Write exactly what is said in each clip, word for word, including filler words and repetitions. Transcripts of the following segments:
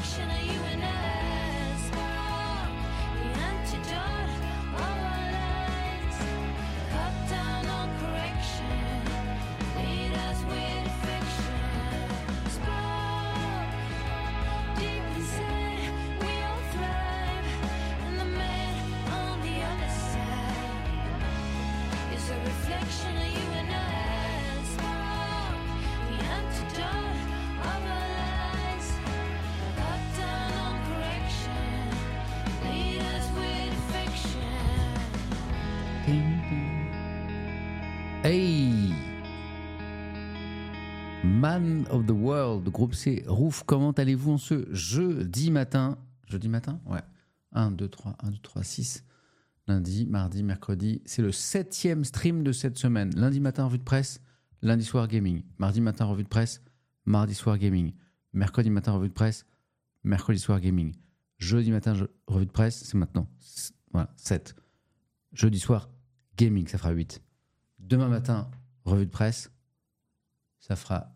Hey, Man of the World, groupe C, Roof, comment allez-vous en ce jeudi matin? Jeudi matin? Ouais. un, deux, trois, un, deux, trois, six. Lundi, mardi, mercredi. C'est le septième stream de cette semaine. Lundi matin, revue de presse. Lundi soir, gaming. Mardi matin, revue de presse. Mardi soir, gaming. Mercredi matin, revue de presse. Mercredi soir, gaming. Jeudi matin, je... revue de presse. C'est maintenant. Voilà, sept. Jeudi soir, gaming, ça fera huit. Demain matin, revue de presse. Ça fera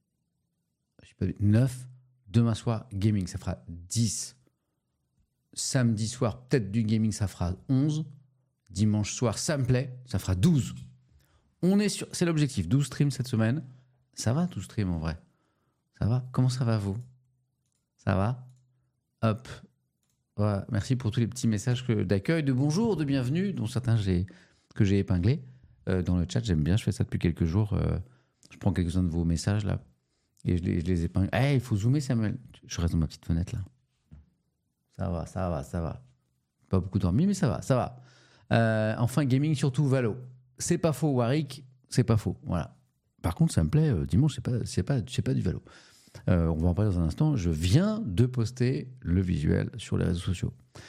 je sais pas, neuf. Demain soir, gaming, ça fera dix. Samedi soir, peut-être du gaming, ça fera onze. Dimanche soir, ça me plaît, ça fera douze. On est sur... C'est l'objectif, douze streams cette semaine. Ça va, douze streams en vrai? Ça va? Comment ça va, vous? Ça va? Hop. Ouais, merci pour tous les petits messages que... d'accueil, de bonjour, de bienvenue, dont certains j'ai... que j'ai épinglés euh, dans le chat. J'aime bien, je fais ça depuis quelques jours. Euh, je prends quelques-uns de vos messages là et je les, je les épingle. Hey, il faut zoomer, Samuel. Je reste dans ma petite fenêtre là. Ça va, ça va, ça va. Pas beaucoup dormi, mais ça va, ça va. Euh, enfin, gaming, surtout Valo. C'est pas faux, Warwick, c'est pas faux. Voilà. Par contre, ça me plaît, euh, dimanche, c'est pas, c'est pas, c'est pas du Valo. Euh, on va en parler dans un instant. Je viens de poster le visuel sur les réseaux sociaux.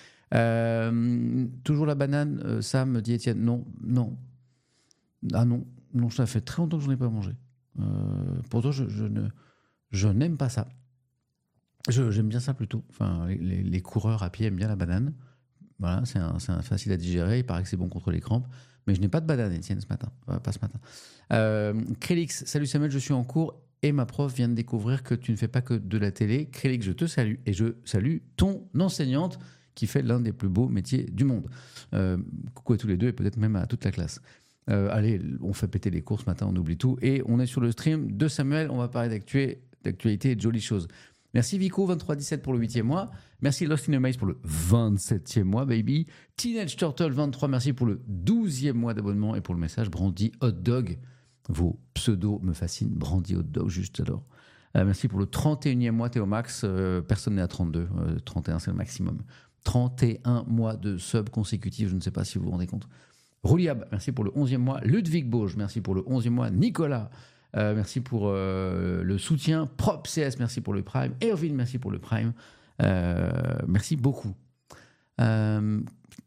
Euh, toujours la banane, euh, Sam me dit Étienne. Non, non. Ah non, non, ça fait très longtemps que je n'en ai pas mangé. Euh, pourtant, je, je, ne, je n'aime pas ça. Je, j'aime bien ça plutôt. Enfin, les, les, les coureurs à pied aiment bien la banane. Voilà, c'est, un, c'est un facile à digérer. Il paraît que c'est bon contre les crampes. Mais je n'ai pas de banane, Étienne, ce matin. Enfin, pas ce matin. Euh, Krélix, salut Samuel, je suis en cours et ma prof vient de découvrir que tu ne fais pas que de la télé. Krélix, je te salue et je salue ton enseignante qui fait l'un des plus beaux métiers du monde. Euh, coucou à tous les deux et peut-être même à toute la classe. Euh, allez, on fait péter les cours ce matin, on oublie tout. Et on est sur le stream de Samuel, on va parler d'actu- d'actualité et de jolies choses. Merci Vico, vingt-trois dix-sept pour le huitième mois. Merci Lost in a Maze pour le vingt-septième mois, baby. Teenage Turtle, vingt-trois, merci pour le douzième mois d'abonnement et pour le message. Brandy Hot Dog, vos pseudos me fascinent. Brandy Hot Dog, juste j'adore. Euh, merci pour le trente et unième mois, Théo Max. Euh, personne n'est à trente-deux. Euh, trente et un, c'est le maximum. trente et un mois de sub consécutifs, je ne sais pas si vous vous rendez compte. Rouliab, merci pour le onzième mois. Ludwig Bauge, merci pour le onzième mois. Nicolas, euh, merci pour euh, le soutien. Prop C S, merci pour le Prime. Erwin, merci pour le Prime. Euh, merci beaucoup. Euh,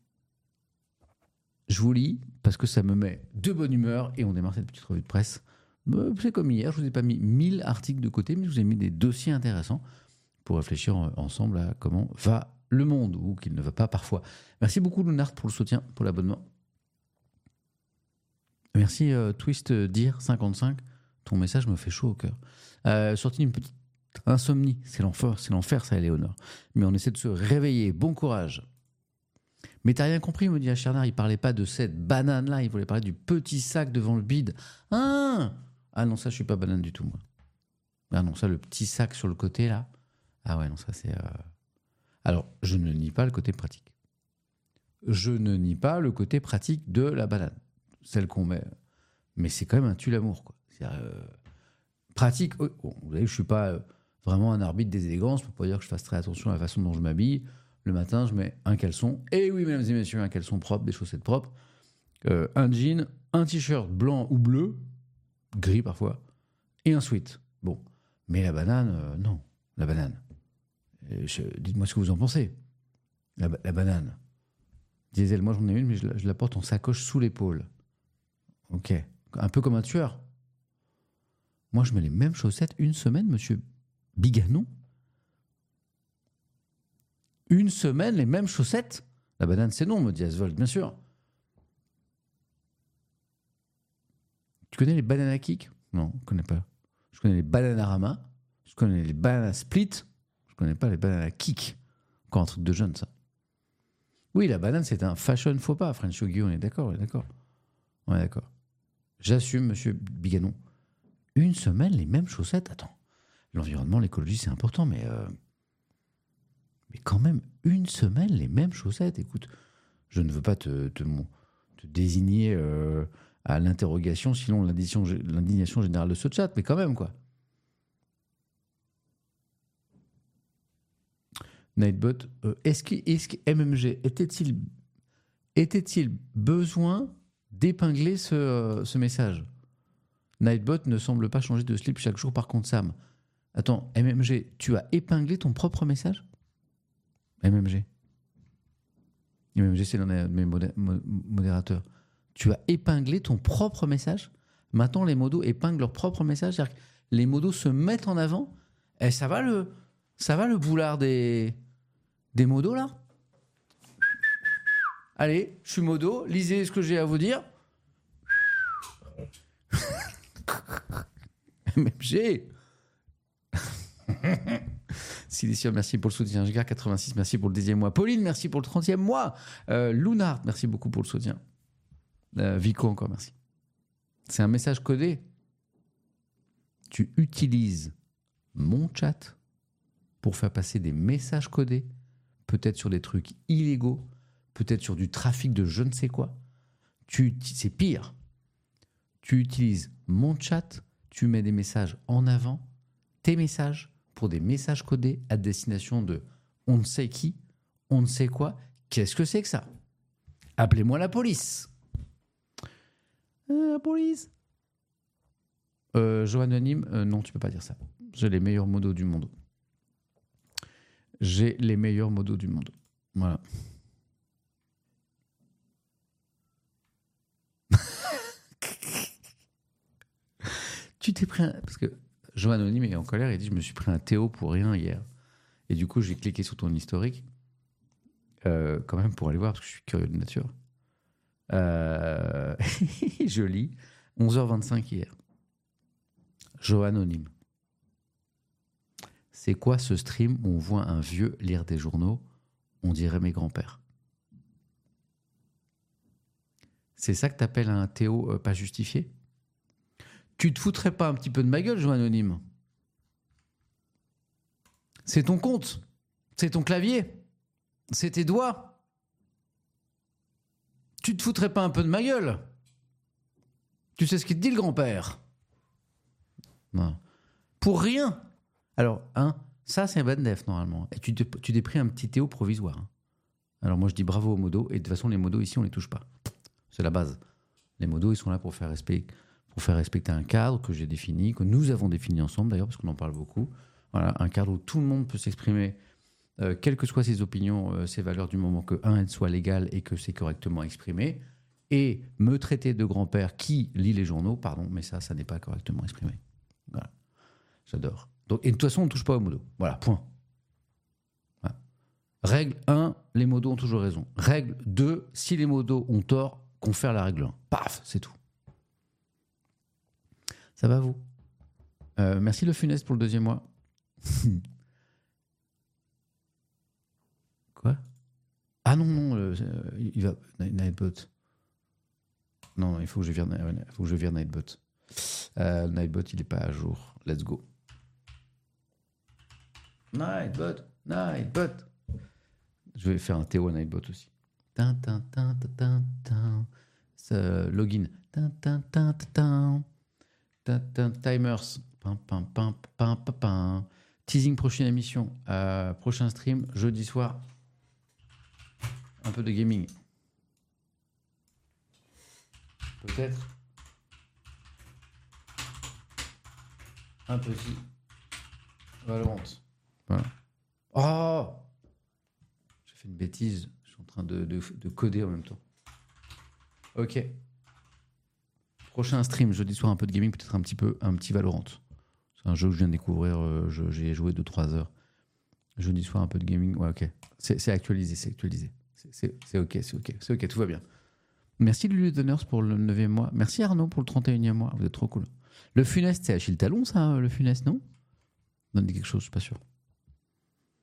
je vous lis parce que ça me met de bonne humeur et on démarre cette petite revue de presse. C'est comme hier, je ne vous ai pas mis mille articles de côté, mais je vous ai mis des dossiers intéressants pour réfléchir ensemble à comment va le monde ou qu'il ne va pas parfois. Merci beaucoup, Lunard, pour le soutien, pour l'abonnement. Merci euh, Twist Dire cinquante-cinq, ton message me fait chaud au cœur. Euh, sorti d'une petite insomnie, c'est l'enfer, c'est l'enfer ça, Éléonore. Mais on essaie de se réveiller, bon courage. Mais t'as rien compris, me dit Achernard, il parlait pas de cette banane-là, il voulait parler du petit sac devant le bide. Ah, ah non, ça je suis pas banane du tout moi. Ah non, ça le petit sac sur le côté là. Ah ouais, non, ça c'est... Euh... Alors, je ne nie pas le côté pratique. Je ne nie pas le côté pratique de la banane. Celle qu'on met, mais c'est quand même un tue-l'amour, quoi. C'est euh, pratique. Oh, bon, vous savez, je suis pas euh, vraiment un arbitre des élégances pour pas dire que je fasse très attention à la façon dont je m'habille. Le matin, je mets un caleçon. Et oui, mesdames et messieurs, un caleçon propre, des chaussettes propres, euh, un jean, un t-shirt blanc ou bleu, gris parfois, et un sweat. Bon, mais la banane, euh, non, la banane. Je, dites-moi ce que vous en pensez. La, la banane. Diesel, moi j'en ai une, mais je la, je la porte en sacoche sous l'épaule. Ok, un peu comme un tueur. Moi, je mets les mêmes chaussettes une semaine, monsieur Biganon. Une semaine, les mêmes chaussettes. La banane, c'est non, me dit Asvold, bien sûr. Tu connais les banana kick? Non, je ne connais pas. Je connais les bananarama. Je connais les banana split. Je connais pas les bananes à kick. Encore un truc de jeune, ça. Oui, la banane, c'est un fashion faux pas. French Yogi, on est d'accord, on est d'accord. On est d'accord. J'assume, monsieur Biganon. Une semaine, les mêmes chaussettes. Attends, l'environnement, l'écologie, c'est important, mais... Euh, mais quand même, une semaine, les mêmes chaussettes. Écoute, je ne veux pas te, te, te désigner euh, à l'interrogation, sinon l'indignation, l'indignation générale de ce chat, mais quand même, quoi. Nightbot, euh, est-ce que, est-ce que M M G était-il, était-il besoin d'épingler ce, euh, ce message? Nightbot ne semble pas changer de slip chaque jour, par contre, Sam. Attends, M M G, tu as épinglé ton propre message? M M G. M M G, c'est l'un de mes modé- modérateurs. Tu as épinglé ton propre message? Maintenant, les modos épinglent leur propre message. C'est-à-dire que les modos se mettent en avant. Et ça va le, ça va le boulard des, des modos, là? Allez, je suis modo. Lisez ce que j'ai à vous dire. M M G. Silicium, merci pour le soutien. Gigar quatre-vingt-six, merci pour le dixième mois. Pauline, merci pour le trentième mois. Euh, Lunard, merci beaucoup pour le soutien. Euh, Vico, encore merci. C'est un message codé. Tu utilises mon chat pour faire passer des messages codés, peut-être sur des trucs illégaux, peut-être sur du trafic de je ne sais quoi. Tu, c'est pire. Tu utilises mon chat, tu mets des messages en avant, tes messages, pour des messages codés à destination de on ne sait qui, on ne sait quoi. Qu'est-ce que c'est que ça? Appelez-moi la police. Euh, la police. Euh, Johan Anonyme, euh, non, tu peux pas dire ça. J'ai les meilleurs modos du monde. J'ai les meilleurs modos du monde. Voilà. Tu t'es pris un... Parce que Johan Anonyme est en colère, il dit « Je me suis pris un Théo pour rien hier. » Et du coup, j'ai cliqué sur ton historique, euh, quand même, pour aller voir, parce que je suis curieux de nature. Euh... je lis onze heures vingt-cinq hier. Johan Anonyme. C'est quoi ce stream où on voit un vieux lire des journaux? On dirait mes grands-pères. C'est ça que t'appelles un Théo euh, pas justifié? Tu te foutrais pas un petit peu de ma gueule, Johan Anonyme? C'est ton compte, c'est ton clavier, c'est tes doigts. Tu te foutrais pas un peu de ma gueule? Tu sais ce qu'il te dit, le grand-père? Non. Pour rien. Alors, hein, ça, c'est un ban def, normalement. Et tu, te, tu t'es pris un petit Théo provisoire. Hein. Alors, moi, je dis bravo aux modos. Et de toute façon, les modos, ici, on les touche pas. C'est la base. Les modos, ils sont là pour faire respect, pour faire respecter un cadre que j'ai défini, que nous avons défini ensemble, d'ailleurs, parce qu'on en parle beaucoup. Voilà, un cadre où tout le monde peut s'exprimer, euh, quelles que soient ses opinions, euh, ses valeurs, du moment que, un, elles soient légales et que c'est correctement exprimé. Et me traiter de grand-père qui lit les journaux, pardon, mais ça, ça n'est pas correctement exprimé. Voilà. J'adore. Donc, et de toute façon, on ne touche pas aux modos. Voilà, point. Voilà. Règle un, les modos ont toujours raison. Règle deux, si les modos ont tort, confère la règle un. Paf, c'est tout. Ça va, vous? euh, Merci Le Funeste pour le deuxième mois. Quoi? Ah non, non, euh, il va... Nightbot. Non, non, il faut que je vire, il faut que je vire Nightbot. Euh, Nightbot, il n'est pas à jour. Let's go. Nightbot, Nightbot. Je vais faire un Théo à Nightbot aussi. Tin, tin, tin, tin, tin, tin. Ce login. Tin, tin, tin, tin, tin, tin, timers. Pam, pam, pam, pam, pam, pam. Teasing prochaine émission. Euh, prochain stream, jeudi soir. Un peu de gaming. Peut-être. Un petit. Valorant. Voilà. Oh! J'ai fait une bêtise. Je suis en train de, de, de coder en même temps. Ok. Prochain stream, jeudi soir, un peu de gaming, peut-être un petit peu, un petit Valorant. C'est un jeu que je viens de découvrir. Euh, je, j'ai joué deux trois heures. Jeudi soir, un peu de gaming. Ouais, ok. C'est, c'est actualisé, c'est actualisé. C'est, c'est, c'est ok, c'est ok. C'est ok, tout va bien. Merci Lulu Donners pour le neuvième mois. Merci Arnaud pour le trente et unième mois. Vous êtes trop cool. Le Funeste, c'est Achille Talon, ça, le Funeste, non? Donne quelque chose, je suis pas sûr.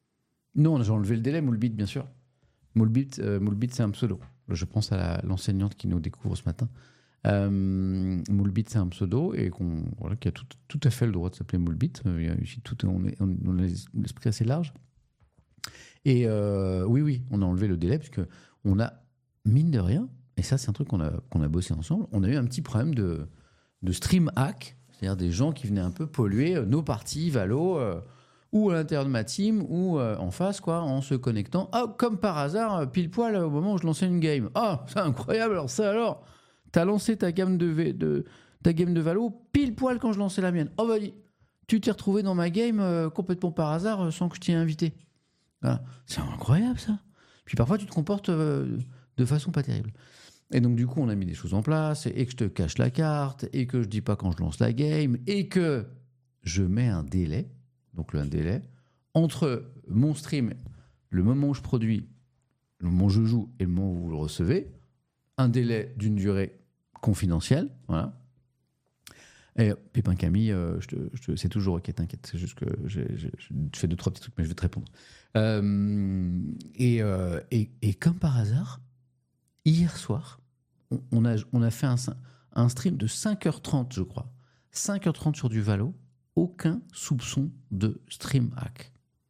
Non, j'ai enlevé le délai, Moulbit, bien sûr. Moulbit, euh, Moulbit, c'est un pseudo. Je pense à la, l'enseignante qui nous découvre ce matin. Euh, Moulbit, c'est un pseudo et qu'on, voilà, qui a tout, tout à fait le droit de s'appeler Moulbit. Euh, ici, tout, on, est, on, on a l'esprit assez large. Et euh, oui, oui, on a enlevé le délai, puisque on a, mine de rien, et ça, c'est un truc qu'on a, qu'on a bossé ensemble, on a eu un petit problème de, de stream hack, c'est-à-dire des gens qui venaient un peu polluer nos parties Valo, euh, ou à l'intérieur de ma team, ou euh, en face, quoi, en se connectant. Ah, comme par hasard, pile poil au moment où je lançais une game. Ah, c'est incroyable, alors ça alors, t'as lancé ta gamme de, v- de, ta game de Valo pile poil quand je lançais la mienne. Oh, bah, dis, tu t'es retrouvé dans ma game euh, complètement par hasard, euh, sans que je t'y ai invité. Voilà. C'est incroyable, ça. Puis parfois, tu te comportes euh, de façon pas terrible. Et donc, du coup, on a mis des choses en place, et que je te cache la carte, et que je dis pas quand je lance la game, et que je mets un délai, donc un délai, entre mon stream, le moment où je produis, le moment où je joue, et le moment où vous le recevez, un délai d'une durée confidentielle, voilà. Et Pépin Camille, euh, je te, je te, c'est toujours ok, t'inquiète, c'est juste que j'ai, j'ai, je fais deux, trois petits trucs, mais je vais te répondre. Euh, et, euh, et, et comme par hasard, hier soir, on, on, a, on a fait un, un stream de cinq heures trente, je crois. cinq heures trente sur du Valo, aucun soupçon de stream hack.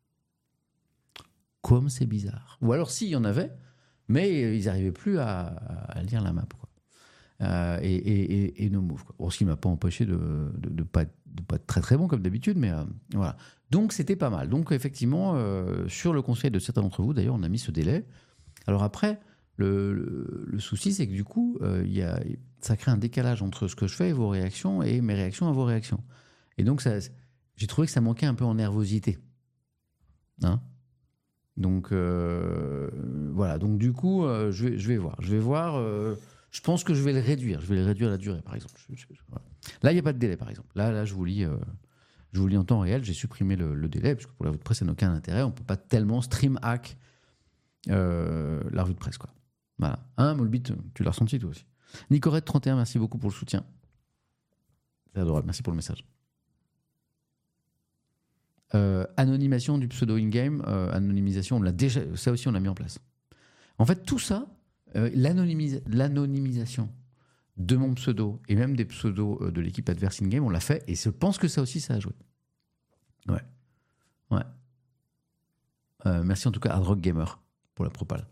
Comme c'est bizarre. Ou alors, si, il y en avait, mais ils n'arrivaient plus à, à lire la map, quoi. Euh, et, et, et, et nos moves, quoi. Bon, ce qui ne m'a pas empêché de ne de, de pas, de pas être très très bon comme d'habitude, mais euh, voilà. Donc c'était pas mal. Donc effectivement, euh, sur le conseil de certains d'entre vous, d'ailleurs, on a mis ce délai. Alors après, le, le, le souci, c'est que du coup, euh, y a, ça crée un décalage entre ce que je fais et vos réactions et mes réactions à vos réactions. Et donc, ça, j'ai trouvé que ça manquait un peu en nervosité. Hein ? Donc euh, voilà. Donc du coup, euh, je, vais, je vais voir. Je vais voir. Euh, Je pense que je vais le réduire. Je vais le réduire la durée, par exemple. Je, je, je, voilà. Là, il n'y a pas de délai, par exemple. Là, là je, vous lis, euh, je vous lis en temps réel. J'ai supprimé le, le délai, parce que pour la revue de presse, ça n'a aucun intérêt. On ne peut pas tellement stream hack euh, la revue de presse, quoi. Voilà. Hein, Moulbit, tu l'as ressenti, toi aussi. Nicorette trente et un, merci beaucoup pour le soutien. C'est adorable. Merci pour le message. Euh, anonymisation du pseudo in-game. Euh, anonymisation, on l'a déjà, ça aussi, on l'a mis en place. En fait, tout ça, Euh, l'anonymis- l'anonymisation de mon pseudo et même des pseudos euh, de l'équipe adverse in-game, on l'a fait et je pense que ça aussi, ça a joué. Ouais. Ouais. Euh, merci en tout cas à Rock Gamer pour la propale.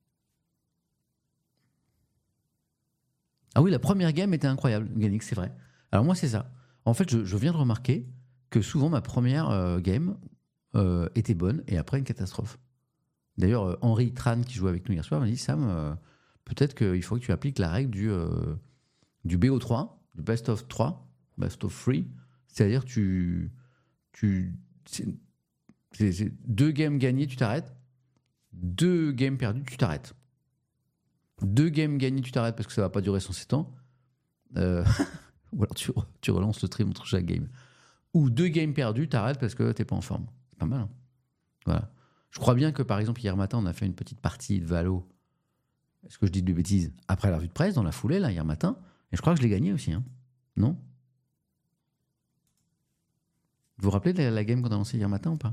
Ah oui, la première game était incroyable, Ganix, c'est vrai. Alors moi, c'est ça. En fait, je, je viens de remarquer que souvent ma première euh, game euh, était bonne et après une catastrophe. D'ailleurs, euh, Henri Tran, qui jouait avec nous hier soir, m'a dit Sam, euh, peut-être qu'il faut que tu appliques la règle du, euh, du B O trois, du Best of trois, Best of trois. C'est-à-dire, tu. tu c'est, c'est, c'est deux games gagnés, tu t'arrêtes. Deux games perdus, tu t'arrêtes. Deux games gagnés, tu t'arrêtes parce que ça va pas durer cent sept ans. Euh, ou alors tu, tu relances le stream entre chaque game. Ou deux games perdus, t'arrêtes parce que t'es pas en forme. C'est pas mal, hein. Voilà. Je crois bien que, par exemple, hier matin, on a fait une petite partie de Valo. Est-ce que je dis de bêtises ? Après la revue de presse, dans la foulée, là, hier matin. Et je crois que je l'ai gagné aussi, hein. Non ? Vous vous rappelez de la, la game qu'on a lancée hier matin ou pas ?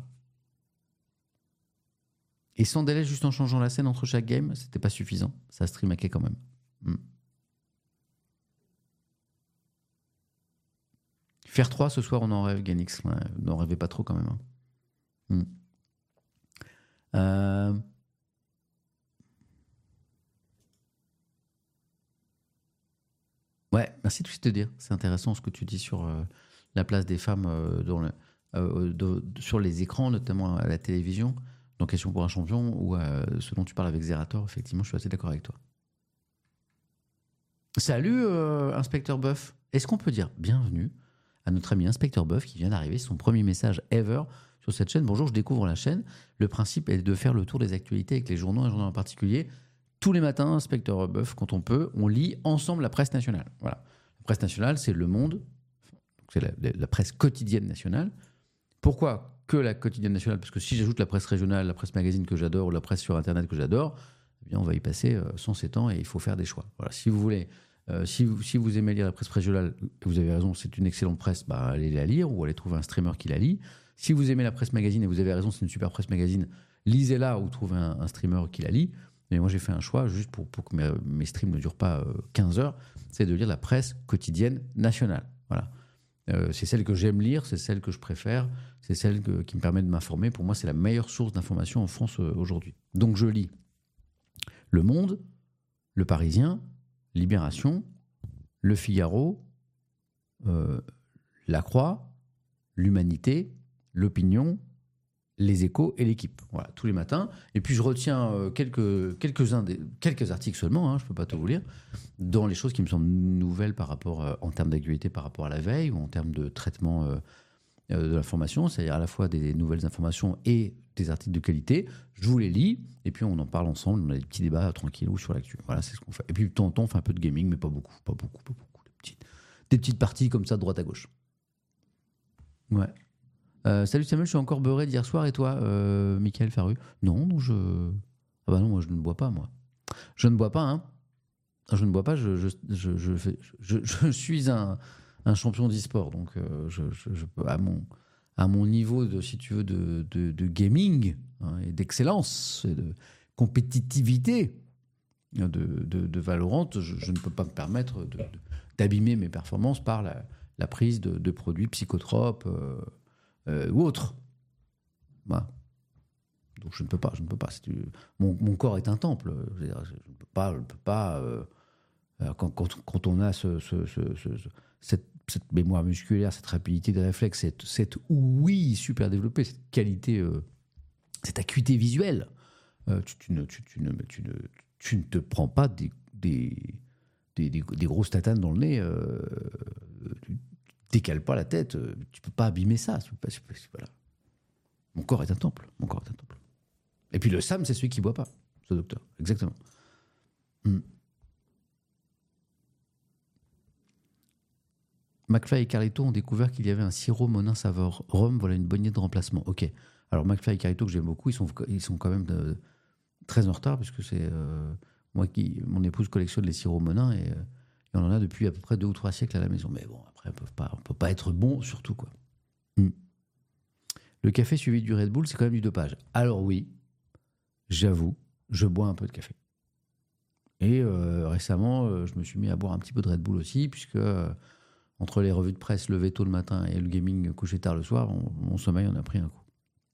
Et sans délai, juste en changeant la scène entre chaque game, c'était pas suffisant. Ça streamaquait quand même. Hmm. Faire trois ce soir, on en rêve, Ganix. Ouais, n'en rêvez pas trop quand même, hein. Hmm. Euh... Ouais, merci de tout te dire. C'est intéressant ce que tu dis sur euh, la place des femmes euh, dans le, euh, de, de, sur les écrans, notamment à la télévision, dans Question pour un champion, ou euh, ce dont tu parles avec Zerator. Effectivement, je suis assez d'accord avec toi. Salut, euh, Inspecteur Buff. Est-ce qu'on peut dire bienvenue à notre ami Inspecteur Buff qui vient d'arriver, son premier message ever sur cette chaîne. Bonjour, je découvre la chaîne. Le principe est de faire le tour des actualités avec les journaux, un journal en particulier. Tous les matins, Inspecteur Buff, quand on peut, on lit ensemble la presse nationale. Voilà. La presse nationale, c'est Le Monde, c'est la, la, la presse quotidienne nationale. Pourquoi que la quotidienne nationale ? Parce que si j'ajoute la presse régionale, la presse magazine que j'adore, ou la presse sur Internet que j'adore, eh bien on va y passer euh, cent sept ans et il faut faire des choix. Voilà. Si vous voulez... Euh, si, vous, si vous aimez lire la presse régionale, vous avez raison, c'est une excellente presse, bah, allez la lire ou allez trouver un streamer qui la lit. Si vous aimez la presse magazine et vous avez raison, c'est une super presse magazine, lisez-la ou trouvez un, un streamer qui la lit. Mais moi, j'ai fait un choix, juste pour, pour que mes, mes streams ne durent pas euh, quinze heures, c'est de lire la presse quotidienne nationale. Voilà. Euh, c'est celle que j'aime lire, c'est celle que je préfère, c'est celle que, qui me permet de m'informer. Pour moi, c'est la meilleure source d'information en France euh, aujourd'hui. Donc, je lis Le Monde, Le Parisien, Libération, Le Figaro, euh, La Croix, L'Humanité, L'Opinion, Les Échos et L'Équipe. Voilà, tous les matins. Et puis je retiens euh, quelques, quelques-uns des, quelques articles seulement, hein, je ne peux pas tout vous lire, dans les choses qui me semblent nouvelles par rapport, euh, en termes d'actualité par rapport à la veille ou en termes de traitement euh, euh, de l'information, c'est-à-dire à la fois des nouvelles informations et des articles de qualité. Je vous les lis et puis on en parle ensemble, on a des petits débats tranquilles ou sur l'actu. Voilà, c'est ce qu'on fait. Et puis de temps en temps, on fait un peu de gaming, mais pas beaucoup, pas beaucoup, pas beaucoup. Des petites, des petites parties comme ça, de droite à gauche. Ouais. Euh, salut Samuel, je suis encore beurré d'hier soir et toi, euh, Mickaël Faru? Non, non, je. Ah bah non, moi je ne bois pas, moi. Je ne bois pas, hein. Je ne bois pas, je, je, je, je, fais, je, je suis un, un champion d'e-sport, donc euh, je, je, je peux, à, mon, à mon niveau, de, si tu veux, de, de, de gaming hein, et d'excellence et de compétitivité de, de, de Valorant, je, je ne peux pas me permettre de, de, d'abîmer mes performances par la, la prise de, de produits psychotropes. Euh, Euh, ou autre. Voilà. Donc je ne peux pas, je ne peux pas. Tu... Mon, mon corps est un temple. Je, veux dire, je ne peux pas, je ne peux pas. Euh, quand, quand, quand on a ce, ce, ce, ce, cette, cette mémoire musculaire, cette rapidité de réflexe, cette, cette ouïe super développée, cette qualité, euh, cette acuité visuelle, euh, tu, tu, ne, tu, tu, ne, tu, ne, tu ne te prends pas des, des, des, des, des grosses tatanes dans le nez. Euh, tu, décale pas la tête, tu peux pas abîmer ça. Voilà. Mon corps est un temple. Mon corps est un temple. Et puis le Sam, c'est celui qui boit pas, ce docteur. Exactement. Hmm. McFly et Carlito ont découvert qu'il y avait un sirop Monin saveur rhum. Voilà une bonne idée de remplacement. Ok. Alors McFly et Carlito, que j'aime beaucoup, ils sont, ils sont quand même de, très en retard, puisque c'est euh, moi qui, mon épouse collectionne les sirops Monin et euh, Et on en a depuis à peu près deux ou trois siècles à la maison. Mais bon, après, on ne peut pas être bon, surtout, quoi. Mm. Le café suivi du Red Bull, c'est quand même du dopage. Alors oui, j'avoue, je bois un peu de café. Et euh, récemment, euh, je me suis mis à boire un petit peu de Red Bull aussi, puisque euh, entre les revues de presse levé tôt le matin et le gaming couché tard le soir, on, mon sommeil en a pris un coup.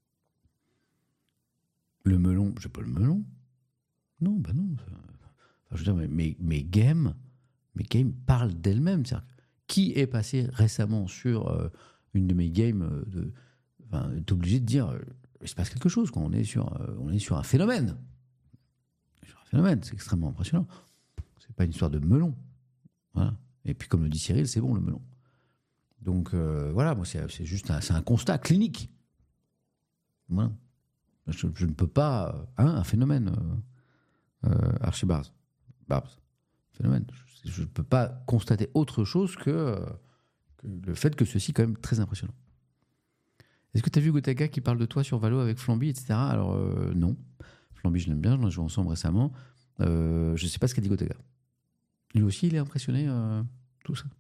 Le melon, j'ai pas le melon. Non, bah non. Enfin, je veux dire, mes, mes, mes games... Mes games parlent d'elles-mêmes. C'est-à-dire, qui est passé récemment sur euh, une de mes games euh, de, enfin, est obligé de dire euh, il se passe quelque chose quand on est sur, euh, on est sur un phénomène. Sur un phénomène, c'est extrêmement impressionnant. C'est pas une histoire de melon. Voilà. Et puis, comme le dit Cyril, c'est bon le melon. Donc euh, voilà, moi c'est, c'est juste un, c'est un constat clinique. Voilà. Je, je ne peux pas. Hein, un phénomène, euh, euh, Archibald. Barbs. Phénomène. Je ne peux pas constater autre chose que, euh, que le fait que ceci est quand même très impressionnant. Est-ce que tu as vu Gotaga qui parle de toi sur Valo avec Flamby, et cetera. Alors, euh, non. Flamby, je l'aime bien, on a joué ensemble récemment. Euh, je ne sais pas ce qu'a dit Gotaga. Lui aussi, il est impressionné, euh, tout ça.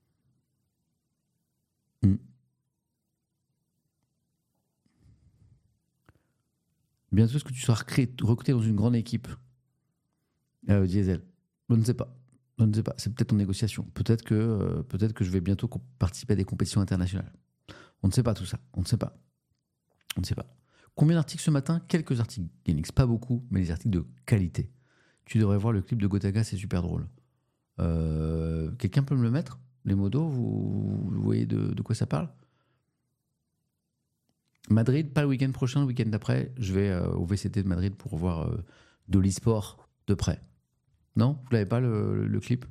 Mm. Bientôt, est-ce que tu seras recruté dans une grande équipe euh, Diesel? Je ne sais pas. Je ne sais pas, c'est peut-être en négociation. Peut-être que, euh, peut-être que je vais bientôt comp- participer à des compétitions internationales. On ne sait pas tout ça. On ne sait pas. On ne sait pas. Combien d'articles ce matin? Quelques articles Genix, pas beaucoup, mais des articles de qualité. Tu devrais voir le clip de Gotaga, c'est super drôle. Euh, quelqu'un peut me le mettre? Les modos, vous, vous voyez de, de quoi ça parle? Madrid, pas le week-end prochain, le week-end d'après, je vais euh, au V C T de Madrid pour voir euh, de l'e-sport de près. Non? Vous l'avez pas, le, le clip?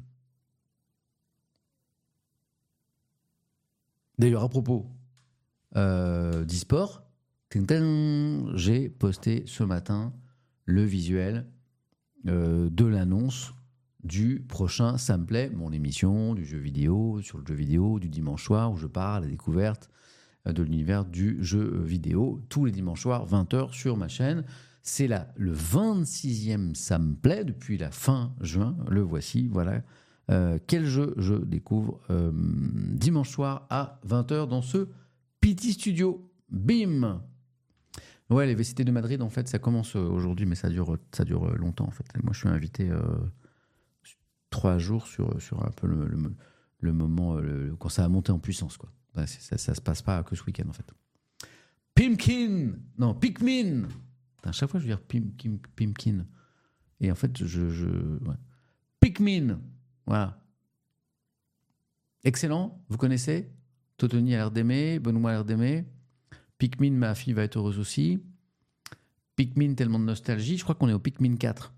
D'ailleurs, à propos euh, d'e-sport, j'ai posté ce matin le visuel euh, de l'annonce du prochain Samplay, mon émission du jeu vidéo, sur le jeu vidéo, du dimanche soir, où je pars à la découverte de l'univers du jeu vidéo, tous les dimanches soirs, vingt heures, sur ma chaîne. C'est là le vingt-sixième Samplay depuis la fin juin. Le voici, voilà. Euh, quel jeu je découvre euh, dimanche soir à vingt heures dans ce P T Studio. Bim! Ouais, les V C T de Madrid, en fait, ça commence euh, aujourd'hui, mais ça dure, ça dure euh, longtemps, en fait. Moi, je suis invité euh, trois jours sur, sur un peu le, le, le moment, euh, le, quand ça a monté en puissance, quoi. Ouais, c'est- ça, ça se passe pas que ce week-end, en fait. Pimkin. Non, Pikmin. Putain, à chaque fois, je veux dire Pim, Kim- Pimkin. Et en fait, je... je ouais. Pikmin. Voilà. Excellent. Vous connaissez Totoni a l'air d'aimer. Benoît a l'air d'aimer. Pikmin, ma fille va être heureuse aussi. Pikmin, tellement de nostalgie. Je crois qu'on est au Pikmin quatre.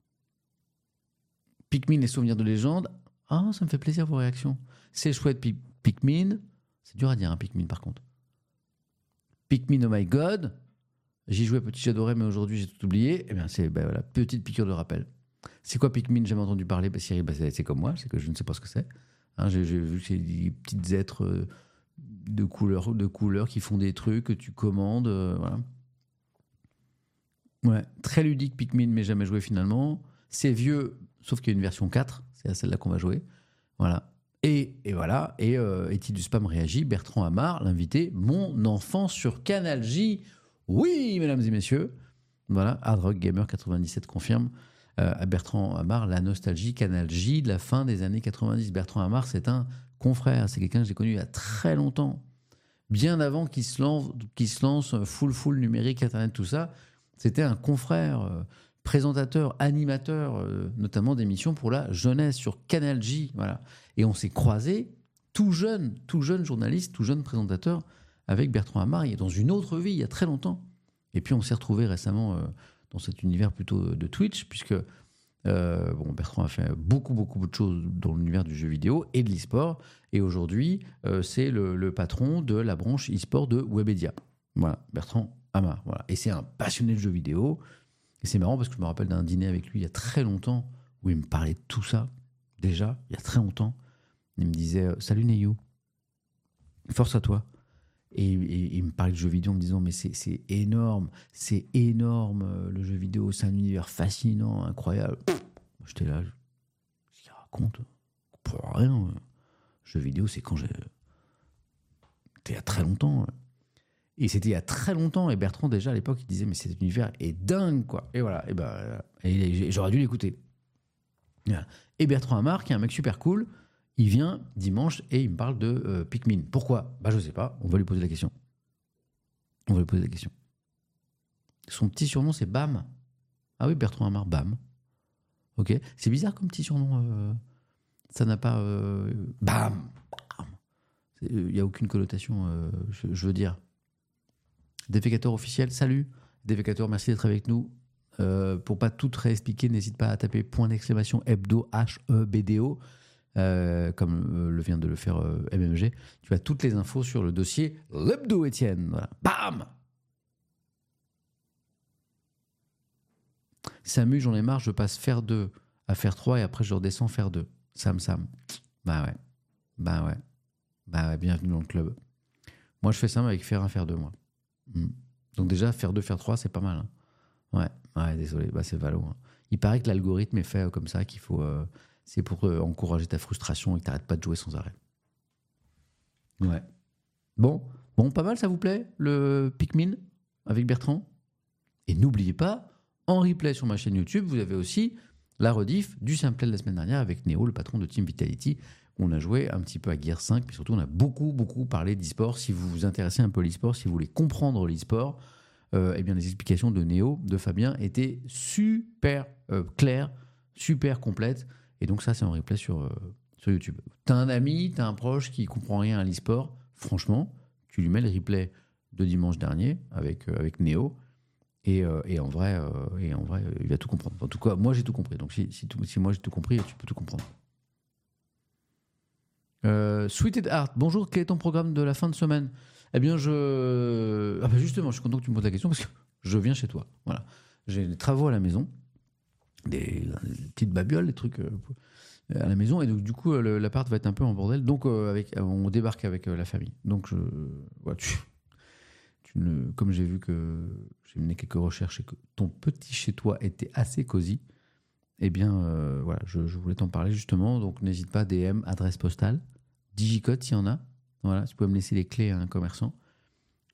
Pikmin, les souvenirs de légende. Ah, ça me fait plaisir vos réactions. C'est chouette, Pi- Pikmin. C'est dur à dire, hein, Pikmin, par contre. Pikmin, oh my god. J'y jouais petit, j'adorais, mais aujourd'hui, j'ai tout oublié. Eh bien, c'est ben voilà, petite piqûre de rappel. C'est quoi Pikmin? J'ai jamais entendu parler. Bah, Cyril, bah, c'est, c'est comme moi, c'est que je ne sais pas ce que c'est. Hein, j'ai, j'ai vu que c'est des petites êtres euh, de couleurs, de couleurs qui font des trucs que tu commandes. euh, voilà. Ouais, très ludique Pikmin, mais jamais joué finalement. C'est vieux, sauf qu'il y a une version quatre, c'est à celle-là qu'on va jouer. Voilà. Et, et voilà, et euh, Est-il du spam réagit, Bertrand Amar, l'invité, mon enfant sur Canal J. Oui, mesdames et messieurs. Voilà, Hard Rock Gamer quatre-vingt-dix-sept confirme euh, à Bertrand Amar la nostalgie Canal J de la fin des années quatre-vingt-dix. Bertrand Amar, c'est un confrère, c'est quelqu'un que j'ai connu il y a très longtemps. Bien avant qu'il se lance, qu'il se lance full, full numérique, Internet, tout ça. C'était un confrère, euh, présentateur, animateur, euh, notamment d'émissions pour la jeunesse sur Canal J. Voilà. Et on s'est croisés, tout jeune, tout jeune journaliste, tout jeune présentateur, avec Bertrand Amar, il est dans une autre vie, il y a très longtemps. Et puis on s'est retrouvés récemment euh, dans cet univers plutôt de Twitch, puisque euh, bon, Bertrand a fait beaucoup, beaucoup de choses dans l'univers du jeu vidéo et de l'e-sport. Et aujourd'hui, euh, c'est le, le patron de la branche e-sport de Webedia. Voilà, Bertrand Amar. Voilà. Et c'est un passionné de jeux vidéo. Et c'est marrant parce que je me rappelle d'un dîner avec lui il y a très longtemps où il me parlait de tout ça, déjà, il y a très longtemps. Il me disait « Salut Neyou, force à toi ». Et, et- et il me parlait de jeux vidéo en me disant « Mais c'est c'est énorme, c'est énorme, euh, le jeu vidéo, c'est un univers fascinant, incroyable. » J'étais là, je- qu'est-ce qu'il raconte? Pour rien. euh. Jeux vidéo, c'est quand j'ai... C'était il y a très longtemps. euh. Et c'était il y a très longtemps. Et Bertrand, déjà, à l'époque, il disait, mais cet univers est dingue, quoi. Et voilà. Et, ben, et j'aurais dû l'écouter. Voilà. Et Bertrand Amar, qui est un mec super cool, il vient dimanche et il me parle de euh, Pikmin. Pourquoi? Bah, je sais pas. On va lui poser la question. On va lui poser la question. Son petit surnom, c'est Bam. Ah oui, Bertrand Amar, Bam. Ok. C'est bizarre comme petit surnom. euh, Ça n'a pas... euh, Bam. Il n'y a aucune connotation, euh, je, je veux dire. Défécateur officiel, salut. Défécateur, merci d'être avec nous. Euh, pour pas tout réexpliquer, n'hésite pas à taper point d'exclamation hebdo, H E B D O, euh, comme euh, le vient de le faire euh, M M G. Tu as toutes les infos sur le dossier l'hebdo Étienne. Voilà. Bam. Samu, j'en ai marre, je passe faire deux à faire trois et après je redescends faire deux. Sam, Sam. Bah ouais. Bah ouais. Bah ouais, bienvenue dans le club. Moi, je fais ça avec faire un, faire deux, moi. Mm. Donc déjà, faire deux, faire trois, c'est pas mal. Hein. Ouais, ouais, désolé, bah, c'est Valo. Hein. Il paraît que l'algorithme est fait euh, comme ça, qu'il faut, euh, c'est pour euh, encourager ta frustration et que t'arrêtes pas de jouer sans arrêt. Ouais. Bon, bon, pas mal, ça vous plaît, le Pikmin avec Bertrand? Et n'oubliez pas, en replay sur ma chaîne YouTube, vous avez aussi la rediff du Simplay de la semaine dernière avec Néo, le patron de Team Vitality. On a joué un petit peu à Gear cinq, mais surtout on a beaucoup, beaucoup parlé d'e-sport. Si vous vous intéressez un peu à l'e-sport, si vous voulez comprendre l'e-sport, euh, eh bien les explications de Néo, de Fabien, étaient super euh, claires, super complètes. Et donc ça, c'est en replay sur, euh, sur YouTube. T'as un ami, t'as un proche qui comprend rien à l'e-sport, franchement, tu lui mets le replay de dimanche dernier avec, euh, avec Néo. Et, euh, et, en vrai, euh, et en vrai, euh, il va tout comprendre. En tout cas, moi, j'ai tout compris. Donc, si, si, tout- si moi, j'ai tout compris, tu peux tout comprendre. Euh, Sweeted Art, bonjour, quel est ton programme de la fin de semaine? Eh bien, je... Ah bah justement, je suis content que tu me poses la question parce que je viens chez toi. Voilà. J'ai des travaux à la maison, des, des petites babioles, des trucs euh, à la maison. Et donc, du coup, le- l'appart va être un peu en bordel. Donc, euh, avec, on débarque avec euh, la famille. Donc, je... Voilà, tu... Tu ne, comme j'ai vu que j'ai mené quelques recherches et que ton petit chez toi était assez cosy, eh bien, euh, voilà, je, je voulais t'en parler justement. Donc, n'hésite pas, D M, adresse postale, digicode s'il y en a. Voilà, tu peux me laisser les clés à un commerçant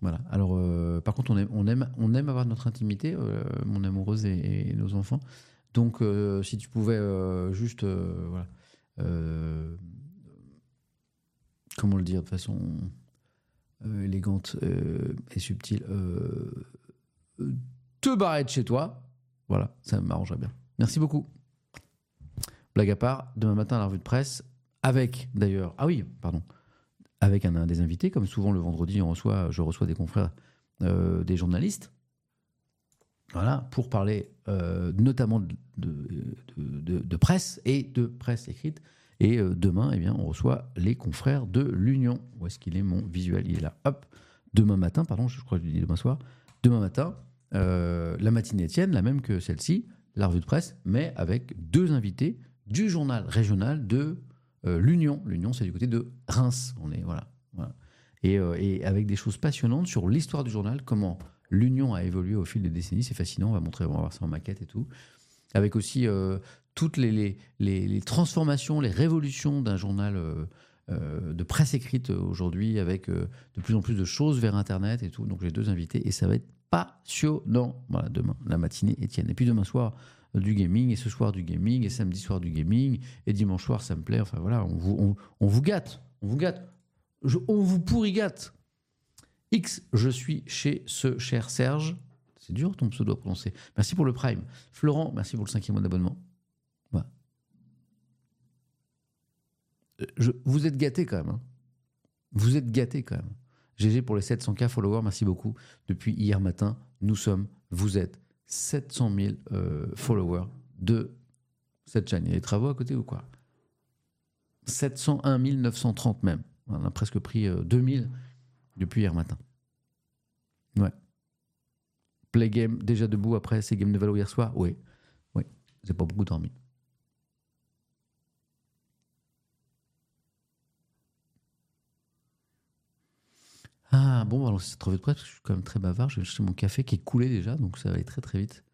Voilà. Alors, euh, par contre, on aime, on aime, on aime avoir notre intimité, euh, mon amoureuse et, et nos enfants. Donc, euh, si tu pouvais euh, juste, euh, voilà, euh, comment le dire de façon euh, élégante euh, et subtile, euh, euh, te barrer de chez toi, voilà, ça m'arrangerait bien. Merci beaucoup. Blague à part, demain matin à la revue de presse, avec d'ailleurs, ah oui, pardon, avec un, un des invités, comme souvent le vendredi, on reçoit, je reçois des confrères, euh, des journalistes, voilà, pour parler euh, notamment de, de, de, de presse et de presse écrite. Et euh, demain, eh bien, on reçoit les confrères de l'Union. Où est-ce qu'il est, mon visuel? Il est là. Hop. Demain matin, pardon, je crois que je dis demain soir. Demain matin, euh, la matinée Étienne, la même que celle-ci, la revue de presse, mais avec deux invités du journal régional de euh, l'Union. L'Union, c'est du côté de Reims. On est, voilà. voilà. Et, euh, et avec des choses passionnantes sur l'histoire du journal, comment l'Union a évolué au fil des décennies. C'est fascinant. On va montrer, on va voir ça en maquette et tout. Avec aussi euh, toutes les, les, les, les transformations, les révolutions d'un journal euh, euh, de presse écrite aujourd'hui, avec euh, de plus en plus de choses vers Internet et tout. Donc j'ai deux invités et ça va être passionnant. Voilà, demain, la matinée, Étienne. Et puis demain soir, euh, du gaming, et ce soir du gaming, et samedi soir du gaming, et dimanche soir, ça me plaît. Enfin voilà, on vous, on, on vous gâte. On vous gâte. Je, on vous pourri gâte. X, je suis chez ce cher Serge. C'est dur ton pseudo à prononcer. Merci pour le Prime. Florent, merci pour le cinquième mois d'abonnement. Voilà. Je, vous êtes gâtés quand même. Hein. Vous êtes gâtés quand même. G G pour les sept cents K followers, merci beaucoup. Depuis hier matin, nous sommes, vous êtes sept cent mille euh, followers de cette chaîne. Il y a des travaux à côté ou quoi? sept cent un mille neuf cent trente même. On a presque pris euh, deux mille depuis hier matin. Ouais. Play game, déjà debout après ces games de Valo hier soir? Oui. Oui. J'ai pas beaucoup dormi. Ah bon, alors c'est cette revue de presse parce que je suis quand même très bavard. Je vais chercher mon café qui est coulé déjà, donc ça va aller très très vite.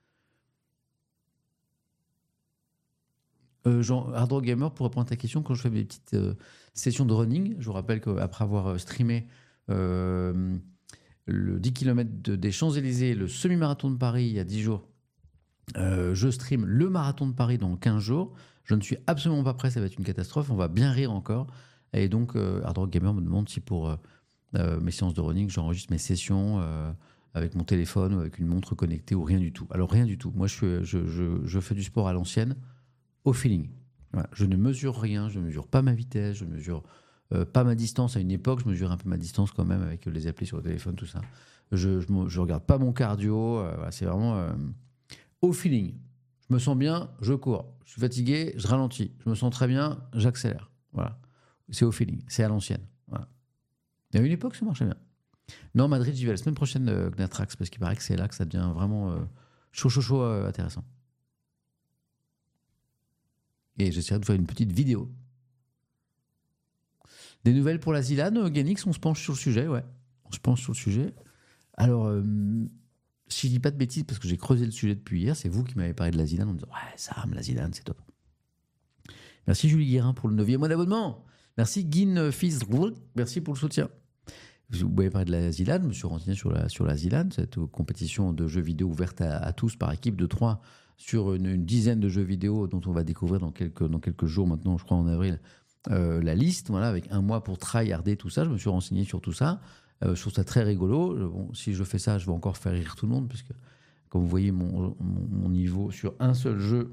Euh, Jean, Hard Rock Gamer, pour répondre à ta question, quand je fais mes petites euh, sessions de running, je vous rappelle qu'après avoir streamé euh, le dix kilomètres de, des Champs-Élysées, le semi-marathon de Paris il y a dix jours, euh, je stream le marathon de Paris dans quinze jours. Je ne suis absolument pas prêt, ça va être une catastrophe, on va bien rire encore. Et donc, euh, Hard Rock Gamer me demande si pour euh, euh, mes séances de running, j'enregistre mes sessions euh, avec mon téléphone ou avec une montre connectée ou rien du tout. Alors, rien du tout. Moi, je, suis, je, je, je fais du sport à l'ancienne, au feeling. Voilà. Je ne mesure rien, je ne mesure pas ma vitesse, je ne mesure euh, pas ma distance. À une époque, je mesurais un peu ma distance quand même avec les applis sur le téléphone, tout ça. Je ne regarde pas mon cardio, euh, voilà, c'est vraiment euh, au feeling. Je me sens bien, je cours. Je suis fatigué, je ralentis. Je me sens très bien, j'accélère. Voilà. C'est au feeling, c'est à l'ancienne. Voilà. Il y a une époque, ça marchait bien. Non, Madrid, j'y vais la semaine prochaine, euh, Gnatrax, parce qu'il paraît que c'est là que ça devient vraiment euh, chaud, chaud, chaud, euh, intéressant. Et j'essaierai de faire une petite vidéo. Des nouvelles pour la Zilane, Genix, on se penche sur le sujet, ouais. On se penche sur le sujet. Alors, euh, si je dis pas de bêtises, parce que j'ai creusé le sujet depuis hier, c'est vous qui m'avez parlé de la Zilane en me disant « Ouais, Sam, la Zilane, c'est top. » Merci Julie Guérin pour le neuvième mois d'abonnement. Merci Guin Fils, merci pour le soutien. Vous m'avez parlé de la Zilane, je me suis renseigné sur la, sur la Zilane, cette compétition de jeux vidéo ouverte à, à tous par équipe de trois sur une, une dizaine de jeux vidéo dont on va découvrir dans quelques, dans quelques jours maintenant, je crois en avril, euh, la liste, voilà, avec un mois pour tryharder tout ça. Je me suis renseigné sur tout ça. Euh, je trouve ça très rigolo. Bon, si je fais ça, je vais encore faire rire tout le monde, puisque, comme vous voyez, mon, mon, mon niveau sur un seul jeu,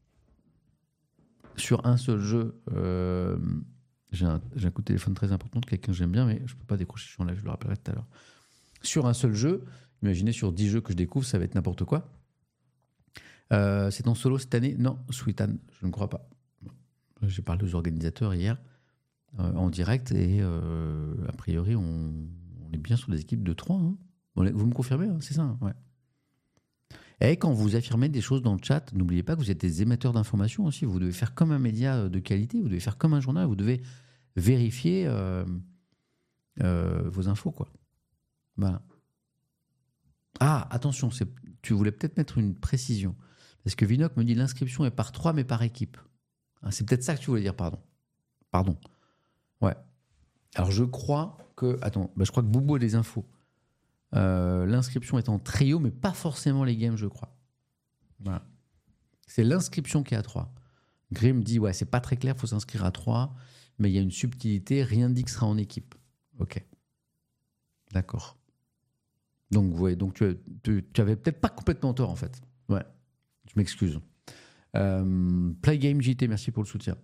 sur un seul jeu, euh, j'ai, un, j'ai un coup de téléphone très important de quelqu'un que j'aime bien, mais je ne peux pas décrocher, je suis en live, je le rappellerai tout à l'heure. Sur un seul jeu, imaginez sur dix jeux que je découvre, ça va être n'importe quoi. Euh, c'est en solo cette année? Non, Sweetan, je ne crois pas. J'ai parlé aux organisateurs hier euh, en direct et euh, a priori on, on est bien sur des équipes de trois. Hein. Vous me confirmez, hein, c'est ça, hein, ouais. Et quand vous affirmez des choses dans le chat, n'oubliez pas que vous êtes des émetteurs d'informations aussi. Vous devez faire comme un média de qualité, vous devez faire comme un journal, vous devez vérifier euh, euh, vos infos, quoi. Voilà. Ah, attention, c'est, tu voulais peut-être mettre une précision. Parce que Vinoc me dit l'inscription est par trois, mais par équipe. Ah, c'est peut-être ça que tu voulais dire, pardon. Pardon. Ouais. Alors je crois que... Attends, bah, je crois que Boubou a des infos. Euh, l'inscription est en trio, mais pas forcément les games, je crois. Voilà. C'est l'inscription qui est à trois. Grim dit, ouais, c'est pas très clair, il faut s'inscrire à trois, mais il y a une subtilité, rien ne dit que ce sera en équipe. Ok. D'accord. Donc, ouais, donc tu, tu, tu avais peut-être pas complètement tort, en fait. Ouais, je m'excuse. Euh, Play Game J T, merci pour le soutien.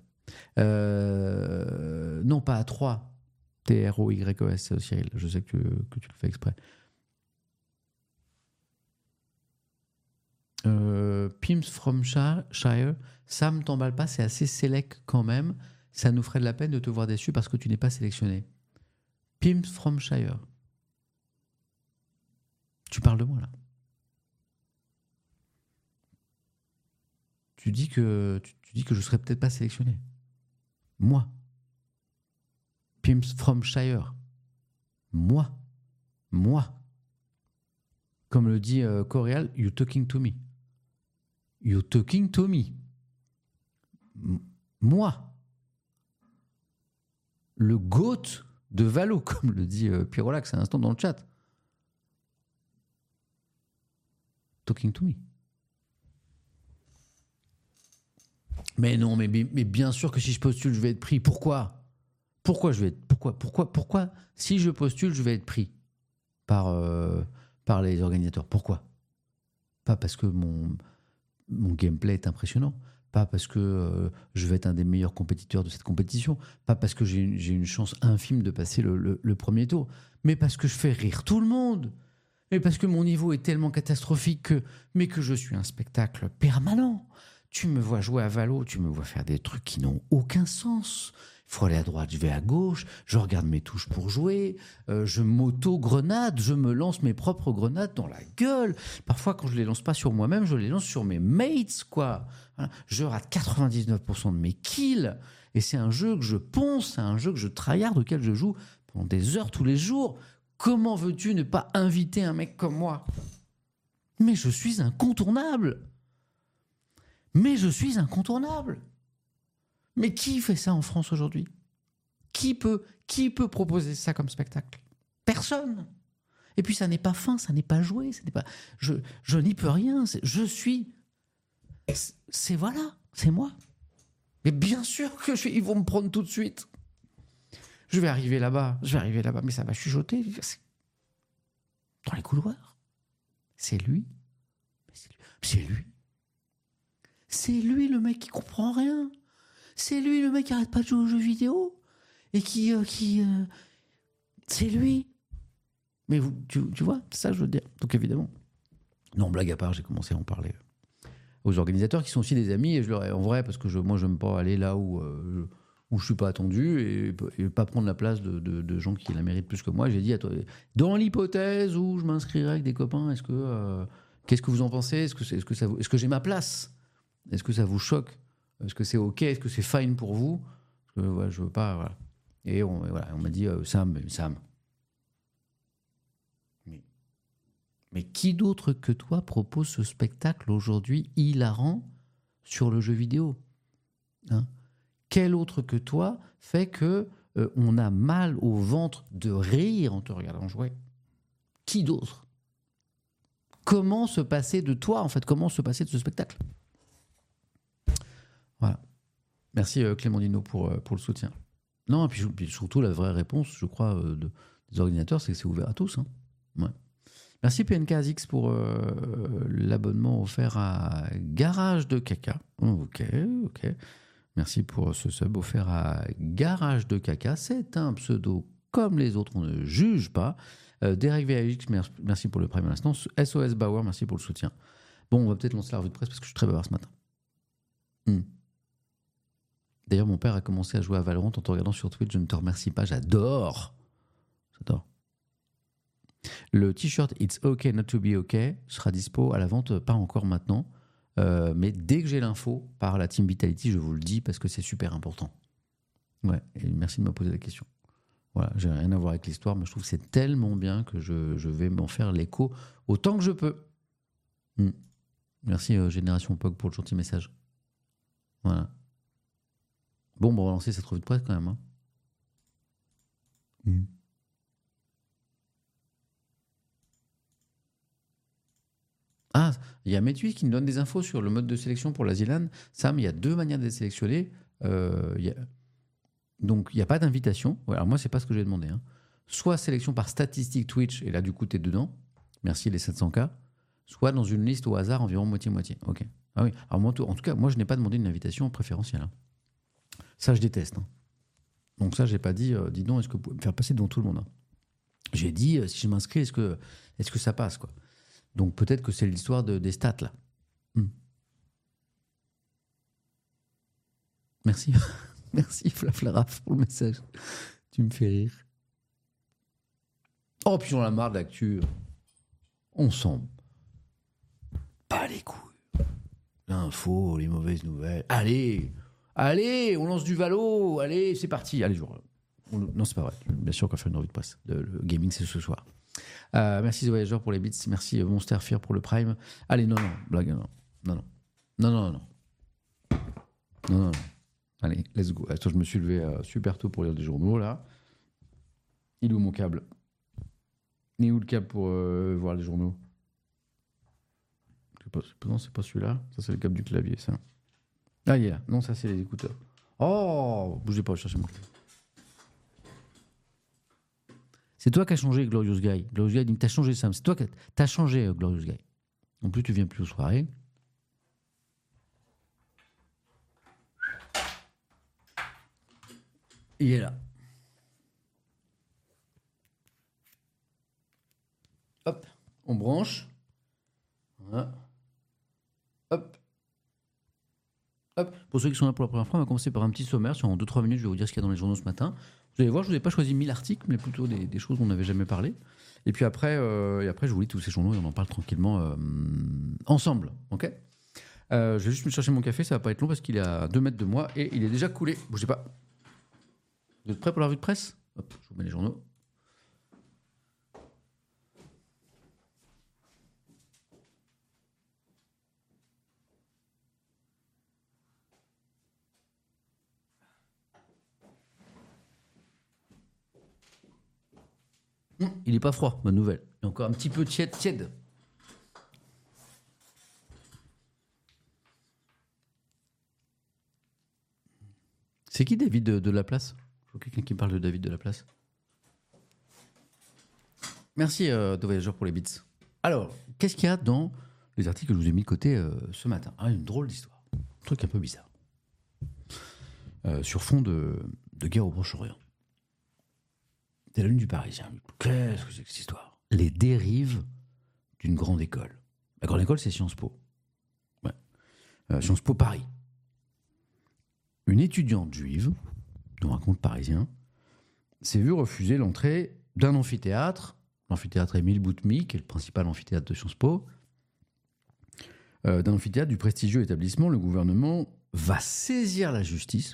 Euh, non, pas à trois. T R O Y O S, Cyril. Je sais que tu, que tu le fais exprès. Euh, Pims from Shire, Sam, t'emballe pas, c'est assez sélect quand même. Ça nous ferait de la peine de te voir déçu parce que tu n'es pas sélectionné. Pims from Shire. Tu parles de moi là. Tu dis que tu, tu dis que je serais peut-être pas sélectionné. Moi. Pims from Shire. Moi. Moi. Comme le dit euh, Coréal, you talking to me. You talking to me. M- moi. Le GOAT de Valo, comme le dit euh, Pyrolax à l'instant dans le chat. Talking to me. Mais non, mais, mais bien sûr que si je postule, je vais être pris. Pourquoi ? Pourquoi je vais être, pourquoi, pourquoi, pourquoi, si je postule, je vais être pris par, euh, par les organisateurs ? Pourquoi ? Pas parce que mon, mon gameplay est impressionnant. Pas parce que euh, je vais être un des meilleurs compétiteurs de cette compétition. Pas parce que j'ai une, j'ai une chance infime de passer le, le, le premier tour. Mais parce que je fais rire tout le monde. Mais parce que mon niveau est tellement catastrophique que, mais que je suis un spectacle permanent. Tu me vois jouer à Valo, tu me vois faire des trucs qui n'ont aucun sens. Il faut aller à droite, je vais à gauche, je regarde mes touches pour jouer, euh, je m'auto-grenade, je me lance mes propres grenades dans la gueule. Parfois, quand je les lance pas sur moi-même, je les lance sur mes mates, quoi. Voilà. Je rate quatre-vingt-dix-neuf pour cent de mes kills. Et c'est un jeu que je ponce, c'est un jeu que je tryhard, auquel je joue pendant des heures tous les jours. Comment veux-tu ne pas inviter un mec comme moi ? Mais je suis incontournable. Mais je suis incontournable. Mais qui fait ça en France aujourd'hui ? Qui peut, qui peut proposer ça comme spectacle ? Personne. Et puis ça n'est pas fin, ça n'est pas joué, ça n'est pas. Je, je n'y peux rien. C'est, je suis. C'est, c'est voilà, c'est moi. Mais bien sûr que je, ils vont me prendre tout de suite. Je vais arriver là-bas, je vais arriver là-bas, mais ça va chuchoter. C'est dans les couloirs. C'est lui. C'est lui. C'est lui. C'est lui le mec qui comprend rien. C'est lui le mec qui arrête pas de jouer aux jeux vidéo. Et qui... Euh, qui euh... C'est lui. Mais vous, tu, tu vois, c'est ça que je veux dire. Donc évidemment. Non, blague à part, j'ai commencé à en parler aux organisateurs qui sont aussi des amis. Et je leur ai, en vrai, parce que je, moi, je n'aime pas aller là où, euh, où je ne suis pas attendu et, et pas prendre la place de, de, de gens qui la méritent plus que moi. J'ai dit, à toi, dans l'hypothèse où je m'inscrirais avec des copains, est-ce que, euh, qu'est-ce que vous en pensez ? Est-ce que, c'est, est-ce, que ça, est-ce que j'ai ma place ? Est-ce que ça vous choque ? Est-ce que c'est OK ? Est-ce que c'est fine pour vous ? Parce que ouais, je veux pas. Voilà. Et on, voilà, on m'a dit euh, Sam, Sam. Mais, mais qui d'autre que toi propose ce spectacle aujourd'hui hilarant sur le jeu vidéo ? Hein ? Quel autre que toi fait que euh, on a mal au ventre de rire en te regardant jouer ? Qui d'autre ? Comment se passer de toi, en fait ? Comment se passer de ce spectacle ? Voilà. Merci euh, Clément Dino pour, euh, pour le soutien. Non, et puis, puis surtout, la vraie réponse, je crois, euh, de, des organisateurs, c'est que c'est ouvert à tous. Hein. Ouais. Merci P N K Azix pour euh, l'abonnement offert à Garage de Caca. Ok, ok. Merci pour ce sub offert à Garage de Caca. C'est un pseudo comme les autres, on ne juge pas. Euh, Derek V A X, merci pour le premier instant. S O S Bauer, merci pour le soutien. Bon, on va peut-être lancer la revue de presse parce que je suis très bavard ce matin. Hmm. D'ailleurs, mon père a commencé à jouer à Valorant en te regardant sur Twitch. Je ne te remercie pas, j'adore. J'adore. Le t-shirt It's OK Not to Be OK sera dispo à la vente, pas encore maintenant. Euh, mais dès que j'ai l'info par la Team Vitality, je vous le dis parce que c'est super important. Ouais, et merci de me poser la question. Voilà, j'ai rien à voir avec l'histoire, mais je trouve que c'est tellement bien que je, je vais m'en faire l'écho autant que je peux. Hmm. Merci euh, Génération Pog pour le gentil message. Voilà. Bon, on va relancer cette revue de presse quand même. Hein. Hmm. Ah, il y a Metui qui nous donne des infos sur le mode de sélection pour l'Asilan. Sam, il y a deux manières d'être sélectionné. Euh, il y a... Donc, il n'y a pas d'invitation. Ouais, alors moi, c'est pas ce que j'ai demandé. Hein. Soit sélection par statistique Twitch, et là, du coup, tu es dedans. Merci les sept cents K. Soit dans une liste au hasard, environ moitié-moitié. Ok. Ah oui. Alors, moi, en tout cas, moi, je n'ai pas demandé une invitation préférentielle. Hein. Ça, je déteste. Hein. Donc, ça, j'ai pas dit, euh, dis donc, est-ce que vous pouvez me faire passer devant tout le monde hein. J'ai dit, euh, si je m'inscris, est-ce que, est-ce que ça passe quoi. Donc, peut-être que c'est l'histoire de, des stats, là. Hmm. Merci. Merci, Flaflaraf, pour le message. Tu me fais rire. Oh, puis on a marre de l'actu. On sent pas les couilles. L'info, les mauvaises nouvelles. Allez, allez, on lance du Valo. Allez, c'est parti. Allez, je... on... Non, c'est pas vrai. Bien sûr qu'on va faire une revue de presse. Le, le gaming, c'est ce soir. Euh, merci The Voyageurs pour les bits. Merci Monster Fear pour le Prime. Allez, non, non, blague, non. Non, non. Non, non, non. Non, non, non. Allez, let's go. Attends, je me suis levé euh, super tôt pour lire des journaux, là. Il est où mon câble? Il est où le câble pour euh, voir les journaux? c'est pas, Non, c'est pas celui-là. Ça, c'est le câble du clavier, ça. Ah, il est là. Non, ça, c'est les écouteurs. Oh, bougez pas, je cherche mon câble. C'est toi qui as changé, Glorious Guy. Glorious Guy, il me t'as changé, Sam. C'est toi qui as changé, euh, Glorious Guy. En plus, tu viens plus aux soirées. Il est là. Hop, on branche. Voilà. Hop. Hop. Pour ceux qui sont là pour la première fois, on va commencer par un petit sommaire. Sur en deux trois minutes, je vais vous dire ce qu'il y a dans les journaux ce matin. Vous allez voir, je ne vous ai pas choisi mille articles, mais plutôt des, des choses dont on n'avait jamais parlé. Et puis après, euh, et après, je vous lis tous ces journaux et on en parle tranquillement euh, ensemble. Ok euh, je vais juste me chercher mon café, ça va pas être long parce qu'il est à deux mètres de moi et il est déjà coulé. Bougez pas. Vous êtes prêts pour la revue de presse? Hop, je vous mets les journaux. Hum, il n'est pas froid, bonne nouvelle. Il y a encore un petit peu tiède, tiède. C'est qui David de, de Laplace? Je vois quelqu'un qui me parle de David de Laplace. Merci euh, de Voyageurs pour les bits. Alors, qu'est-ce qu'il y a dans les articles que je vous ai mis de côté euh, ce matin? Ah, une drôle d'histoire. Un truc un peu bizarre. Euh, sur fond de, de guerre au Proche-Orient. C'est la Lune du Parisien. Qu'est-ce que c'est que cette histoire? Les dérives d'une grande école. La grande école, c'est Sciences Po. Ouais. Euh, Sciences Po Paris. Une étudiante juive, dont raconte Parisien, s'est vue refuser l'entrée d'un amphithéâtre, l'amphithéâtre Émile Boutmy, qui est le principal amphithéâtre de Sciences Po. Euh, d'un amphithéâtre du prestigieux établissement, le gouvernement va saisir la justice.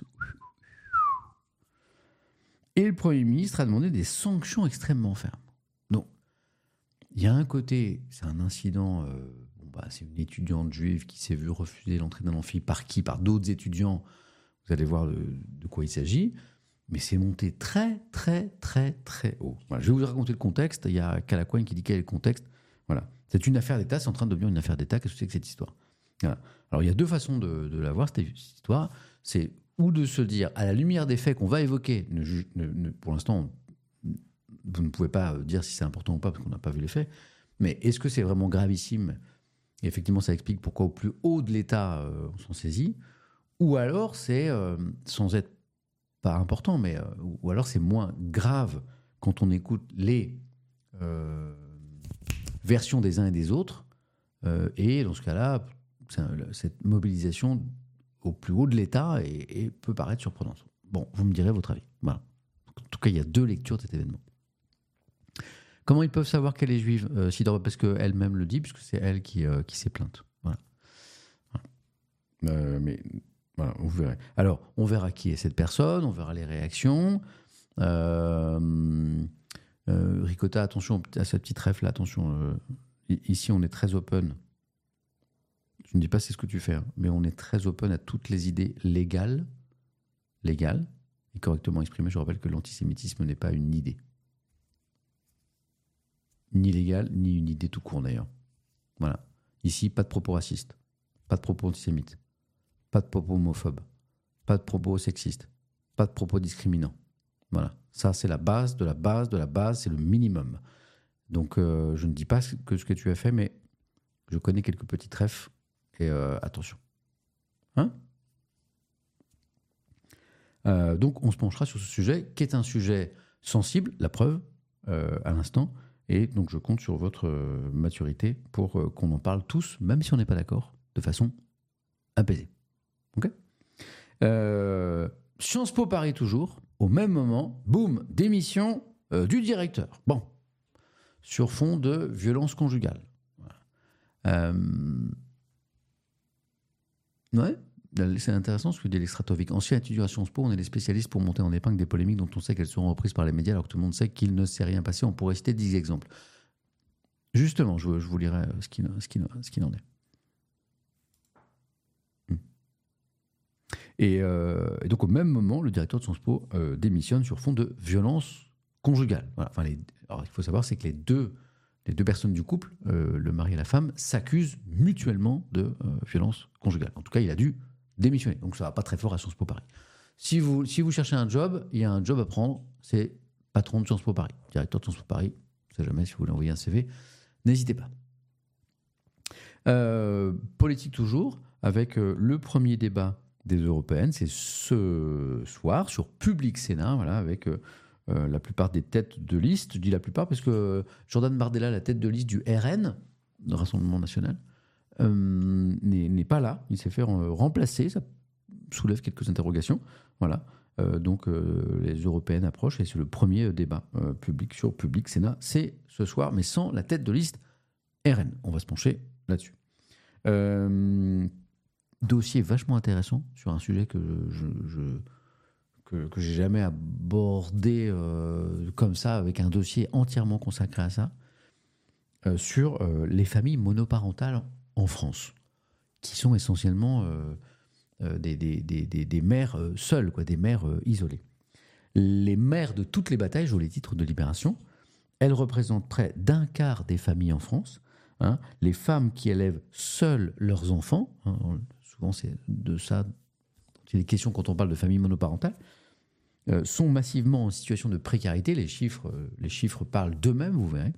Et le Premier ministre a demandé des sanctions extrêmement fermes. Donc, il y a un côté, c'est un incident, euh, bon bah, c'est une étudiante juive qui s'est vue refuser l'entrée d'un amphi par qui? Par d'autres étudiants. Vous allez voir de, de quoi il s'agit. Mais c'est monté très, très, très, très haut. Voilà, je vais vous raconter le contexte. Il y a Calacoigne qui dit quel est le contexte. Voilà. C'est une affaire d'État, c'est en train de devenir une affaire d'État. Qu'est-ce que c'est que cette histoire? Voilà. Alors, il y a deux façons de, de la voir, cette histoire. C'est ou de se dire, à la lumière des faits qu'on va évoquer, ne, ne, ne, pour l'instant, vous ne pouvez pas dire si c'est important ou pas, parce qu'on n'a pas vu les faits, mais est-ce que c'est vraiment gravissime? Et effectivement, ça explique pourquoi au plus haut de l'État, euh, on s'en saisit. Ou alors, c'est, euh, sans être pas important, mais, euh, ou alors c'est moins grave quand on écoute les euh, versions des uns et des autres. Euh, et dans ce cas-là, cette mobilisation au plus haut de l'État et, et peut paraître surprenante. Bon, vous me direz votre avis. Voilà. En tout cas, il y a deux lectures de cet événement. Comment ils peuvent savoir qu'elle est juive, euh, Sidor? Parce qu'elle-même le dit, puisque c'est elle qui, euh, qui s'est plainte. Voilà. voilà. Euh, mais voilà, vous verrez. Alors, on verra qui est cette personne, on verra les réactions. Euh, euh, Ricotta, attention à cette petite ref là, attention. Euh, ici, on est très open. Je ne dis pas c'est ce que tu fais, hein, mais on est très open à toutes les idées légales, légales et correctement exprimées. Je rappelle que l'antisémitisme n'est pas une idée. Ni légale, ni une idée tout court d'ailleurs. Voilà. Ici, pas de propos racistes, pas de propos antisémites, pas de propos homophobes, pas de propos sexistes, pas de propos discriminants. Voilà, ça c'est la base de la base de la base, c'est le minimum. Donc euh, je ne dis pas que ce que tu as fait, mais je connais quelques petits trèfles et euh, attention. Hein euh, donc on se penchera sur ce sujet, qui est un sujet sensible, la preuve, euh, à l'instant, et donc je compte sur votre euh, maturité pour euh, qu'on en parle tous, même si on n'est pas d'accord, de façon apaisée. Ok euh, Sciences Po Paris toujours, au même moment, boum, démission euh, du directeur. Bon, sur fond de violence conjugale. Voilà. Euh, ouais, c'est intéressant ce que dit Lextratovic. Ancien étudiant à Sciences Po, on est des spécialistes pour monter en épingle des polémiques dont on sait qu'elles seront reprises par les médias alors que tout le monde sait qu'il ne s'est rien passé. On pourrait citer dix exemples. Justement, je, je vous lirai ce qu'il, ce, qu'il, ce qu'il en est. Et, euh, et donc au même moment, le directeur de Sciences Po euh, démissionne sur fond de violence conjugale. Voilà. Enfin, les, alors, il faut savoir, c'est que les deux, les deux personnes du couple, euh, le mari et la femme, s'accusent mutuellement de euh, violence conjugale. En tout cas, il a dû démissionner. Donc ça va pas très fort à Sciences Po Paris. Si vous, si vous cherchez un job, il y a un job à prendre, c'est patron de Sciences Po Paris, directeur de Sciences Po Paris. Je ne sais jamais si vous voulez envoyer un C V, n'hésitez pas. Euh, politique toujours, avec euh, le premier débat des européennes, c'est ce soir sur Public Sénat, voilà, avec euh, euh, la plupart des têtes de liste. Je dis la plupart parce que Jordan Bardella, la tête de liste du R N, le Rassemblement National, euh, n'est, n'est pas là. Il s'est fait euh, remplacer. Ça soulève quelques interrogations. Voilà. Euh, donc euh, les européennes approchent et c'est le premier débat euh, public sur Public Sénat. C'est ce soir, mais sans la tête de liste R N. On va se pencher là-dessus. Euh, dossier vachement intéressant sur un sujet que je, je que, que j'ai jamais abordé euh, comme ça, avec un dossier entièrement consacré à ça, euh, sur euh, les familles monoparentales en France, qui sont essentiellement euh, euh, des, des, des, des, des mères euh, seules, quoi, des mères euh, isolées. Les mères de toutes les batailles, je lis les titres de Libération, elles représentent près d'un quart des familles en France. Hein, les femmes qui élèvent seules leurs enfants, hein, souvent c'est de ça c'est des questions quand on parle de famille monoparentale, euh, sont massivement en situation de précarité. Les chiffres, euh, les chiffres parlent d'eux-mêmes, vous verrez.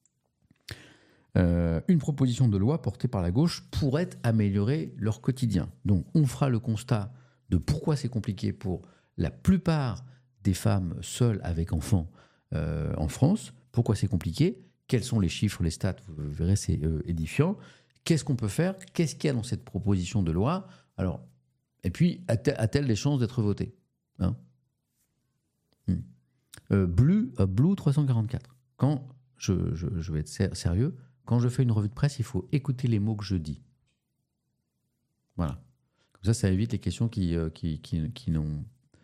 Euh, une proposition de loi portée par la gauche pourrait améliorer leur quotidien. Donc on fera le constat de pourquoi c'est compliqué pour la plupart des femmes seules avec enfants euh, en France, pourquoi c'est compliqué, quels sont les chiffres, les stats, vous verrez, c'est euh, édifiant. Qu'est-ce qu'on peut faire? Qu'est-ce qu'il y a dans cette proposition de loi? Alors, et puis, a-t-elle des chances d'être votée, hein? hmm. euh, Blue, euh, Blue trois cent quarante-quatre. Quand, je, je, je vais être sérieux, quand je fais une revue de presse, il faut écouter les mots que je dis. Voilà. Comme ça, ça évite les questions qui, euh, qui, qui, qui, n'ont,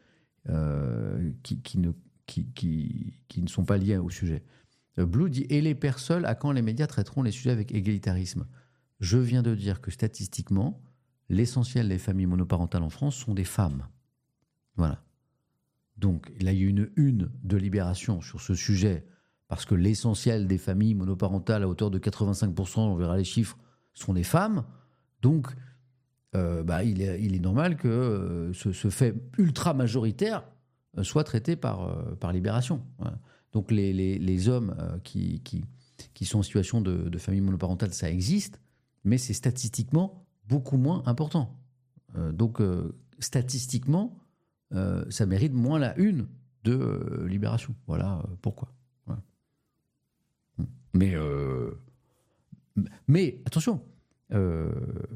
euh, qui, qui, ne, qui, qui, qui ne sont pas liées au sujet. Blue dit « Et les pères seuls, à quand les médias traiteront les sujets avec égalitarisme ?» Je viens de dire que statistiquement, l'essentiel des familles monoparentales en France sont des femmes. Voilà. Donc là, il y a une une de Libération sur ce sujet, parce que l'essentiel des familles monoparentales, à hauteur de quatre-vingt-cinq pour cent, on verra les chiffres, sont des femmes. Donc, euh, bah, il, est, il est normal que euh, ce, ce fait ultra majoritaire euh, soit traité par, euh, par Libération. Voilà. Donc les, les, les hommes euh, qui, qui, qui sont en situation de, de famille monoparentale, ça existe, mais c'est statistiquement beaucoup moins important. Euh, donc euh, statistiquement, euh, ça mérite moins la une de euh, Libération. Voilà euh, pourquoi. Voilà. Mais, euh, mais attention, euh,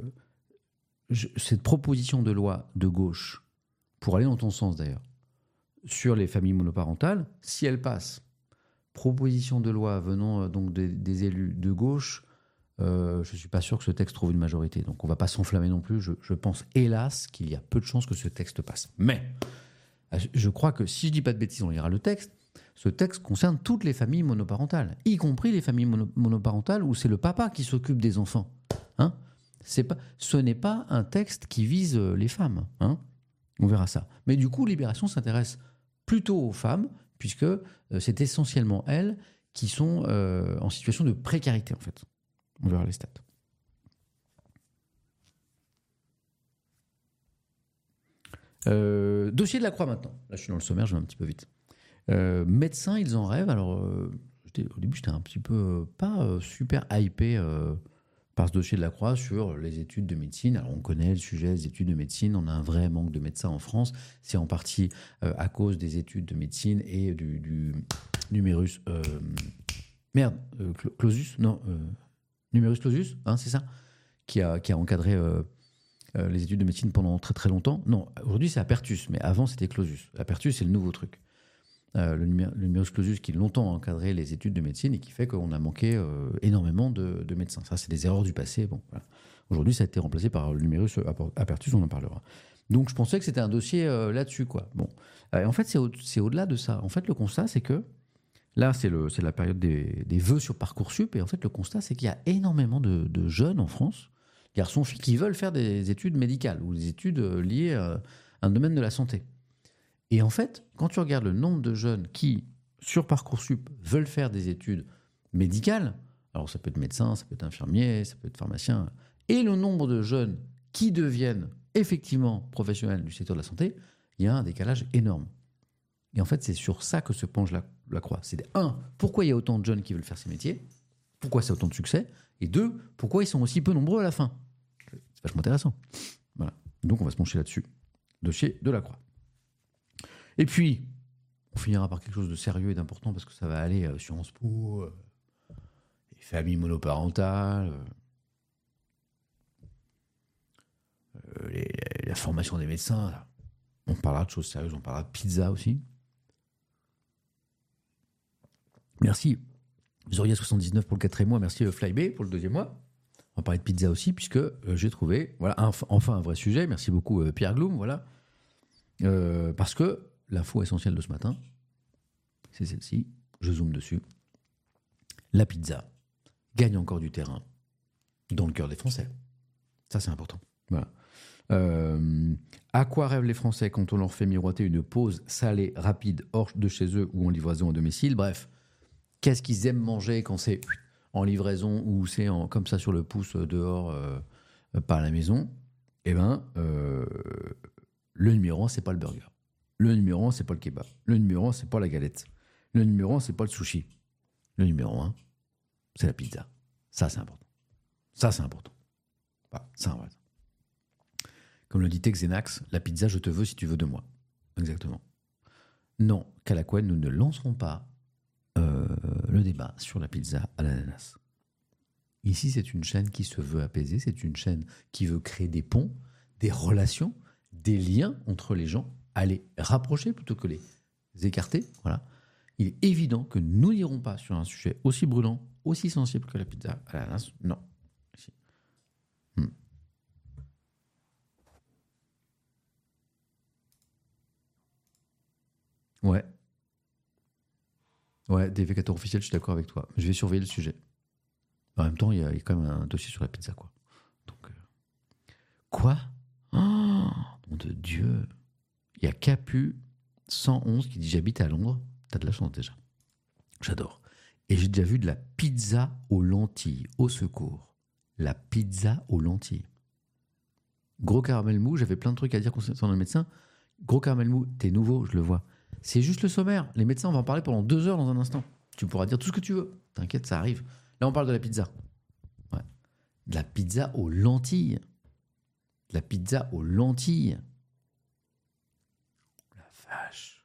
je, cette proposition de loi de gauche, pour aller dans ton sens d'ailleurs, sur les familles monoparentales, si elle passe, proposition de loi venant euh, donc des, des élus de gauche, euh, je ne suis pas sûr que ce texte trouve une majorité. Donc on ne va pas s'enflammer non plus. Je, je pense, hélas, qu'il y a peu de chances que ce texte passe. Mais je crois que, si je ne dis pas de bêtises, on lira le texte, ce texte concerne toutes les familles monoparentales, y compris les familles mono, monoparentales où c'est le papa qui s'occupe des enfants. Hein, c'est pas, ce n'est pas un texte qui vise les femmes. Hein, on verra ça. Mais du coup, Libération s'intéresse plutôt aux femmes, puisque euh, c'est essentiellement elles qui sont euh, en situation de précarité, en fait. On verra les stats. Euh, dossier de la Croix maintenant. Là, je suis dans le sommaire, je vais un petit peu vite. Euh, médecins, ils en rêvent. Alors, euh, au début, j'étais un petit peu euh, pas euh, super hypé euh, par ce dossier de la Croix sur les études de médecine. Alors, on connaît le sujet des études de médecine. On a un vrai manque de médecins en France. C'est en partie euh, à cause des études de médecine et du, du numérus. Euh, merde, euh, clausus Non, euh, numerus clausus, hein, c'est ça qui a, qui a encadré. Euh, Euh, les études de médecine pendant très très longtemps. Non, aujourd'hui c'est Apertus, mais avant c'était Clausus. Apertus, c'est le nouveau truc. Euh, le, numé- le numerus clausus qui longtemps a encadré les études de médecine et qui fait qu'on a manqué euh, énormément de, de médecins. Ça, c'est des erreurs du passé. Bon, voilà. Aujourd'hui, ça a été remplacé par le numerus Apertus, on en parlera. Donc je pensais que c'était un dossier euh, là-dessus, quoi. Bon, Euh, en fait, c'est, au- c'est au-delà de ça. En fait, le constat, c'est que là, c'est, le, c'est la période des, des vœux sur Parcoursup, et en fait, le constat, c'est qu'il y a énormément de, de jeunes en France, garçons, filles, qui veulent faire des études médicales ou des études euh, liées à un domaine de la santé. Et en fait, quand tu regardes le nombre de jeunes qui, sur Parcoursup, veulent faire des études médicales, alors ça peut être médecin, ça peut être infirmier, ça peut être pharmacien, et le nombre de jeunes qui deviennent effectivement professionnels du secteur de la santé, il y a un décalage énorme. Et en fait, c'est sur ça que se penche la, la croix. C'est un, pourquoi il y a autant de jeunes qui veulent faire ces métiers? Pourquoi c'est autant de succès? Et deux, pourquoi ils sont aussi peu nombreux à la fin? C'est vachement intéressant. Voilà. Donc on va se pencher là-dessus. Dossier de la croix. Et puis, on finira par quelque chose de sérieux et d'important parce que ça va aller euh, Sciences Po, euh, les familles monoparentales, euh, les, la formation des médecins. Là. On parlera de choses sérieuses, on parlera de pizza aussi. Merci Zoria soixante-dix-neuf pour le quatrième mois, merci Flybay pour le deuxième mois. On va parler de pizza aussi, puisque euh, j'ai trouvé, voilà, un, enfin un vrai sujet. Merci beaucoup euh, Pierre Gloum, voilà. Euh, parce que l'info essentielle de ce matin, c'est celle-ci. Je zoome dessus. La pizza gagne encore du terrain dans le cœur des Français. Ça, c'est important. Voilà. Euh, à quoi rêvent les Français quand on leur fait miroiter une pause salée rapide hors de chez eux ou en livraison à domicile? Bref, qu'est-ce qu'ils aiment manger quand c'est en livraison ou c'est en, comme ça sur le pouce dehors euh, par la maison? Eh bien, euh, le numéro un, c'est pas le burger. Le numéro un, c'est pas le kebab. Le numéro un, c'est pas la galette. Le numéro un, c'est pas le sushi. Le numéro un, c'est la pizza. Ça, c'est important. Ça, c'est important. Voilà, ça, ouais. Comme le dit Texenax, la pizza, je te veux si tu veux de moi. Exactement. Non, Calaquel, nous ne lancerons pas euh, le débat sur la pizza à l'ananas. Ici, c'est une chaîne qui se veut apaiser, c'est une chaîne qui veut créer des ponts, des relations, des liens entre les gens, à les rapprocher plutôt que les écarter. Voilà. Il est évident que nous n'irons pas sur un sujet aussi brûlant, aussi sensible que la pizza à l'ananas. Non. Ici. Hmm. Ouais. Ouais, dévécateur officiel, je suis d'accord avec toi. Je vais surveiller le sujet. En même temps, il y, a, il y a quand même un dossier sur la pizza, quoi. Donc, euh... quoi? Oh, nom de Dieu. Il y a Capu cent onze qui dit j'habite à Londres. T'as de la chance déjà. J'adore. Et j'ai déjà vu de la pizza aux lentilles. Au secours. La pizza aux lentilles. Gros caramel mou, j'avais plein de trucs à dire concernant le médecin. Gros caramel mou, t'es nouveau, je le vois. C'est juste le sommaire. Les médecins, on va en parler pendant deux heures dans un instant. Tu pourras dire tout ce que tu veux. T'inquiète, ça arrive. Là, on parle de la pizza. Ouais. De la pizza aux lentilles. De la pizza aux lentilles. La vache.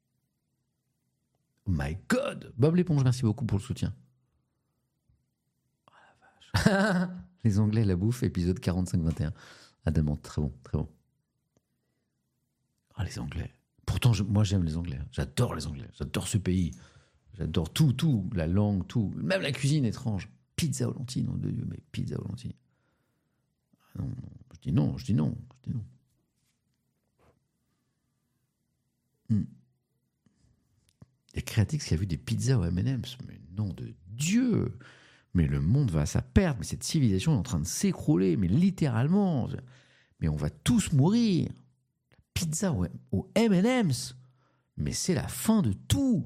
Oh my God. Bob l'éponge, merci beaucoup pour le soutien. Oh la vache. Les Anglais, la bouffe, épisode quarante-cinq vingt et un. Adamant, très bon, très bon. Ah, oh, les Anglais. Pourtant, je, moi, j'aime les Anglais. J'adore les Anglais. J'adore ce pays. J'adore tout, tout. La langue, tout. Même la cuisine étrange. Pizza aux lentilles, non de Dieu, mais pizza aux lentilles. Ah non, non. Je dis non, je dis non, je dis non. Hmm. Il y a Créatix qui a vu des pizzas aux M and M's. Mais nom de Dieu. Mais le monde va à sa perte. Mais cette civilisation est en train de s'écrouler. Mais littéralement. Mais on va tous mourir. La pizza aux M and M's. Mais c'est la fin de tout.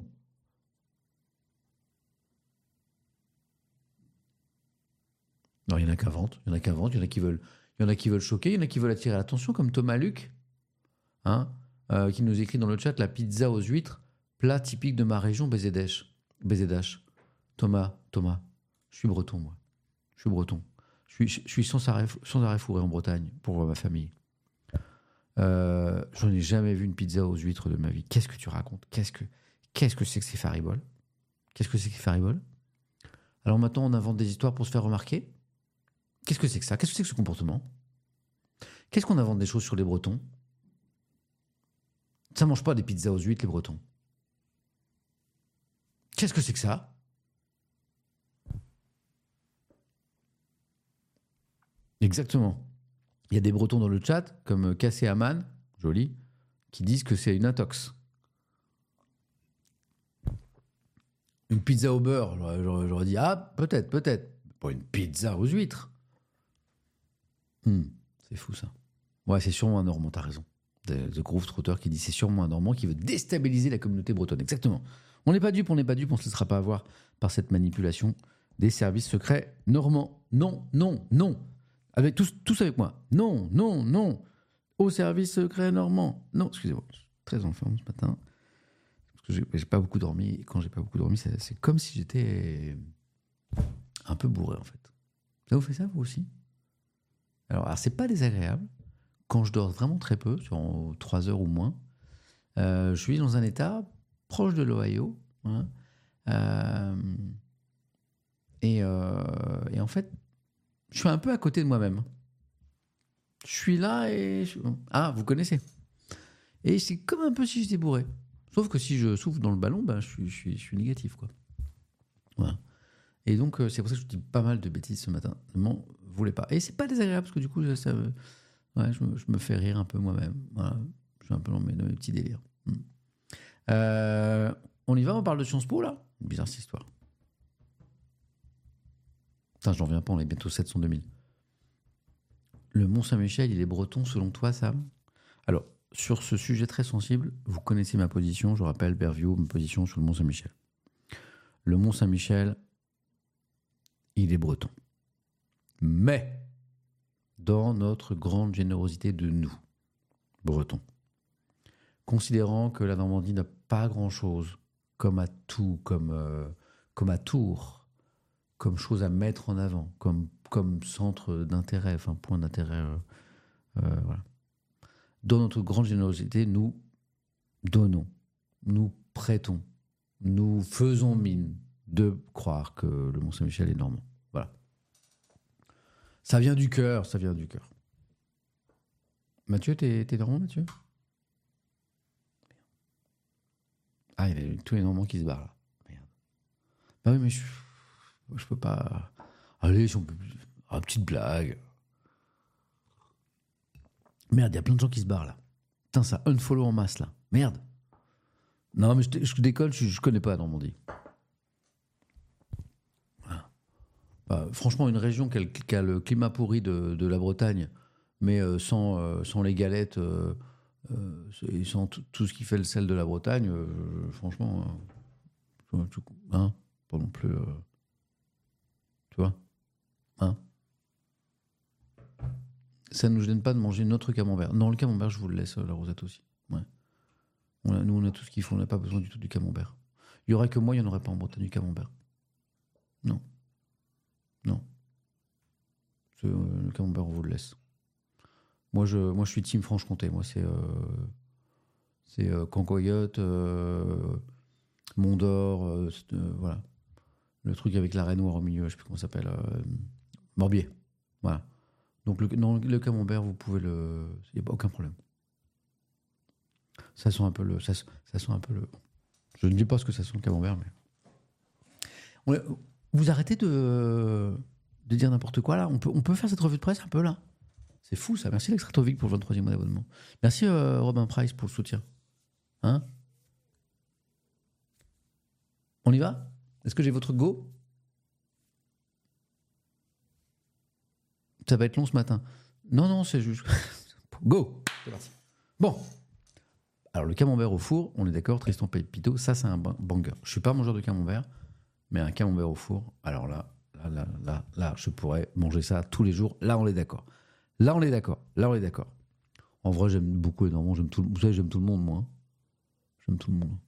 Non, il y en a qui inventent. Il y en a qui inventent. Il y en a qui veulent, il y en a qui veulent choquer. Il y en a qui veulent attirer l'attention, comme Thomas Luc. hein, euh, qui nous écrit dans le chat la pizza aux huîtres, plat typique de ma région, B Z H. B Z H. Thomas, Thomas, je suis breton, moi. Je suis breton. Je suis, je suis sans arrêt, sans arrêt fourré en Bretagne pour ma famille. Euh, j'en ai jamais vu une pizza aux huîtres de ma vie. Qu'est-ce que tu racontes? Qu'est-ce que qu'est-ce que c'est que ces fariboles? Qu'est-ce que c'est que ces fariboles? Alors maintenant, on invente des histoires pour se faire remarquer. Qu'est-ce que c'est que ça? Qu'est-ce que c'est que ce comportement? Qu'est-ce qu'on invente des choses sur les Bretons? Ça mange pas des pizzas aux huîtres, les Bretons. Qu'est-ce que c'est que ça? Exactement. Il y a des Bretons dans le chat, comme Cassé Aman, joli, qui disent que c'est une intox. Une pizza au beurre, j'aurais, j'aurais dit, ah, peut-être, peut-être. Pas une pizza aux huîtres. Hmm, c'est fou, ça. Ouais, c'est sûrement un Normand, t'as raison. The Groove Trotter qui dit, c'est sûrement un Normand qui veut déstabiliser la communauté bretonne. Exactement. On n'est pas dupe, on n'est pas dupe, on ne se laissera pas avoir par cette manipulation des services secrets normands. Non, non, non. Avec tous, tous avec moi. Non, non, non. Au service secret normand. Non, excusez-moi. Je suis très en forme ce matin. Parce que j'ai, j'ai pas beaucoup dormi. Et quand j'ai pas beaucoup dormi, c'est, c'est comme si j'étais un peu bourré, en fait. Ça vous fait ça, vous aussi? Alors, alors, c'est pas désagréable. Quand je dors vraiment très peu, sur trois heures ou moins, euh, je suis dans un état proche de l'Ohio. Hein, euh, et, euh, et en fait, je suis un peu à côté de moi-même. Je suis là et... Je... Ah, vous connaissez. Et c'est comme un peu si j'étais bourré. Sauf que si je souffle dans le ballon, ben, je, suis, je, suis, je suis négatif, quoi. Voilà. Et donc, c'est pour ça que je dis pas mal de bêtises ce matin. Ne m'en voulez pas. Et c'est pas désagréable, parce que du coup, ça, ouais, je, me, je me fais rire un peu moi-même. Voilà. Je suis un peu dans mes, dans mes petits délires. Hmm. Euh, on y va, on parle de Sciences Po, là? Bizarre, cette histoire. Putain, j'en reviens pas, on est bientôt sept cent deux mille. Le Mont-Saint-Michel, il est breton selon toi, Sam? Alors, sur ce sujet très sensible, vous connaissez ma position, je rappelle, Berview, ma position sur le Mont-Saint-Michel. Le Mont-Saint-Michel, il est breton. Mais, dans notre grande générosité de nous, bretons, considérant que la Normandie n'a pas grand-chose, comme à tout, comme, euh, comme à Tours, comme chose à mettre en avant, comme, comme centre d'intérêt, enfin point d'intérêt. Euh, euh, voilà. Dans notre grande générosité, nous donnons, nous prêtons, nous faisons mine de croire que le Mont-Saint-Michel est normand. Voilà. Ça vient du cœur, ça vient du cœur. Mathieu, t'es, t'es normand, Mathieu? Ah, il y a tous les Normands qui se barrent là. Merde. Bah oui, mais je, je peux pas. Allez, si on peut. Ah, petite blague. Merde, il y a plein de gens qui se barrent là. Putain, ça unfollow en masse là. Merde. Non, mais je, je déconne, je, je connais pas la Normandie. Voilà. Bah, franchement, une région qui a, qui a le climat pourri de, de la Bretagne, mais euh, sans, euh, sans les galettes. Euh, Euh, et sans t- tout ce qui fait le sel de la Bretagne, euh, franchement, euh, tout, hein, pas non plus, euh, tu vois, hein. Ça ne nous gêne pas de manger notre camembert. Non, le camembert, je vous le laisse, la Rosette aussi. Ouais. On a, nous, on a tout ce qu'il faut, on n'a pas besoin du tout du camembert. Il y aurait que moi, il n'y en aurait pas en Bretagne du camembert. Non. Non. C'est, euh, le camembert, on vous le laisse. Moi je, moi, je suis team Franche-Comté. Moi, c'est, euh, c'est euh, Cancoyote, euh, Mont-d'Or, euh, euh, voilà. Le truc avec la raie noire au milieu, je sais plus comment ça s'appelle. Euh, Morbier. Voilà. Donc, le, non, le camembert, vous pouvez le. Il n'y a aucun problème. Ça sent un peu le. Ça, ça sent un peu le. Je ne dis pas ce que ça sent le camembert, mais. On, vous arrêtez de, de dire n'importe quoi là. On peut, on peut faire cette revue de presse un peu là. C'est fou ça. Merci l'Extratovic pour le vingt-troisième mois d'abonnement. Merci euh, Robin Price pour le soutien. Hein? On y va? Est-ce que j'ai votre go? Ça va être long ce matin. Non, non, c'est juste... Go! C'est parti. Bon. Alors le camembert au four, on est d'accord, Tristan Pépito, ça c'est un banger. Je suis pas mangeur de camembert, mais un camembert au four, alors là, là, là, là, là, je pourrais manger ça tous les jours. Là, on est d'accord. Là, on est d'accord. Là, on est d'accord. En vrai, j'aime beaucoup énormément. J'aime tout, vous savez, j'aime tout le monde, moi. Hein. J'aime tout le monde.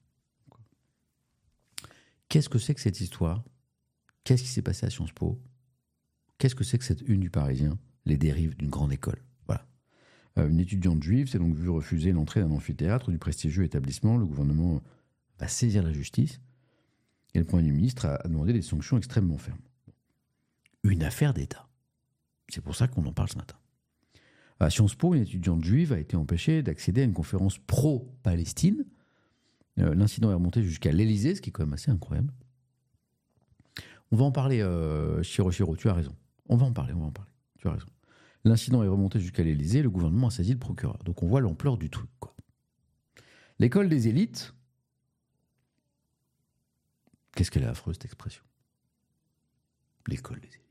Qu'est-ce que c'est que cette histoire? Qu'est-ce qui s'est passé à Sciences Po? Qu'est-ce que c'est que cette une du Parisien? Les dérives d'une grande école. Voilà. Euh, une étudiante juive s'est donc vue refuser l'entrée d'un amphithéâtre du prestigieux établissement. Le gouvernement va saisir la justice et le Premier ministre a demandé des sanctions extrêmement fermes. Une affaire d'État. C'est pour ça qu'on en parle ce matin. À Sciences Po, une étudiante juive a été empêchée d'accéder à une conférence pro-Palestine. Euh, l'incident est remonté jusqu'à l'Élysée, ce qui est quand même assez incroyable. On va en parler, euh, Chiro Chiro, tu as raison. On va en parler, on va en parler. Tu as raison. L'incident est remonté jusqu'à l'Élysée, le gouvernement a saisi le procureur. Donc on voit l'ampleur du truc, quoi. L'école des élites. Qu'est-ce qu'elle est affreuse, cette expression? L'école des élites.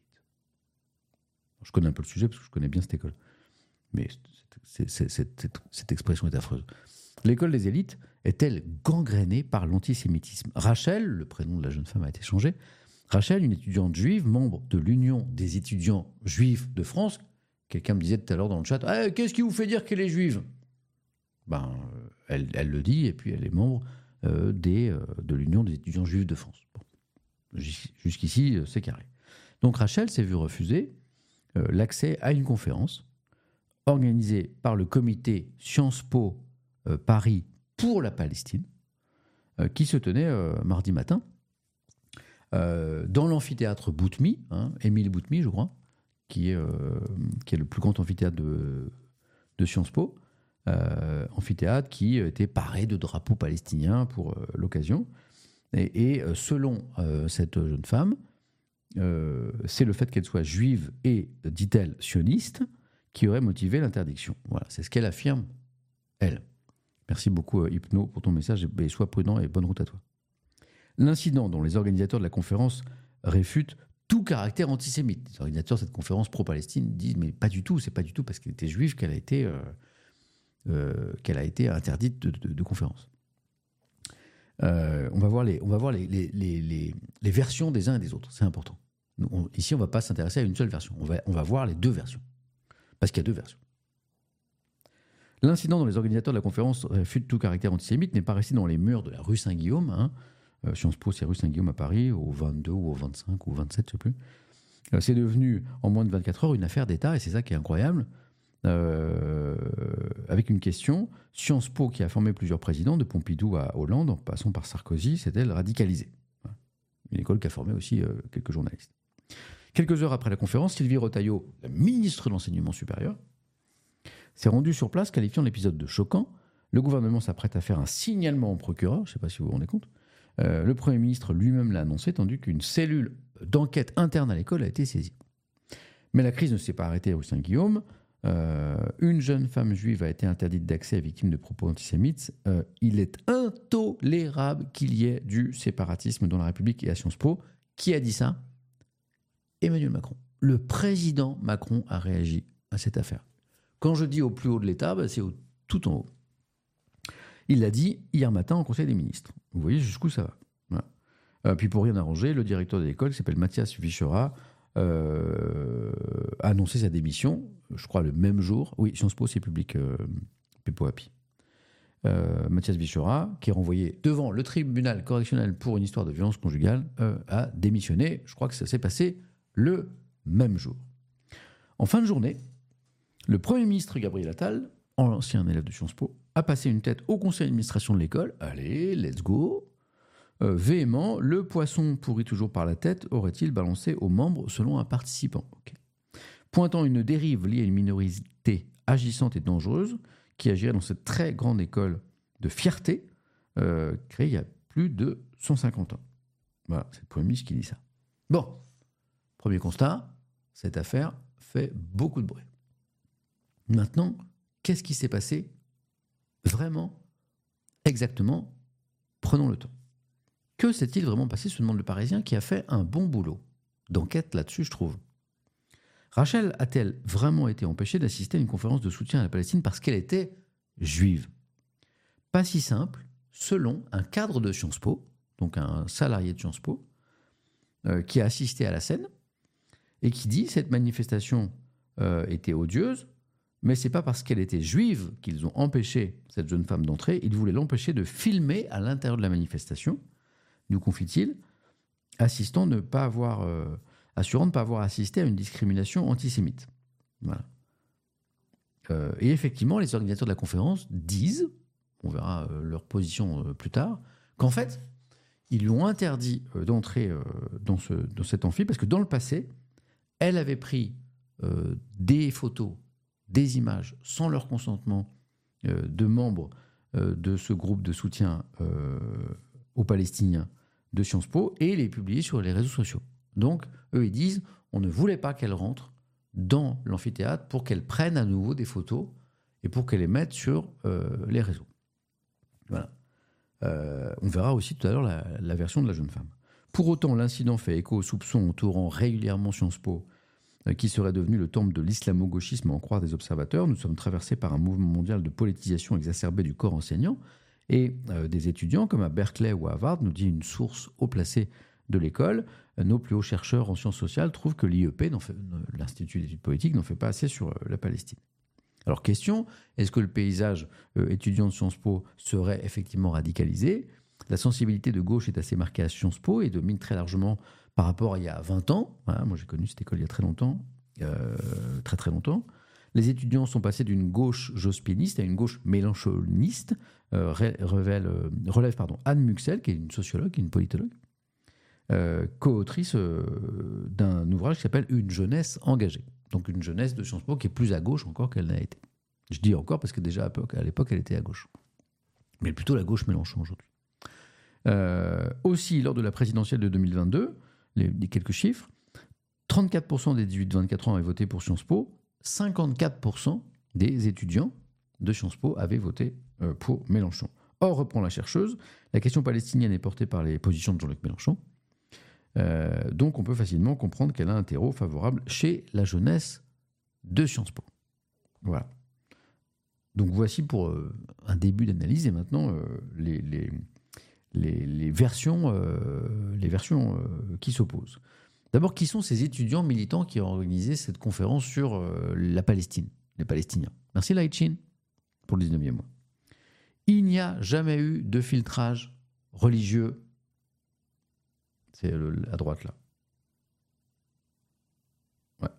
Je connais un peu le sujet parce que je connais bien cette école. Mais c'est, c'est, c'est, cette, cette expression est affreuse. L'école des élites est-elle gangrénée par l'antisémitisme? Rachel, le prénom de la jeune femme a été changé. Rachel, une étudiante juive, membre de l'Union des étudiants juifs de France. Quelqu'un me disait tout à l'heure dans le chat, hey, qu'est-ce qui vous fait dire qu'elle est juive? Ben, elle, elle le dit, et puis elle est membre euh, des, euh, de l'Union des étudiants juifs de France. Bon. Jusqu'ici, euh, c'est carré. Donc Rachel s'est vue refuser euh, l'accès à une conférence organisée par le comité Sciences Po euh, Paris pour la Palestine, euh, qui se tenait euh, mardi matin euh, dans l'amphithéâtre Boutmy, hein, Émile Boutmy, je crois, qui est, euh, qui est le plus grand amphithéâtre de, de Sciences Po, euh, amphithéâtre qui était paré de drapeaux palestiniens pour euh, l'occasion. Et, et selon euh, cette jeune femme, euh, c'est le fait qu'elle soit juive et, dit-elle, sioniste, qui aurait motivé l'interdiction. Voilà, c'est ce qu'elle affirme, elle. Merci beaucoup, euh, Hypno, pour ton message, et sois prudent et bonne route à toi. L'incident dont les organisateurs de la conférence réfutent tout caractère antisémite. Les organisateurs de cette conférence pro-Palestine disent mais pas du tout, c'est pas du tout parce qu'elle était juive qu'elle a été, euh, euh, qu'elle a été interdite de, de, de conférence. Euh, on va voir, les, on va voir les, les, les, les, les versions des uns et des autres, c'est important. Nous, on, ici, on ne va pas s'intéresser à une seule version, on va, on va voir les deux versions, parce qu'il y a deux versions. L'incident dont les organisateurs de la conférence réfutent tout caractère antisémite n'est pas resté dans les murs de la rue Saint-Guillaume, hein. Euh, Sciences Po, c'est rue Saint-Guillaume à Paris, au vingt-deux ou au vingt-cinq ou au vingt-sept, je ne sais plus. Euh, c'est devenu, en moins de vingt-quatre heures, une affaire d'État, et c'est ça qui est incroyable, euh, avec une question. Sciences Po, qui a formé plusieurs présidents, de Pompidou à Hollande, en passant par Sarkozy, s'est-elle radicalisée? Voilà. Une école qui a formé aussi euh, quelques journalistes. Quelques heures après la conférence, Sylvie Retailleau, la ministre de l'Enseignement supérieur, s'est rendue sur place, qualifiant l'épisode de choquant. Le gouvernement s'apprête à faire un signalement au procureur, je ne sais pas si vous vous rendez compte. Euh, le Premier ministre lui-même l'a annoncé, tandis qu'une cellule d'enquête interne à l'école a été saisie. Mais la crise ne s'est pas arrêtée à rue Saint-Guillaume. Euh, une jeune femme juive a été interdite d'accès à victimes de propos antisémites. Euh, il est intolérable qu'il y ait du séparatisme dans la République et à Sciences Po. Qui a dit ça? Emmanuel Macron. Le président Macron a réagi à cette affaire. Quand je dis au plus haut de l'État, bah, c'est au, tout en haut. Il l'a dit hier matin au Conseil des ministres. Vous voyez jusqu'où ça va. Voilà. Euh, puis pour rien arranger, le directeur de l'école, qui s'appelle Mathias Vichera, euh, a annoncé sa démission, je crois le même jour. Oui, Sciences Po, c'est public, euh, Pepo Happy. Euh, Mathias Vichera, qui est renvoyé devant le tribunal correctionnel pour une histoire de violence conjugale, euh, a démissionné. Je crois que ça s'est passé le même jour. En fin de journée, le Premier ministre Gabriel Attal, ancien élève de Sciences Po, a passé une tête au conseil d'administration de l'école. Allez, let's go. Euh, véhément, le poisson pourri toujours par la tête aurait-il balancé aux membres selon un participant. Okay. Pointant une dérive liée à une minorité agissante et dangereuse qui agirait dans cette très grande école de fierté euh, créée il y a plus de cent cinquante ans. Voilà, c'est le Premier ministre qui dit ça. Bon, premier constat, cette affaire fait beaucoup de bruit. Maintenant, qu'est-ce qui s'est passé vraiment, exactement? Prenons le temps. Que s'est-il vraiment passé, se demande le Parisien, qui a fait un bon boulot d'enquête là-dessus, je trouve. Rachel a-t-elle vraiment été empêchée d'assister à une conférence de soutien à la Palestine parce qu'elle était juive? Pas si simple, selon un cadre de Sciences Po, donc un salarié de Sciences Po, euh, qui a assisté à la scène et qui dit cette manifestation euh, était odieuse, mais c'est pas parce qu'elle était juive qu'ils ont empêché cette jeune femme d'entrer. Ils voulaient l'empêcher de filmer à l'intérieur de la manifestation, nous confie-t-il, assistant ne pas avoir, euh, assurant de ne pas avoir assisté à une discrimination antisémite. Voilà. Euh, et effectivement, les organisateurs de la conférence disent, on verra euh, leur position euh, plus tard, qu'en fait, ils lui ont interdit euh, d'entrer euh, dans, ce, dans cet amphi parce que dans le passé, elle avait pris euh, des photos, des images, sans leur consentement, euh, de membres euh, de ce groupe de soutien euh, aux Palestiniens de Sciences Po et les publier sur les réseaux sociaux. Donc, eux, ils disent, on ne voulait pas qu'elle rentre dans l'amphithéâtre pour qu'elle prenne à nouveau des photos et pour qu'elle les mette sur euh, les réseaux. Voilà. Euh, on verra aussi tout à l'heure la, la version de la jeune femme. Pour autant, l'incident fait écho aux soupçons entourant régulièrement Sciences Po, euh, qui serait devenu le temple de l'islamo-gauchisme à en croire des observateurs. Nous sommes traversés par un mouvement mondial de politisation exacerbée du corps enseignant et euh, des étudiants, comme à Berkeley ou à Harvard, nous dit une source haut placée de l'école. Nos plus hauts chercheurs en sciences sociales trouvent que l'I E P, l'Institut d'études politiques, n'en fait pas assez sur la Palestine. Alors question, est-ce que le paysage euh, étudiant de Sciences Po serait effectivement radicalisé ? La sensibilité de gauche est assez marquée à Sciences Po et domine très largement par rapport à il y a vingt ans. Voilà, moi j'ai connu cette école il y a très longtemps, euh, très très longtemps. Les étudiants sont passés d'une gauche jospiniste à une gauche mélenchoniste, euh, révèle, euh, relève pardon, Anne Muxel, qui est une sociologue, une politologue, Euh, co-autrice euh, d'un ouvrage qui s'appelle « Une jeunesse engagée ». Donc une jeunesse de Sciences Po qui est plus à gauche encore qu'elle n'a été. Je dis encore parce que déjà à l'époque, elle était à gauche. Mais plutôt la gauche Mélenchon aujourd'hui. Euh, aussi, lors de la présidentielle de deux mille vingt-deux, les, les quelques chiffres, trente-quatre pour cent des dix-huit vingt-quatre ans avaient voté pour Sciences Po, cinquante-quatre pour cent des étudiants de Sciences Po avaient voté euh, pour Mélenchon. Or, reprend la chercheuse, la question palestinienne est portée par les positions de Jean-Luc Mélenchon. Euh, donc on peut facilement comprendre qu'elle a un terreau favorable chez la jeunesse de Sciences Po. Voilà. Donc voici pour euh, un début d'analyse et maintenant euh, les, les, les, les versions, euh, les versions euh, qui s'opposent. D'abord, qui sont ces étudiants militants qui ont organisé cette conférence sur euh, la Palestine, les Palestiniens ? Merci Laïtchin pour le dix-neuvième mois. Il n'y a jamais eu de filtrage religieux. C'est le, à droite, là. Ouais.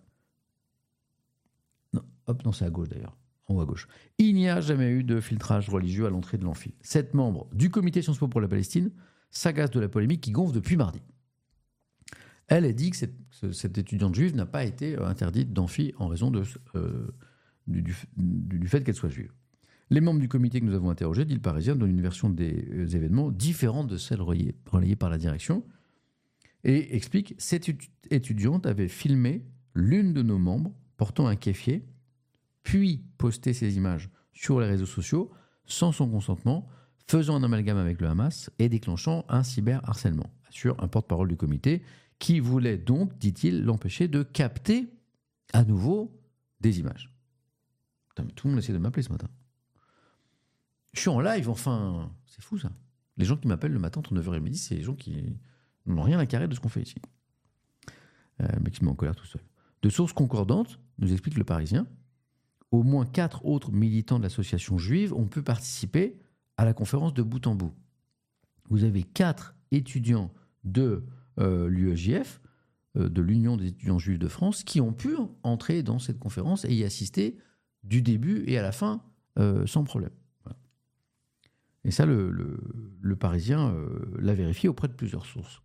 Non, hop, non, c'est à gauche, d'ailleurs. En haut à gauche. Il n'y a jamais eu de filtrage religieux à l'entrée de l'amphi. Sept membres du comité Sciences Po pour la Palestine s'agacent de la polémique qui gonfle depuis mardi. Elle a dit que cette, cette étudiante juive n'a pas été interdite d'amphi en raison de, euh, du, du, du fait qu'elle soit juive. Les membres du comité que nous avons interrogés, dit le Parisien, donnent une version des euh, événements différente de celle relayée, relayée par la direction. Et explique, cette étudiante avait filmé l'une de nos membres portant un kéfier, puis posté ces images sur les réseaux sociaux sans son consentement, faisant un amalgame avec le Hamas et déclenchant un cyberharcèlement, assure un porte-parole du comité qui voulait donc, dit-il, l'empêcher de capter à nouveau des images. Putain, mais tout le monde essaie de m'appeler ce matin. Je suis en live, enfin, c'est fou ça. Les gens qui m'appellent le matin entre neuf heures et midi, c'est les gens qui n'ont rien à carrer de ce qu'on fait ici. Euh, mais qui se met en colère tout seul. De sources concordantes, nous explique le Parisien, au moins quatre autres militants de l'association juive ont pu participer à la conférence de bout en bout. Vous avez quatre étudiants de euh, l'U E J F, euh, de l'Union des étudiants juifs de France, qui ont pu entrer dans cette conférence et y assister du début et à la fin euh, sans problème. Voilà. Et ça, le, le, le Parisien euh, l'a vérifié auprès de plusieurs sources.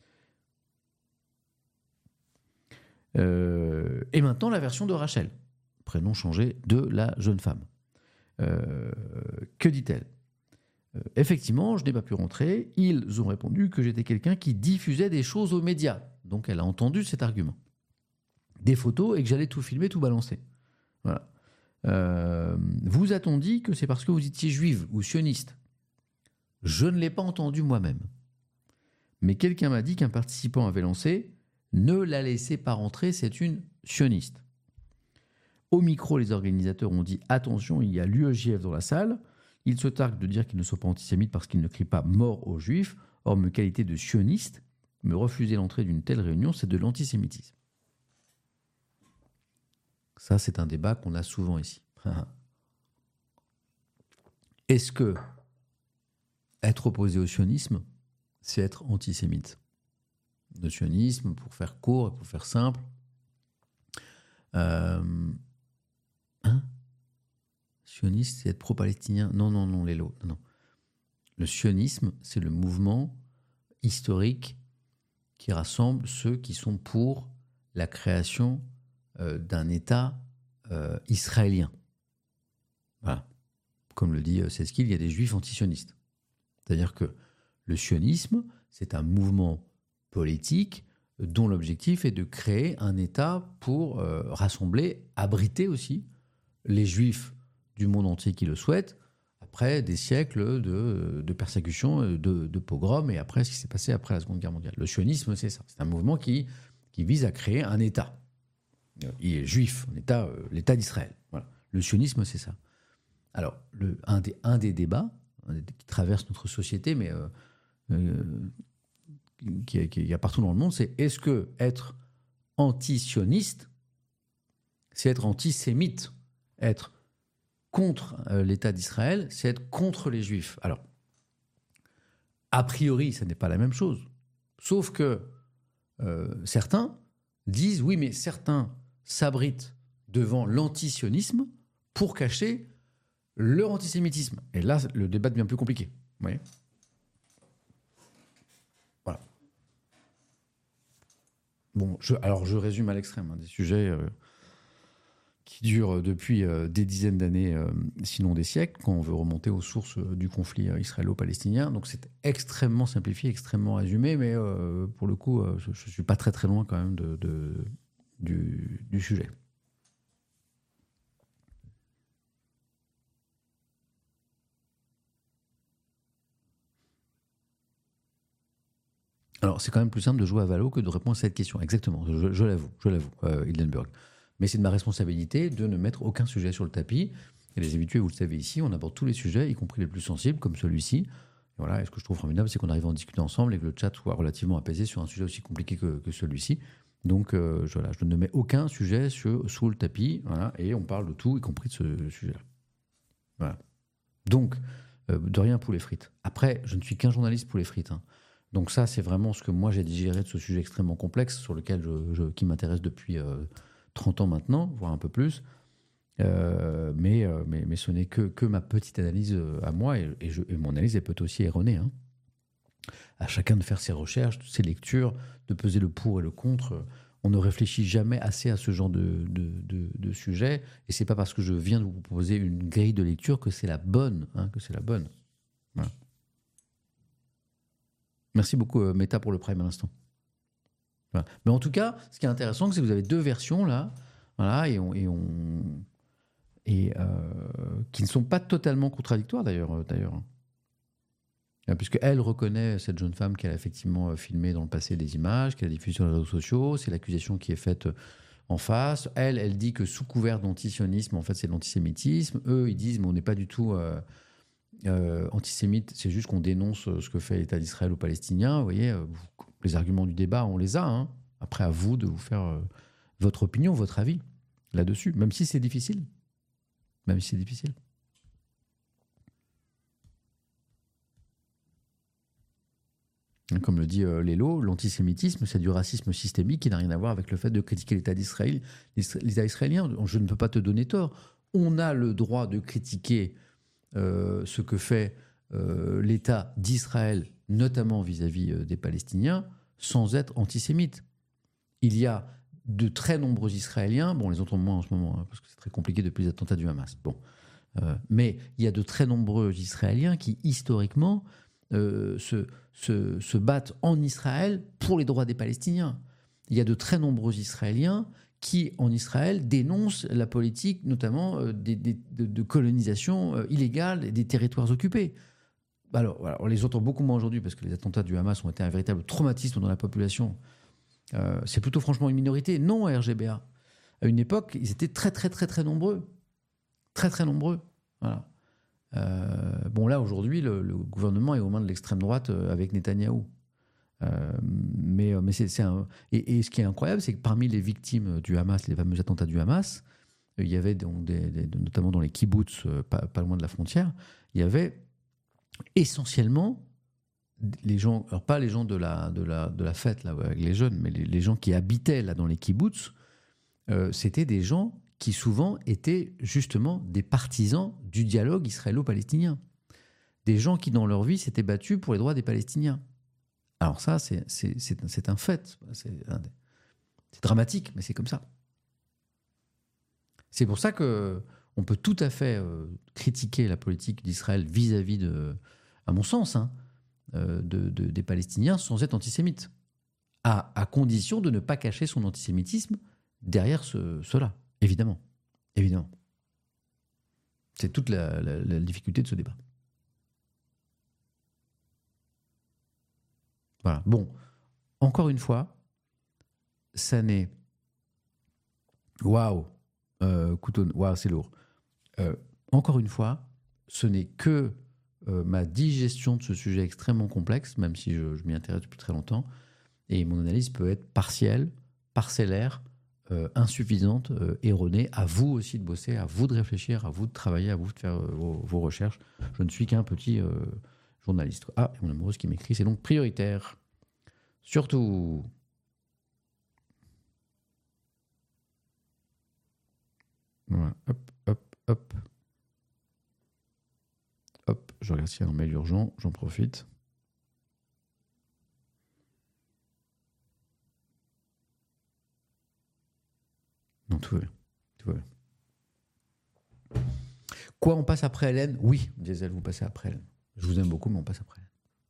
Euh, et maintenant, la version de Rachel, prénom changé de la jeune femme. Euh, que dit-elle ? euh, Effectivement, je n'ai pas pu rentrer. Ils ont répondu que j'étais quelqu'un qui diffusait des choses aux médias. Donc, elle a entendu cet argument. Des photos et que j'allais tout filmer, tout balancer. Voilà. Euh, vous a-t-on dit que c'est parce que vous étiez juive ou sioniste ? Je ne l'ai pas entendu moi-même. Mais quelqu'un m'a dit qu'un participant avait lancé « Ne la laissez pas rentrer, c'est une sioniste ». Au micro, les organisateurs ont dit « Attention, il y a l'U E J F dans la salle ». Ils se targuent de dire qu'ils ne sont pas antisémites parce qu'ils ne crient pas « mort aux juifs ». Or, me qualité de sioniste, me refuser l'entrée d'une telle réunion, c'est de l'antisémitisme. Ça, c'est un débat qu'on a souvent ici. Est-ce que être opposé au sionisme, c'est être antisémite? Le sionisme, pour faire court et pour faire simple, euh, hein sioniste, c'est être pro-palestinien? Non, non, non, Lélo, non. Le sionisme, c'est le mouvement historique qui rassemble ceux qui sont pour la création euh, d'un État euh, israélien. Voilà. Comme le dit euh, Seskil, il y a des juifs antisionistes. C'est-à-dire que le sionisme, c'est un mouvement politique dont l'objectif est de créer un État pour euh, rassembler, abriter aussi les juifs du monde entier qui le souhaitent, après des siècles de, de persécutions, de, de pogroms, et après ce qui s'est passé après la Seconde Guerre mondiale. Le sionisme, c'est ça. C'est un mouvement qui, qui vise à créer un État. Il est juif, un État, euh, l'État d'Israël. Voilà. Le sionisme, c'est ça. Alors, le, un, des, un des débats un des, qui traverse notre société, mais euh, euh, qui, qui y a partout dans le monde, c'est est-ce que être anti-sioniste, c'est être antisémite, être contre euh, l'État d'Israël, c'est être contre les Juifs. Alors, a priori, ça n'est pas la même chose. Sauf que euh, certains disent, oui, mais certains s'abritent devant l'antisionisme pour cacher leur antisémitisme. Et là, le débat devient plus compliqué. Vous voyez ? Voilà. Bon, je, alors je résume à l'extrême, hein, des sujets... Euh, qui dure depuis euh, des dizaines d'années, euh, sinon des siècles, quand on veut remonter aux sources euh, du conflit euh, israélo-palestinien. Donc c'est extrêmement simplifié, extrêmement résumé, mais euh, pour le coup, euh, je ne suis pas très très loin quand même de, de, du, du sujet. Alors c'est quand même plus simple de jouer à Valo que de répondre à cette question. Exactement, je, je l'avoue, je l'avoue, euh, Hildenburg. Mais c'est de ma responsabilité de ne mettre aucun sujet sur le tapis. Et les habitués, vous le savez ici, on aborde tous les sujets, y compris les plus sensibles, comme celui-ci. Et voilà, et ce que je trouve formidable, c'est qu'on arrive à en discuter ensemble et que le chat soit relativement apaisé sur un sujet aussi compliqué que, que celui-ci. Donc, euh, je, voilà, je ne mets aucun sujet sur, sous le tapis, voilà, et on parle de tout, y compris de ce sujet-là. Voilà. Donc, euh, de rien pour les frites. Après, je ne suis qu'un journaliste pour les frites. Hein. Donc ça, c'est vraiment ce que moi j'ai digéré de ce sujet extrêmement complexe, sur lequel je, je, qui m'intéresse depuis... Euh, trente ans maintenant, voire un peu plus, euh, mais, euh, mais, mais ce n'est que, que ma petite analyse à moi, et, et, je, et mon analyse elle peut aussi erronée. Hein. À chacun de faire ses recherches, ses lectures, de peser le pour et le contre. On ne réfléchit jamais assez à ce genre de, de, de, de sujet, et c'est pas parce que je viens de vous proposer une grille de lecture que c'est la bonne, hein, que c'est la bonne. Voilà. Merci beaucoup, euh, Meta, pour le prime à l'instant. Voilà. Mais en tout cas, ce qui est intéressant, c'est que vous avez deux versions là, voilà, et, on, et, on, et euh, qui ne sont pas totalement contradictoires d'ailleurs, d'ailleurs, puisque elle reconnaît cette jeune femme qu'elle a effectivement filmé dans le passé des images, qu'elle a diffusées sur les réseaux sociaux. C'est l'accusation qui est faite en face. Elle, elle dit que sous couvert d'antisionisme, en fait, c'est de l'antisémitisme. Eux, ils disent, mais on n'est pas du tout euh, euh, antisémite. C'est juste qu'on dénonce ce que fait l'État d'Israël aux Palestiniens. Vous voyez. Vous, les arguments du débat, on les a. Hein. Après, à vous de vous faire euh, votre opinion, votre avis là-dessus, même si c'est difficile. Même si c'est difficile. Comme le dit euh, Lélo, l'antisémitisme, c'est du racisme systémique qui n'a rien à voir avec le fait de critiquer l'État d'Israël, l'État israélien. Je ne peux pas te donner tort. On a le droit de critiquer euh, ce que fait euh, l'État d'Israël, notamment vis-à-vis euh, des Palestiniens, sans être antisémite. Il y a de très nombreux Israéliens, bon, les autres moins en ce moment, hein, parce que c'est très compliqué depuis les attentats du Hamas, bon, euh, mais il y a de très nombreux Israéliens qui, historiquement, euh, se, se, se battent en Israël pour les droits des Palestiniens. Il y a de très nombreux Israéliens qui, en Israël, dénoncent la politique, notamment euh, des, des, de, de colonisation euh, illégale des territoires occupés. Alors, alors, on les entend beaucoup moins aujourd'hui parce que les attentats du Hamas ont été un véritable traumatisme dans la population. Euh, c'est plutôt franchement une minorité. Non, à R G B A. À une époque, ils étaient très, très, très, très nombreux. Très, très nombreux. Voilà. Euh, bon, là, aujourd'hui, le, le gouvernement est aux mains de l'extrême droite euh, avec Netanyahou. Euh, mais mais c'est, c'est un... et, et ce qui est incroyable, c'est que parmi les victimes du Hamas, les fameux attentats du Hamas, il y avait donc des, des, notamment dans les kibbutz, euh, pas, pas loin de la frontière, il y avait essentiellement les gens, alors pas les gens de la, de la, de la fête là, avec les jeunes, mais les, les gens qui habitaient là dans les kibbutz, euh, c'était des gens qui souvent étaient justement des partisans du dialogue israélo-palestinien. Des gens qui dans leur vie s'étaient battus pour les droits des Palestiniens. Alors ça, c'est, c'est, c'est, c'est un fait. C'est, c'est dramatique, mais c'est comme ça. C'est pour ça qu'on peut tout à fait euh, critiquer la politique d'Israël vis-à-vis de, à mon sens, hein, euh, de, de, des Palestiniens sans être antisémite, à, à condition de ne pas cacher son antisémitisme derrière ce, cela, évidemment. Évidemment. C'est toute la, la, la difficulté de ce débat. Voilà. Bon, encore une fois, ça n'est... Waouh euh, couteau... Waouh, c'est lourd. Euh, encore une fois, ce n'est que euh, ma digestion de ce sujet extrêmement complexe, même si je, je m'y intéresse depuis très longtemps, et mon analyse peut être partielle, parcellaire, euh, insuffisante, euh, erronée. À vous aussi de bosser, à vous de réfléchir, à vous de travailler, à vous de faire euh, vos, vos recherches. Je ne suis qu'un petit euh, journaliste. Ah, et mon amoureuse qui m'écrit, c'est donc prioritaire. Surtout... Voilà, hop, hop, hop. Hop, je regarde s'il y a un mail urgent, j'en profite. Non, tout va bien. Tout va bien. Quoi, on passe après Hélène ? Oui, Diesel, vous passez après Hélène. Je vous aime beaucoup, mais on passe après Hélène.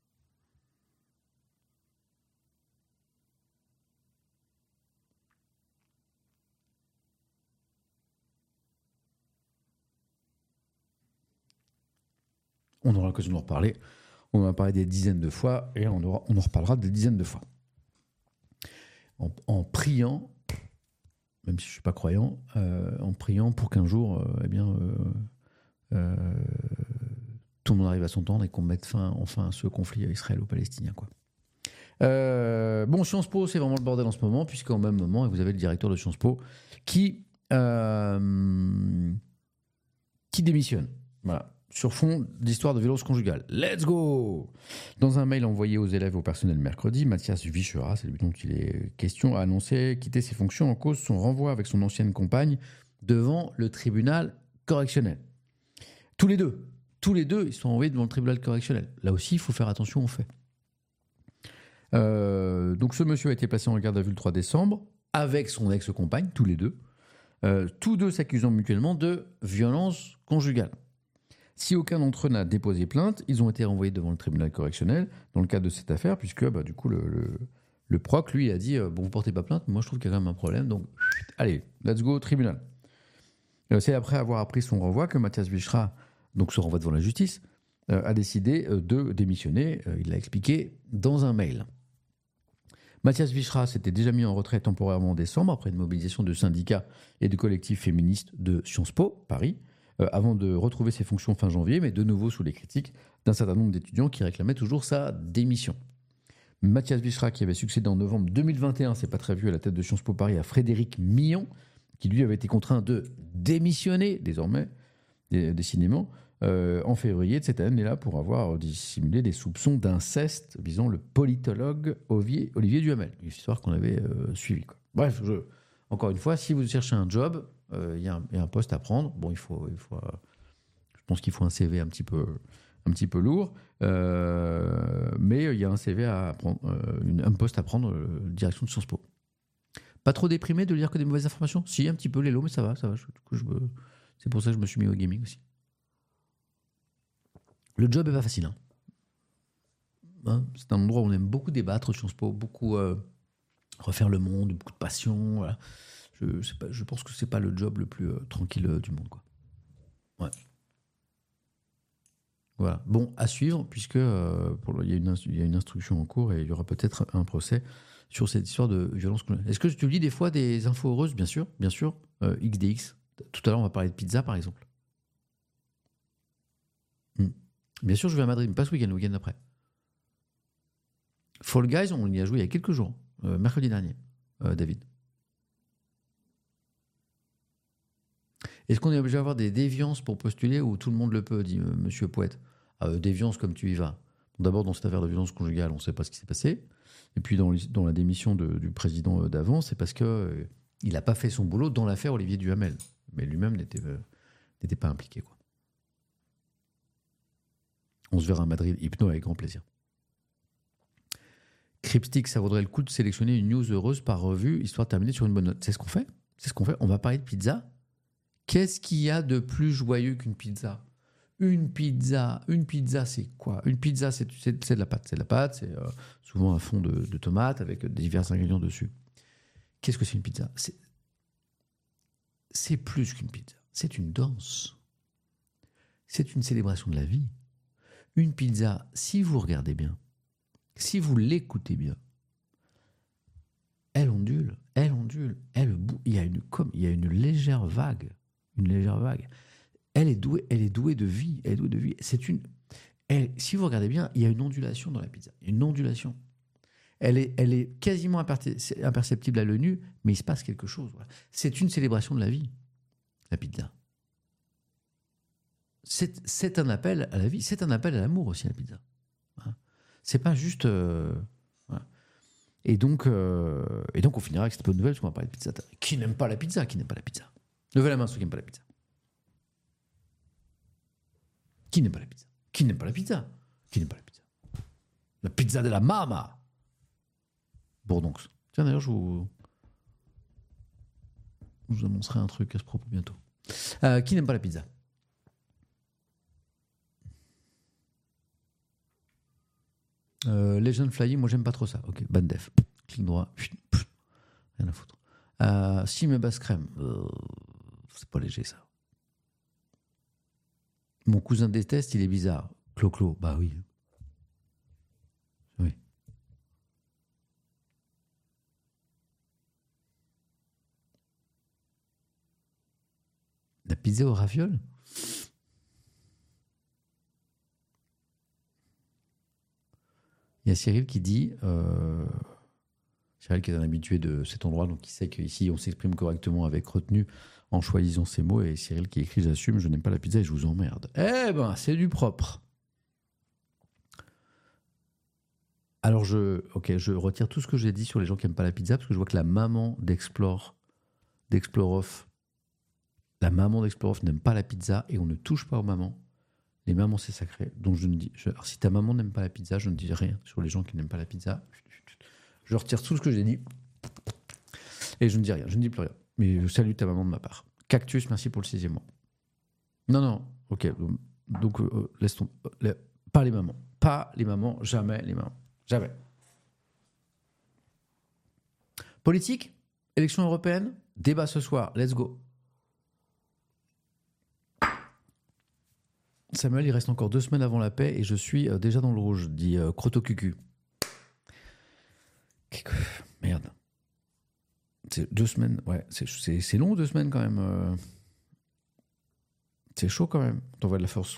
On aura l'occasion d'en reparler. On en a parlé des dizaines de fois et on, aura, on en reparlera des dizaines de fois. En, en priant, même si je ne suis pas croyant, euh, en priant pour qu'un jour, euh, eh bien, euh, euh, tout le monde arrive à s'entendre et qu'on mette fin enfin à ce conflit israélo-palestinien, quoi. Euh, bon, Sciences Po, c'est vraiment le bordel en ce moment, puisqu'en même moment, vous avez le directeur de Sciences Po qui, euh, qui démissionne. Voilà. Sur fond d'histoire de violence conjugale. Let's go! Dans un mail envoyé aux élèves et au personnel mercredi, Mathias Vichera, c'est lui dont il est question, a annoncé quitter ses fonctions en cause son renvoi avec son ancienne compagne devant le tribunal correctionnel. Tous les deux, tous les deux, ils sont envoyés devant le tribunal correctionnel. Là aussi, il faut faire attention aux faits. Euh, donc ce monsieur a été placé en garde à vue le trois décembre avec son ex-compagne, tous les deux, euh, tous deux s'accusant mutuellement de violence conjugale. Si aucun d'entre eux n'a déposé plainte, ils ont été renvoyés devant le tribunal correctionnel dans le cadre de cette affaire, puisque bah, du coup le, le, le proc lui a dit euh, bon, vous portez pas plainte, moi je trouve qu'il y a quand même un problème, donc allez, let's go au tribunal. Euh, c'est après avoir appris son renvoi que Mathias Vichera, donc se renvoie devant la justice, euh, a décidé euh, de démissionner. Euh, il l'a expliqué dans un mail. Mathias Vichera s'était déjà mis en retrait temporairement en décembre après une mobilisation de syndicats et de collectifs féministes de Sciences Po, Paris, euh, avant de retrouver ses fonctions fin janvier, mais de nouveau sous les critiques d'un certain nombre d'étudiants qui réclamaient toujours sa démission. Mathias Vichera, qui avait succédé en novembre deux mille vingt et un, c'est pas très vieux, à la tête de Sciences Po Paris, à Frédéric Millon, qui lui avait été contraint de démissionner, désormais, décidément, Euh, en février de cette année-là pour avoir dissimulé des soupçons d'inceste visant le politologue Olivier, Olivier Duhamel, une histoire qu'on avait euh, suivie, quoi. Bref, je, encore une fois, si vous cherchez un job, il euh, y, y a un poste à prendre. Bon, il faut, il faut, euh, je pense qu'il faut un C V un petit peu, un petit peu lourd, euh, mais il y a un C V à prendre, euh, une, un poste à prendre, euh, direction de Sciences Po. Pas trop déprimé de lire que des mauvaises informations ? Si, un petit peu l'élo, mais ça va, ça va. Je, du coup, je me, c'est pour ça que je me suis mis au gaming aussi. Le job est pas facile. Hein. Hein, c'est un endroit où on aime beaucoup débattre, Sciences Po, beaucoup euh, refaire le monde, beaucoup de passion. Voilà. Je, c'est pas, je pense que c'est pas le job le plus euh, tranquille euh, du monde, quoi. Ouais. Voilà. Bon, à suivre, puisque euh, pour, il y a une, il y a une instruction en cours et il y aura peut-être un procès sur cette histoire de violence conjugale. Est-ce que tu lis des fois des infos heureuses ? Bien sûr, bien sûr. Euh, X D X. Tout à l'heure, on va parler de pizza, par exemple. Hmm. Bien sûr, je vais à Madrid, mais pas ce week-end, le week-end d'après. Fall Guys, on y a joué il y a quelques jours, euh, mercredi dernier, euh, David. Est-ce qu'on est obligé d'avoir des déviances pour postuler ou tout le monde le peut, dit euh, Monsieur Pouette. Ah, euh, déviance comme tu y vas. D'abord, dans cette affaire de violence conjugale, on ne sait pas ce qui s'est passé. Et puis, dans, dans la démission de, du président d'avant, c'est parce qu'il euh, n'a pas fait son boulot dans l'affaire Olivier Duhamel. Mais lui-même n'était, euh, n'était pas impliqué, quoi. On se verra à Madrid, Hypno, avec grand plaisir. Cryptic, ça vaudrait le coup de sélectionner une news heureuse par revue, histoire de terminer sur une bonne note. C'est ce qu'on fait. C'est ce qu'on fait. On va parler de pizza. Qu'est-ce qu'il y a de plus joyeux qu'une pizza ? Une pizza, une pizza, c'est quoi ? Une pizza, c'est, c'est, c'est de la pâte. C'est de la pâte, c'est euh, souvent un fond de, de tomates avec divers ingrédients dessus. Qu'est-ce que c'est une pizza ? c'est, c'est plus qu'une pizza. C'est une danse. C'est une célébration de la vie. Une pizza, si vous regardez bien, si vous l'écoutez bien, elle ondule, elle ondule, elle bou- il y a une comme il y a une légère vague, une légère vague. Elle est douée, elle est douée de vie, elle est douée de vie. C'est une, elle, si vous regardez bien, il y a une ondulation dans la pizza, une ondulation. Elle est, elle est quasiment imperce- imperceptible à l'œil nu, mais il se passe quelque chose. Voilà. C'est une célébration de la vie, la pizza. C'est, c'est un appel à la vie, c'est un appel à l'amour aussi, la pizza. Hein. C'est pas juste. Euh, voilà. Et donc, euh, et donc, on finira avec cette bonne nouvelle, parce qu'on va parler de pizza. Qui n'aime pas la pizza ? Qui n'aime pas la pizza ? Levez la main ceux qui n'aiment pas la pizza. Qui n'aime pas la pizza ? Qui n'aime pas la pizza ? Qui n'aime pas la pizza ? La pizza de la mama. Bourdonx. Tiens, d'ailleurs, je vous, je vous annoncerai un truc à ce propos bientôt. Euh, qui n'aime pas la pizza ? Euh, Legend Flying, moi j'aime pas trop ça. Ok, ban def. Clic droit. Rien à foutre. Euh, Sim et basse crème. Euh, c'est pas léger ça. Mon cousin déteste, il est bizarre. Clo-clo, bah oui. Oui. La pizza au raviol ? Il y a Cyril qui dit, euh, Cyril qui est un habitué de cet endroit, donc qui sait qu'ici on s'exprime correctement avec retenue en choisissant ces mots, et Cyril qui écrit « J'assume, je n'aime pas la pizza et je vous emmerde ». Eh ben, c'est du propre. Alors, je, ok, je retire tout ce que j'ai dit sur les gens qui n'aiment pas la pizza, parce que je vois que la maman d'Explore, d'Exploroff, la maman d'Exploroff n'aime pas la pizza, et on ne touche pas aux mamans. Les mamans, c'est sacré. Donc, je ne dis. Je, alors, si ta maman n'aime pas la pizza, je ne dis rien sur les gens qui n'aiment pas la pizza. Je retire tout ce que j'ai dit. Et je ne dis rien. Je ne dis plus rien. Mais je salue ta maman de ma part. Cactus, merci pour le sixième mois. Non, non. Ok. Donc, euh, laisse ton. Euh, pas les mamans. Pas les mamans. Jamais les mamans. Jamais. Politique, élection européenne, débat ce soir. Let's go. Samuel, il reste encore deux semaines avant la paix et je suis euh, déjà dans le rouge, dit euh, Crotocucu. Merde. C'est deux semaines, ouais, c'est, c'est, c'est long deux semaines quand même. Euh... C'est chaud quand même, on t'envoie de la force.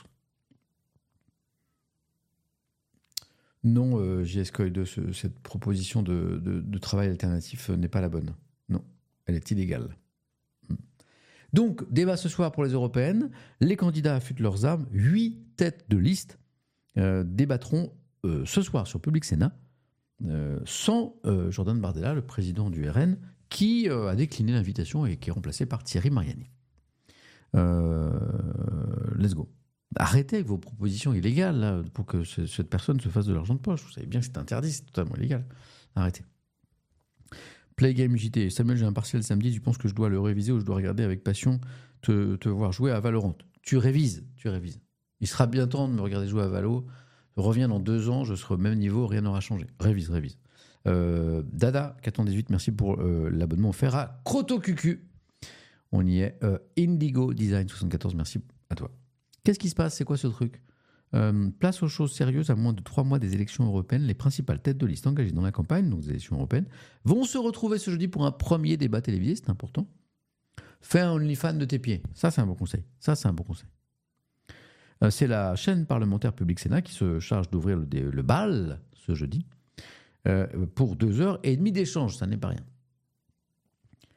Non, euh, J S Coy deux, ce, cette proposition de, de, de travail alternatif euh, n'est pas la bonne. Non, elle est illégale. Donc, débat ce soir pour les européennes. Les candidats affûtent leurs armes. Huit têtes de liste euh, débattront euh, ce soir sur Public Sénat euh, sans euh, Jordan Bardella, le président du R N, qui euh, a décliné l'invitation et qui est remplacé par Thierry Mariani. Euh, let's go. Arrêtez avec vos propositions illégales là, pour que ce, cette personne se fasse de l'argent de poche. Vous savez bien que c'est interdit, c'est totalement illégal. Arrêtez. Playgame J T. Samuel, j'ai un partiel samedi, tu penses que je dois le réviser ou je dois regarder avec passion te, te voir jouer à Valorant ? Tu révises, tu révises. Il sera bien temps de me regarder jouer à Valo. Reviens dans deux ans, je serai au même niveau, rien n'aura changé. Révise, révise. Euh, Dada, quatre cent dix-huit, merci pour euh, l'abonnement offert à Crotocucu. On y est. Euh, Indigo Design soixante-quatorze, merci à toi. Qu'est-ce qui se passe ? C'est quoi ce truc ? Euh, place aux choses sérieuses, à moins de trois mois des élections européennes, les principales têtes de liste engagées dans la campagne, donc des élections européennes, vont se retrouver ce jeudi pour un premier débat télévisé, c'est important. Fais un OnlyFans de tes pieds. Ça, c'est un bon conseil. Ça, c'est un bon conseil. Euh, c'est la chaîne parlementaire Public Sénat qui se charge d'ouvrir le, le bal ce jeudi euh, pour deux heures et demie d'échange. Ça n'est pas rien.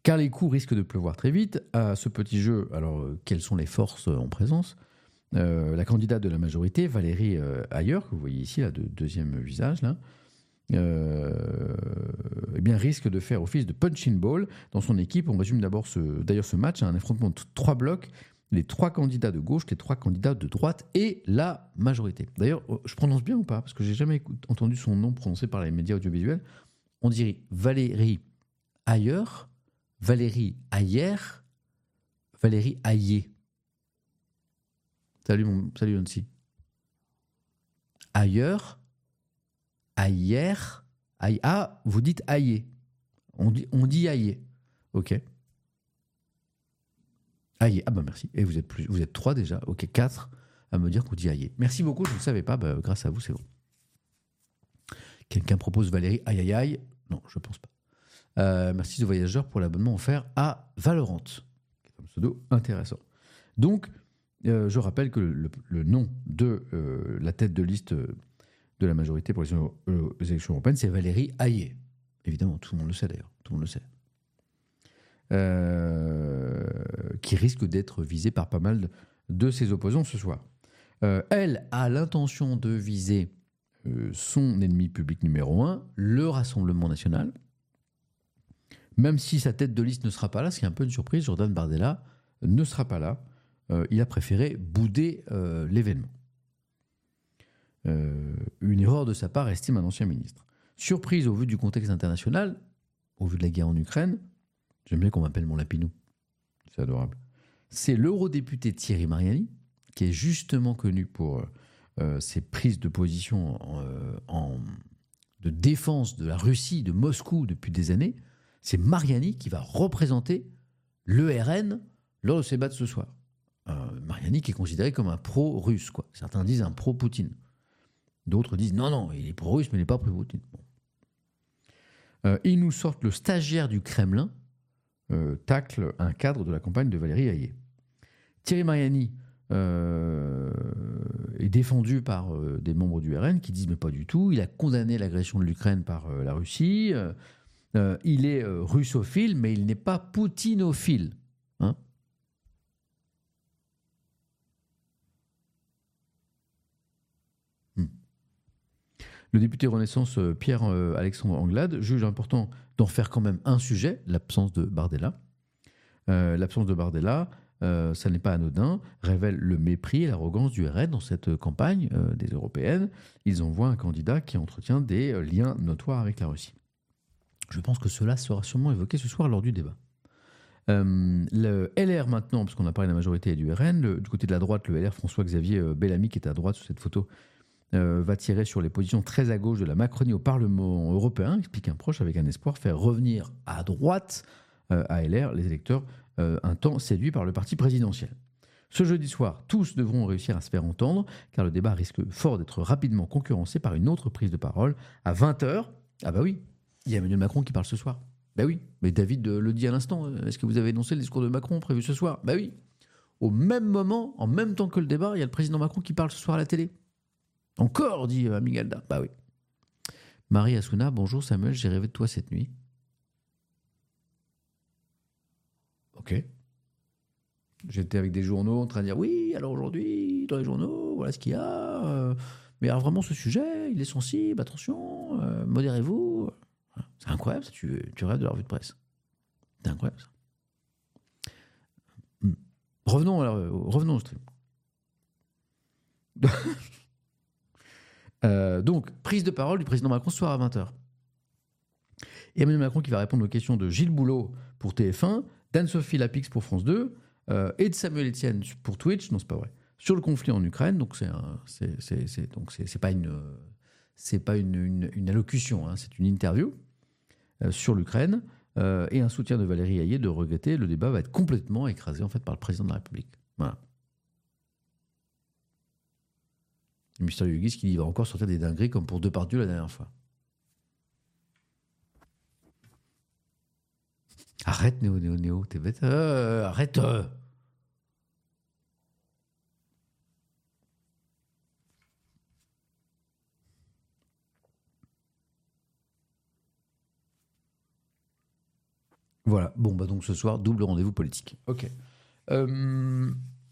car les coups risquent de pleuvoir très vite. À ce petit jeu, alors euh, quelles sont les forces en présence? Euh, La candidate de la majorité, Valérie euh, Ayer, que vous voyez ici, là, de deuxième visage, là, euh, eh bien, risque de faire office de punching ball dans son équipe. On résume d'abord ce, d'ailleurs ce match à un affrontement de trois blocs, les trois candidats de gauche, les trois candidats de droite et la majorité. D'ailleurs, je prononce bien ou pas? Parce que j'ai jamais entendu son nom prononcé par les médias audiovisuels. On dirait Valérie Ayer, Valérie Ayer, Valérie Ayer. Salut, mon, salut Nancy. Ayer, Ayer, Ayer. Ah, vous dites Ayer. On dit, on dit Ayer. Ok. Ayer. Ah bah merci. Et vous êtes plus, vous êtes trois déjà. Ok, quatre à me dire qu'on dit Ayer. Merci beaucoup, je ne le savais pas. Bah, grâce à vous, c'est bon. Quelqu'un propose Valérie aïe aïe aïe. Non, je ne pense pas. Euh, merci The Voyageur pour l'abonnement offert à Valorant. C'est un pseudo intéressant. Donc, euh, je rappelle que le, le nom de euh, la tête de liste de la majorité pour les, euh, les élections européennes, c'est Valérie Ayer. Évidemment, tout le monde le sait d'ailleurs. Tout le monde le sait. Euh, qui risque d'être visée par pas mal de, de ses opposants ce soir. Euh, elle a l'intention de viser euh, son ennemi public numéro un, le Rassemblement national. Même si sa tête de liste ne sera pas là, ce qui est un peu une surprise, Jordan Bardella ne sera pas là. Euh, il a préféré bouder euh, l'événement. Euh, une erreur de sa part, estime un ancien ministre. Surprise au vu du contexte international, au vu de la guerre en Ukraine, j'aime bien qu'on m'appelle mon lapinou, c'est adorable. C'est l'eurodéputé Thierry Mariani, qui est justement connu pour euh, ses prises de position en, euh, en, de défense de la Russie, de Moscou depuis des années. C'est Mariani qui va représenter l'E R N lors de ces débats de ce soir. Euh, Mariani qui est considéré comme un pro-russe, quoi. Certains disent un pro-Poutine. D'autres disent non, non, il est pro-russe, mais il n'est pas pro-Poutine. Bon. Euh, ils nous sortent le stagiaire du Kremlin, euh, tacle un cadre de la campagne de Valérie Ayer. Thierry Mariani euh, est défendu par euh, des membres du R N qui disent mais pas du tout, il a condamné l'agression de l'Ukraine par euh, la Russie, euh, euh, il est euh, russophile, mais il n'est pas poutinophile. Hein? Le député Renaissance Pierre-Alexandre Anglade juge important d'en faire quand même un sujet, l'absence de Bardella. Euh, l'absence de Bardella, euh, ça n'est pas anodin, révèle le mépris et l'arrogance du R N dans cette campagne euh, des européennes. Ils envoient un candidat qui entretient des euh, liens notoires avec la Russie. Je pense que cela sera sûrement évoqué ce soir lors du débat. Euh, le L R maintenant, parce qu'on a parlé de la majorité et du R N, le, du côté de la droite, le L R François-Xavier Bellamy, qui est à droite sur cette photo, Euh, va tirer sur les positions très à gauche de la Macronie au Parlement européen, explique un proche avec un espoir, faire revenir à droite euh, à L R les électeurs euh, un temps séduits par le parti présidentiel. Ce jeudi soir, tous devront réussir à se faire entendre, car le débat risque fort d'être rapidement concurrencé par une autre prise de parole à vingt heures. Ah bah oui, il y a Emmanuel Macron qui parle ce soir. Bah oui, mais David le dit à l'instant. Est-ce que vous avez énoncé le discours de Macron prévu ce soir? Bah oui. Au même moment, en même temps que le débat, il y a le président Macron qui parle ce soir à la télé. Encore, dit Amigalda. Bah oui. Marie Assouna, bonjour Samuel, j'ai rêvé de toi cette nuit. Ok. J'étais avec des journaux en train de dire oui, alors aujourd'hui, dans les journaux, voilà ce qu'il y a. Euh, mais alors vraiment, ce sujet, il est sensible, attention, euh, modérez-vous. C'est incroyable, ça, tu, tu rêves de la revue de presse. C'est incroyable, ça. Hmm. Revenons, alors, euh, revenons au stream. Euh, donc, prise de parole du président Macron ce soir à vingt heures. Et Emmanuel Macron qui va répondre aux questions de Gilles Boulot pour T F un, d'Anne-Sophie Lapix pour France deux euh, et de Samuel Etienne pour Twitch, non c'est pas vrai, sur le conflit en Ukraine. Donc c'est, un, c'est, c'est, c'est, donc c'est, c'est pas une, c'est pas une, une, une allocution, hein, c'est une interview euh, sur l'Ukraine euh, et un soutien de Valérie Ayer de regretter le débat va être complètement écrasé en fait par le président de la République. Voilà. Le mystérieux Hugues qui va encore sortir des dingueries comme pour Depardieu la dernière fois. Arrête, Néo, Néo, Néo, t'es bête. Euh, arrête. Euh. Voilà. Bon, bah donc ce soir, double rendez-vous politique. Ok. Euh...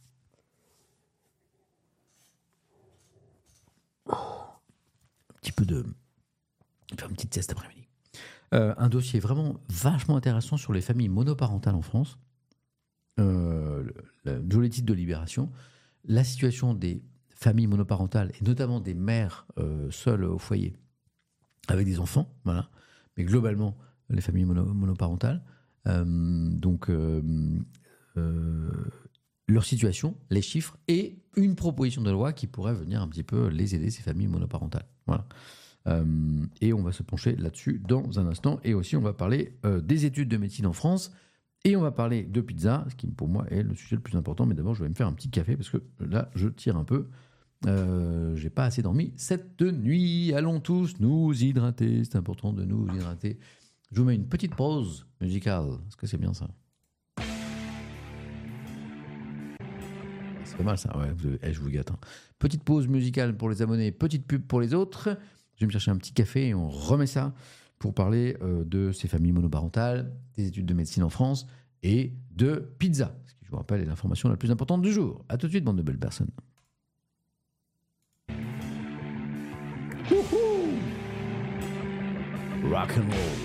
Un petit peu de... Faire une petite sieste après-midi. Euh, un dossier vraiment vachement intéressant sur les familles monoparentales en France. Euh, le, le joli titre de Libération. La situation des familles monoparentales, et notamment des mères euh, seules au foyer, avec des enfants, voilà. Mais globalement, les familles mono, monoparentales. Euh, donc, euh, euh, leur situation, les chiffres, et une proposition de loi qui pourrait venir un petit peu les aider, ces familles monoparentales. Voilà. Euh, et on va se pencher là-dessus dans un instant. Et aussi, on va parler euh, des études de médecine en France. Et on va parler de pizza, ce qui pour moi est le sujet le plus important. Mais d'abord, je vais me faire un petit café parce que là, je tire un peu. Euh, j'ai pas assez dormi cette nuit. Allons tous nous hydrater. C'est important de nous hydrater. Je vous mets une petite pause musicale. Est-ce que c'est bien ça? C'est pas mal ça, ouais. Vous, eh, je vous gâte. Hein. Petite pause musicale pour les abonnés, petite pub pour les autres. Je vais me chercher un petit café et on remet ça pour parler euh, de ces familles monoparentales, des études de médecine en France et de pizza. Ce qui, je vous rappelle, est l'information la plus importante du jour. A tout de suite, bande de belles personnes. Wouhou! Rock and roll.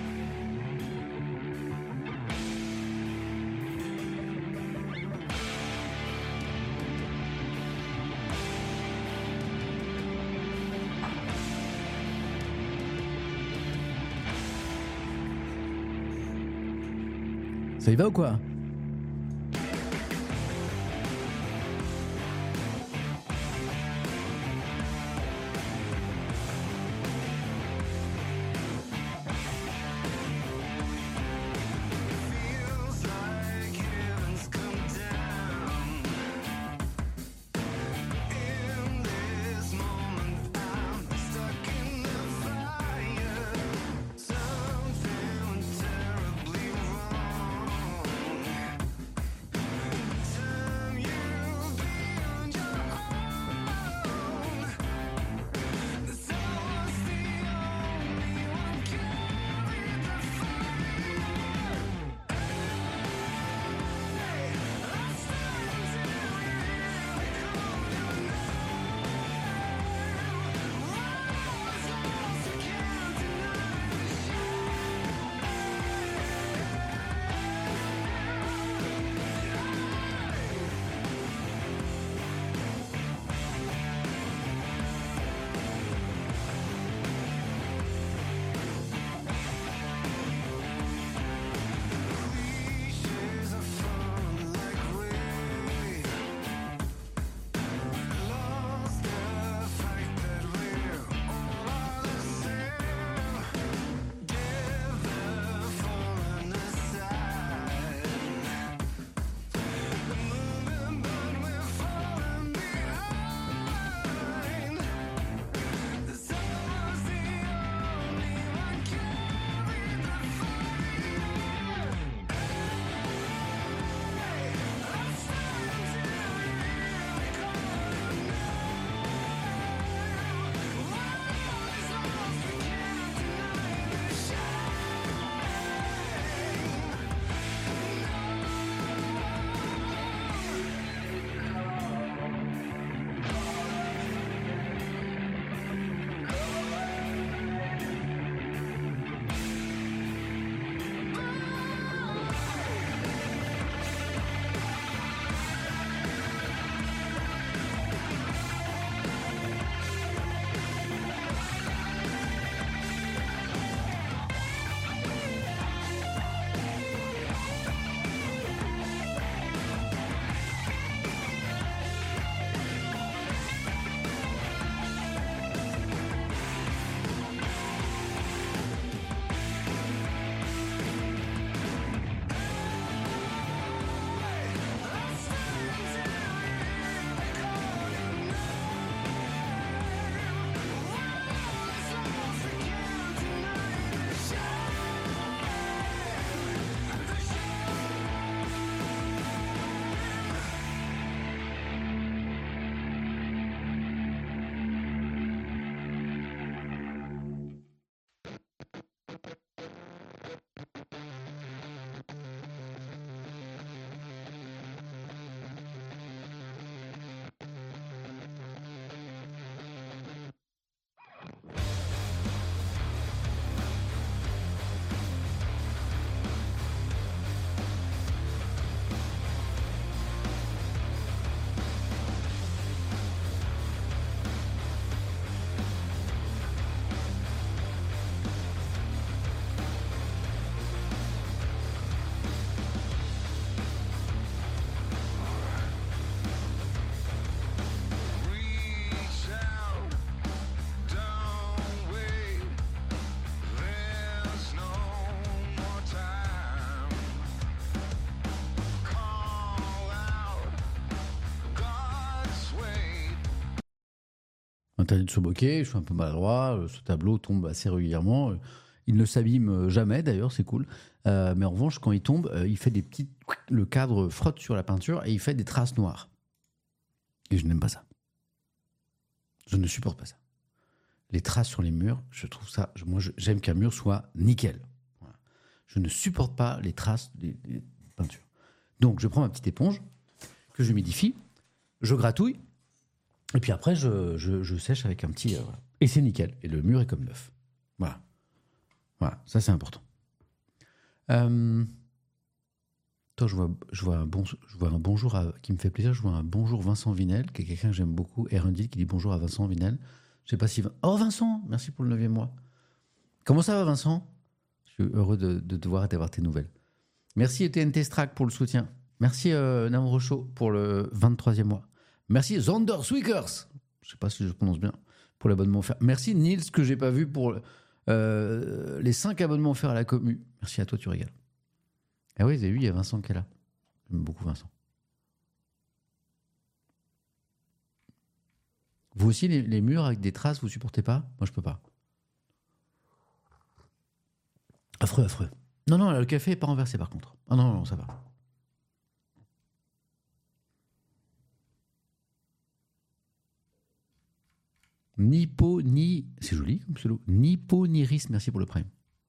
Ça y va ou quoi? Interdit de se moquer, je suis un peu maladroit, euh, ce tableau tombe assez régulièrement. euh, Il ne s'abîme jamais d'ailleurs, c'est cool. Euh, mais en revanche, quand il tombe, euh, il fait des petites. Le cadre frotte sur la peinture et il fait des traces noires. Et je n'aime pas ça. Je ne supporte pas ça. Les traces sur les murs, je trouve ça. Moi, je- j'aime qu'un mur soit nickel. Voilà. Je ne supporte pas les traces des, des peintures. Donc, je prends ma petite éponge que j'humidifie, je gratouille, et puis après, je, je- je sèche avec un petit. euh, voilà. Et c'est nickel. Et le mur est comme neuf. Voilà. Voilà, ça c'est important. Euh, toi, je vois, je, vois un bon, je vois un bonjour à- qui me fait plaisir. Je vois un bonjour Vincent Vinel, qui est quelqu'un que j'aime beaucoup. Erundil qui dit bonjour à Vincent Vinel. Je sais pas si. Oh Vincent, merci pour le neuvième mois. Comment ça va Vincent? Je suis heureux de, de te voir et d'avoir tes nouvelles. Merci E T N T Strack pour le soutien. Merci euh, Nam Rochaud pour le vingt-troisième mois. Merci Zander Swickers. Je sais pas si je prononce bien pour l'abonnement offert. Merci Nils que j'ai pas vu pour euh, les cinq abonnements offerts à la commu. Merci à toi, tu régales. Ah oui, vous avez vu, il y a Vincent qui est là. J'aime beaucoup Vincent. Vous aussi, les, les murs avec des traces, vous supportez pas? Moi, je peux pas. Affreux, affreux. Non, non, le café est pas renversé par contre. Ah non, non, non, ça va. Ni peau, ni. C'est joli comme pseudo. Ni peau, ni risque, merci pour le prime.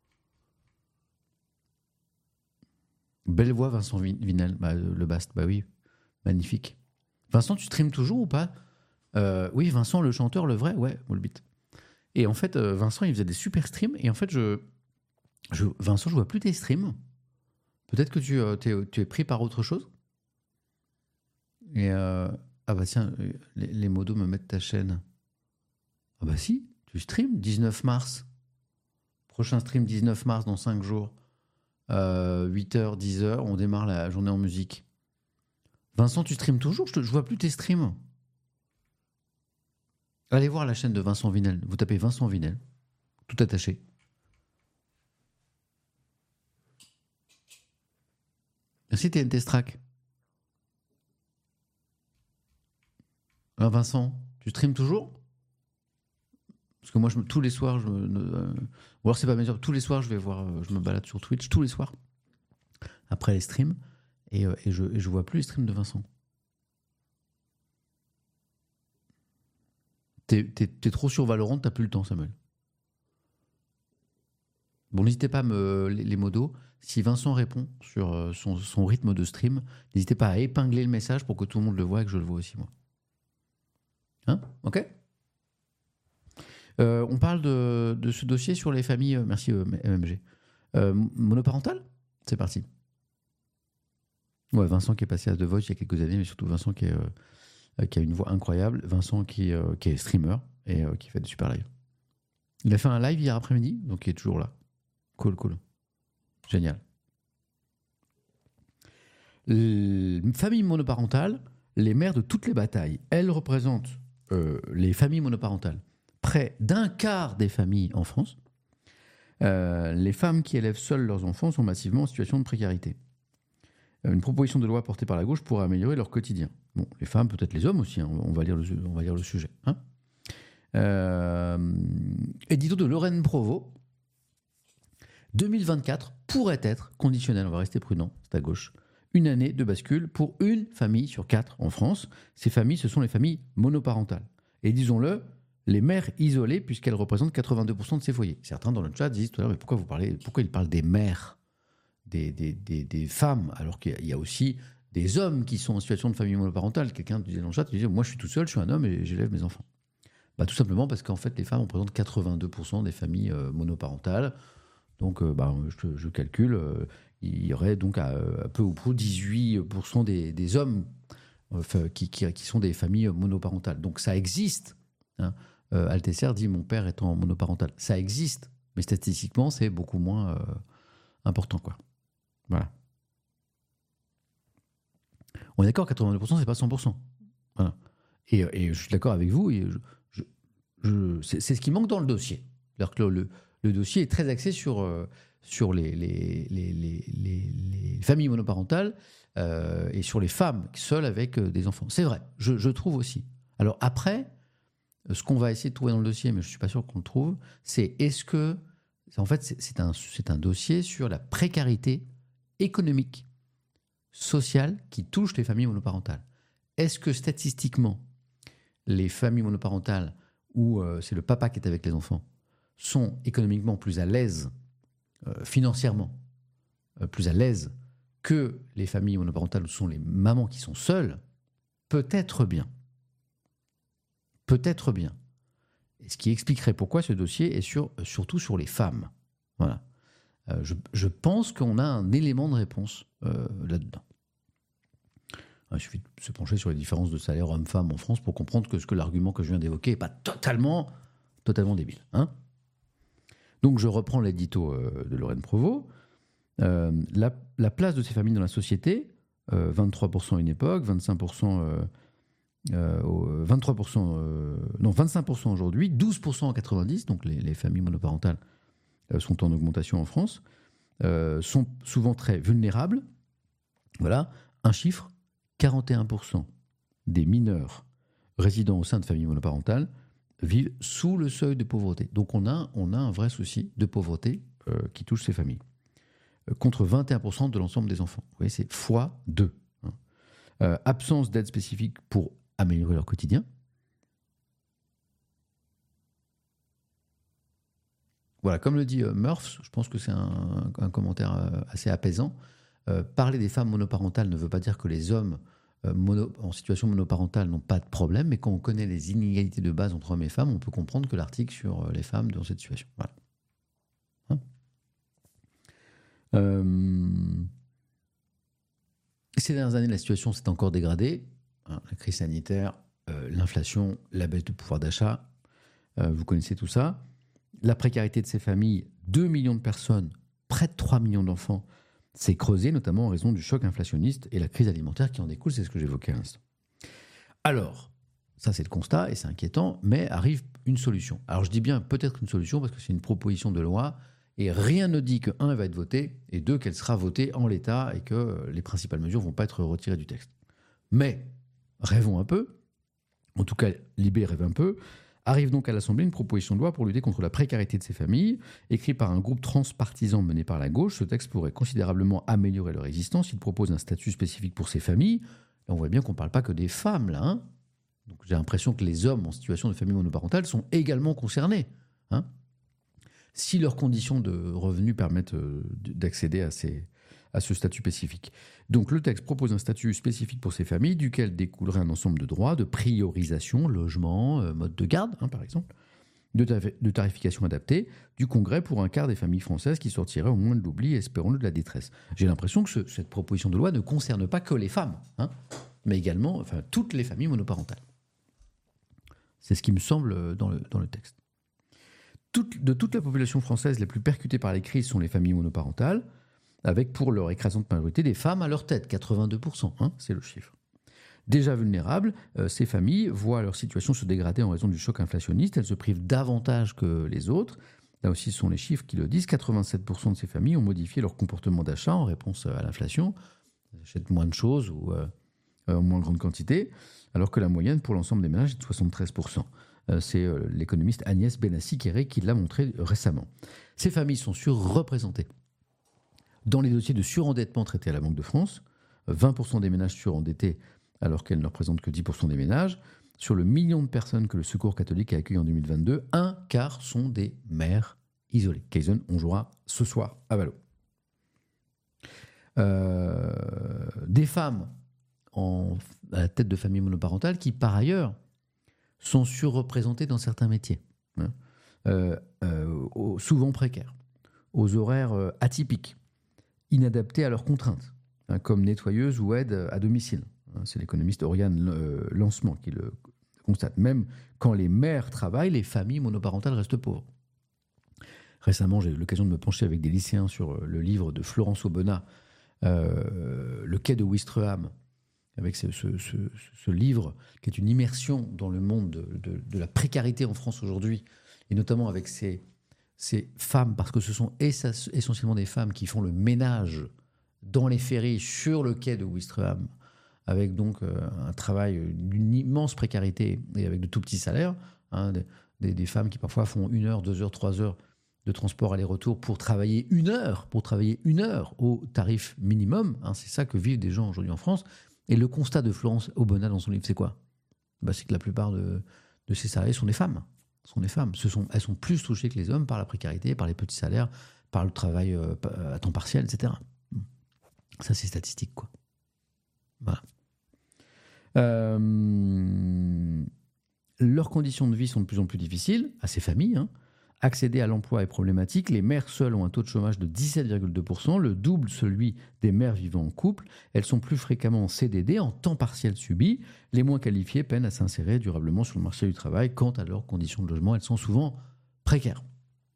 Belle voix, Vincent Vinel. Bah, le Bast, bah oui. Magnifique. Vincent, tu streames toujours ou pas? Euh, Oui, Vincent, le chanteur, le vrai, ouais, le beat. Et en fait, euh, Vincent, il faisait des super streams. Et en fait, je, je Vincent, je vois plus tes streams. Peut-être que tu, euh, t'es- tu es pris par autre chose. Et euh, ah bah tiens, euh, les, les modos me mettent ta chaîne. Ah bah si, tu streams dix-neuf mars. Prochain stream dix-neuf mars dans cinq jours. Euh, huit heures, dix heures, on démarre la journée en musique. Vincent, tu streams toujours? Je, te, je vois plus tes streams. Allez voir la chaîne de Vincent Vinel. Vous tapez Vincent Vinel, tout attaché. Merci T N T Strack. Alors Vincent, tu streams toujours? Parce que moi, je me- tous les soirs, je me, euh, ou alors c'est pas bien, tous les soirs, je vais voir, euh, je me balade sur Twitch tous les soirs après les streams et, euh, et je, et je vois plus les streams de Vincent. T'es, t'es- t'es trop sur Valorant, t'as plus le temps, Samuel. Bon, n'hésitez pas à me les, les modos. Si Vincent répond sur euh, son, son rythme de stream, n'hésitez pas à épingler le message pour que tout le monde le voit et que je le vois aussi moi. Hein? Ok. Euh, on parle de, de ce dossier sur les familles. euh, merci euh, M M G. Euh, monoparentales. C'est parti. Ouais, Vincent qui est passé à The Voice il y a quelques années, mais surtout Vincent qui, est, euh, qui a une voix incroyable. Vincent qui, euh, qui est streamer et euh, qui fait des super lives. Il a fait un live hier après-midi, donc il est toujours là. Cool, cool. Génial. Les familles monoparentales, les mères de toutes les batailles, elles représentent euh, les familles monoparentales. Près d'un quart des familles en France, euh, les femmes qui élèvent seules leurs enfants sont massivement en situation de précarité. Une proposition de loi portée par la gauche pourrait améliorer leur quotidien. Bon, les femmes, peut-être les hommes aussi, hein, on, va lire le, on va lire le sujet. Hein. Euh, édito de Lorraine Provost, deux mille vingt-quatre pourrait être conditionnel, on va rester prudent, c'est à gauche, une année de bascule pour une famille sur quatre en France. Ces familles, ce sont les familles monoparentales. Et disons-le, les mères isolées, puisqu'elles représentent quatre-vingt-deux pour cent de ces foyers. Certains dans le chat disent tout à l'heure, mais pourquoi vous parlez, pourquoi ils parlent des mères, des, des, des, des femmes, alors qu'il y a aussi des hommes qui sont en situation de famille monoparentale. Quelqu'un disait dans le chat, il disait, moi je suis tout seul, je suis un homme et j'élève mes enfants. Bah, tout simplement parce qu'en fait, les femmes représentent quatre-vingt-deux pour cent des familles euh, monoparentales. Donc, euh, bah, je, je calcule, euh, il y aurait donc à, à peu ou prou dix-huit pour cent des, des hommes euh, qui, qui, qui sont des familles monoparentales. Donc, ça existe. Hein. Euh, Althesser dit mon père étant monoparental. Ça existe, mais statistiquement, c'est beaucoup moins euh, important, quoi. Voilà. On est d'accord, quatre-vingt-deux pour cent, c'est pas cent pour cent. Voilà. Et, et je suis d'accord avec vous. Et je, je, je, c'est, c'est ce qui manque dans le dossier. C'est-à-dire que le, le, le dossier est très axé sur, euh, sur les, les, les, les, les, les familles monoparentales euh, et sur les femmes seules avec euh, des enfants. C'est vrai, je, je trouve aussi. Alors après, ce qu'on va essayer de trouver dans le dossier, mais je ne suis pas sûr qu'on le trouve, c'est est-ce que... En fait, c'est, c'est, un, c'est un dossier sur la précarité économique, sociale, qui touche les familles monoparentales. Est-ce que statistiquement, les familles monoparentales où euh, c'est le papa qui est avec les enfants sont économiquement plus à l'aise, euh, financièrement, euh, plus à l'aise que les familles monoparentales où sont les mamans qui sont seules? Peut-être bien. Peut-être bien. Et ce qui expliquerait pourquoi ce dossier est sur, surtout sur les femmes. Voilà. Euh, je, je pense qu'on a un élément de réponse euh, là-dedans. Il suffit de se pencher sur les différences de salaire homme-femme en France pour comprendre que, ce que l'argument que je viens d'évoquer n'est pas totalement, totalement débile. Hein. Donc je reprends l'édito euh, de Lorraine Provost. Euh, la, la place de ces familles dans la société, euh, vingt-trois pour cent à une époque, vingt-cinq pour cent... Euh, Euh, vingt-trois pour cent, euh, non, vingt-cinq pour cent aujourd'hui, douze pour cent en quatre-vingt-dix, donc les, les familles monoparentales euh, sont en augmentation en France, euh, sont souvent très vulnérables. Voilà, un chiffre, quarante et un pour cent des mineurs résidant au sein de familles monoparentales vivent sous le seuil de pauvreté. Donc on a, on a un vrai souci de pauvreté euh, qui touche ces familles, euh, contre vingt et un pour cent de l'ensemble des enfants. Vous voyez, c'est fois deux. Hein. Euh, absence d'aide spécifique pour améliorer leur quotidien. Voilà, comme le dit euh, Murph, je pense que c'est un, un commentaire euh, assez apaisant. Euh, parler des femmes monoparentales ne veut pas dire que les hommes euh, mono, en situation monoparentale n'ont pas de problème, mais quand on connaît les inégalités de base entre hommes et femmes, on peut comprendre que l'article sur euh, les femmes dans cette situation. Voilà. Hein euh, ces dernières années, la situation s'est encore dégradée. Hein, la crise sanitaire, euh, l'inflation, la baisse de pouvoir d'achat, euh, vous connaissez tout ça. La précarité de ces familles, deux millions de personnes, près de trois millions d'enfants, s'est creusée, notamment en raison du choc inflationniste et la crise alimentaire qui en découle, c'est ce que j'évoquais à l'instant. Alors, ça c'est le constat et c'est inquiétant, mais arrive une solution. Alors je dis bien peut-être une solution parce que c'est une proposition de loi et rien ne dit que, un, elle va être votée et deux, qu'elle sera votée en l'état et que les principales mesures ne vont pas être retirées du texte. Mais rêvons un peu, en tout cas Libé rêve un peu, arrive donc à l'Assemblée une proposition de loi pour lutter contre la précarité de ces familles, écrit par un groupe transpartisan mené par la gauche. Ce texte pourrait considérablement améliorer leur existence. Il propose un statut spécifique pour ces familles. Là, on voit bien qu'on ne parle pas que des femmes, là. Hein. Donc, j'ai l'impression que les hommes en situation de famille monoparentale sont également concernés. Hein. Si leurs conditions de revenus permettent d'accéder à ces... à ce statut spécifique. Donc le texte propose un statut spécifique pour ces familles, duquel découlerait un ensemble de droits, de priorisation, logement, euh, mode de garde, hein, par exemple, de, tarif- de tarification adaptée, du Congrès pour un quart des familles françaises qui sortiraient au moins de l'oubli et, espérons-le, de la détresse. J'ai l'impression que ce, cette proposition de loi ne concerne pas que les femmes, hein, mais également enfin, toutes les familles monoparentales. C'est ce qui me semble dans le, dans le texte. Toute, de toute la population française, les plus percutées par les crises sont les familles monoparentales, avec pour leur écrasante majorité des femmes à leur tête, quatre-vingt-deux pour cent, hein, c'est le chiffre. Déjà vulnérables, euh, ces familles voient leur situation se dégrader en raison du choc inflationniste, elles se privent davantage que les autres. Là aussi, ce sont les chiffres qui le disent, quatre-vingt-sept pour cent de ces familles ont modifié leur comportement d'achat en réponse à l'inflation. Elles achètent moins de choses ou euh, en moins grande quantité, alors que la moyenne pour l'ensemble des ménages est de soixante-treize pour cent. Euh, c'est euh, l'économiste Agnès Benassi-Kéré qui l'a montré récemment. Ces familles sont surreprésentées dans les dossiers de surendettement traités à la Banque de France, vingt pour cent des ménages surendettés alors qu'elles ne représentent que dix pour cent des ménages. Sur le million de personnes que le Secours catholique a accueilli en deux mille vingt-deux, un quart sont des mères isolées. Kaysen, on jouera ce soir à Valo. Euh, des femmes en, à la tête de familles monoparentales qui, par ailleurs, sont surreprésentées dans certains métiers, hein, euh, euh, souvent précaires, aux horaires euh, atypiques, inadaptés à leurs contraintes, hein, comme nettoyeuse ou aide à domicile. C'est l'économiste Oriane euh, Lancement qui le constate. Même quand les mères travaillent, les familles monoparentales restent pauvres. Récemment, j'ai eu l'occasion de me pencher avec des lycéens sur le livre de Florence Aubenas, euh, Le quai de Ouistreham, avec ce, ce, ce, ce livre qui est une immersion dans le monde de, de, de la précarité en France aujourd'hui, et notamment avec ces... ces femmes, parce que ce sont essentiellement des femmes qui font le ménage dans les ferries sur le quai de Ouistreham, avec donc euh, un travail d'une immense précarité et avec de tout petits salaires, hein, des, des, des femmes qui parfois font une heure, deux heures, trois heures de transport aller-retour pour travailler une heure, pour travailler une heure au tarif minimum. Hein, c'est ça que vivent des gens aujourd'hui en France. Et le constat de Florence Ogbonna dans son livre, c'est quoi ? Bah, c'est que la plupart de, de ces salariés sont des femmes. Sont des femmes. Ce sont, elles sont plus touchées que les hommes par la précarité, par les petits salaires, par le travail euh, à temps partiel, et cetera. Ça, c'est statistique, quoi. Voilà. Euh, leurs conditions de vie sont de plus en plus difficiles à ces familles. Hein. Accéder à l'emploi est problématique. Les mères seules ont un taux de chômage de dix-sept virgule deux pour cent, le double celui des mères vivant en couple. Elles sont plus fréquemment en C D D, en temps partiel subi. Les moins qualifiées peinent à s'insérer durablement sur le marché du travail. Quant à leurs conditions de logement, elles sont souvent précaires.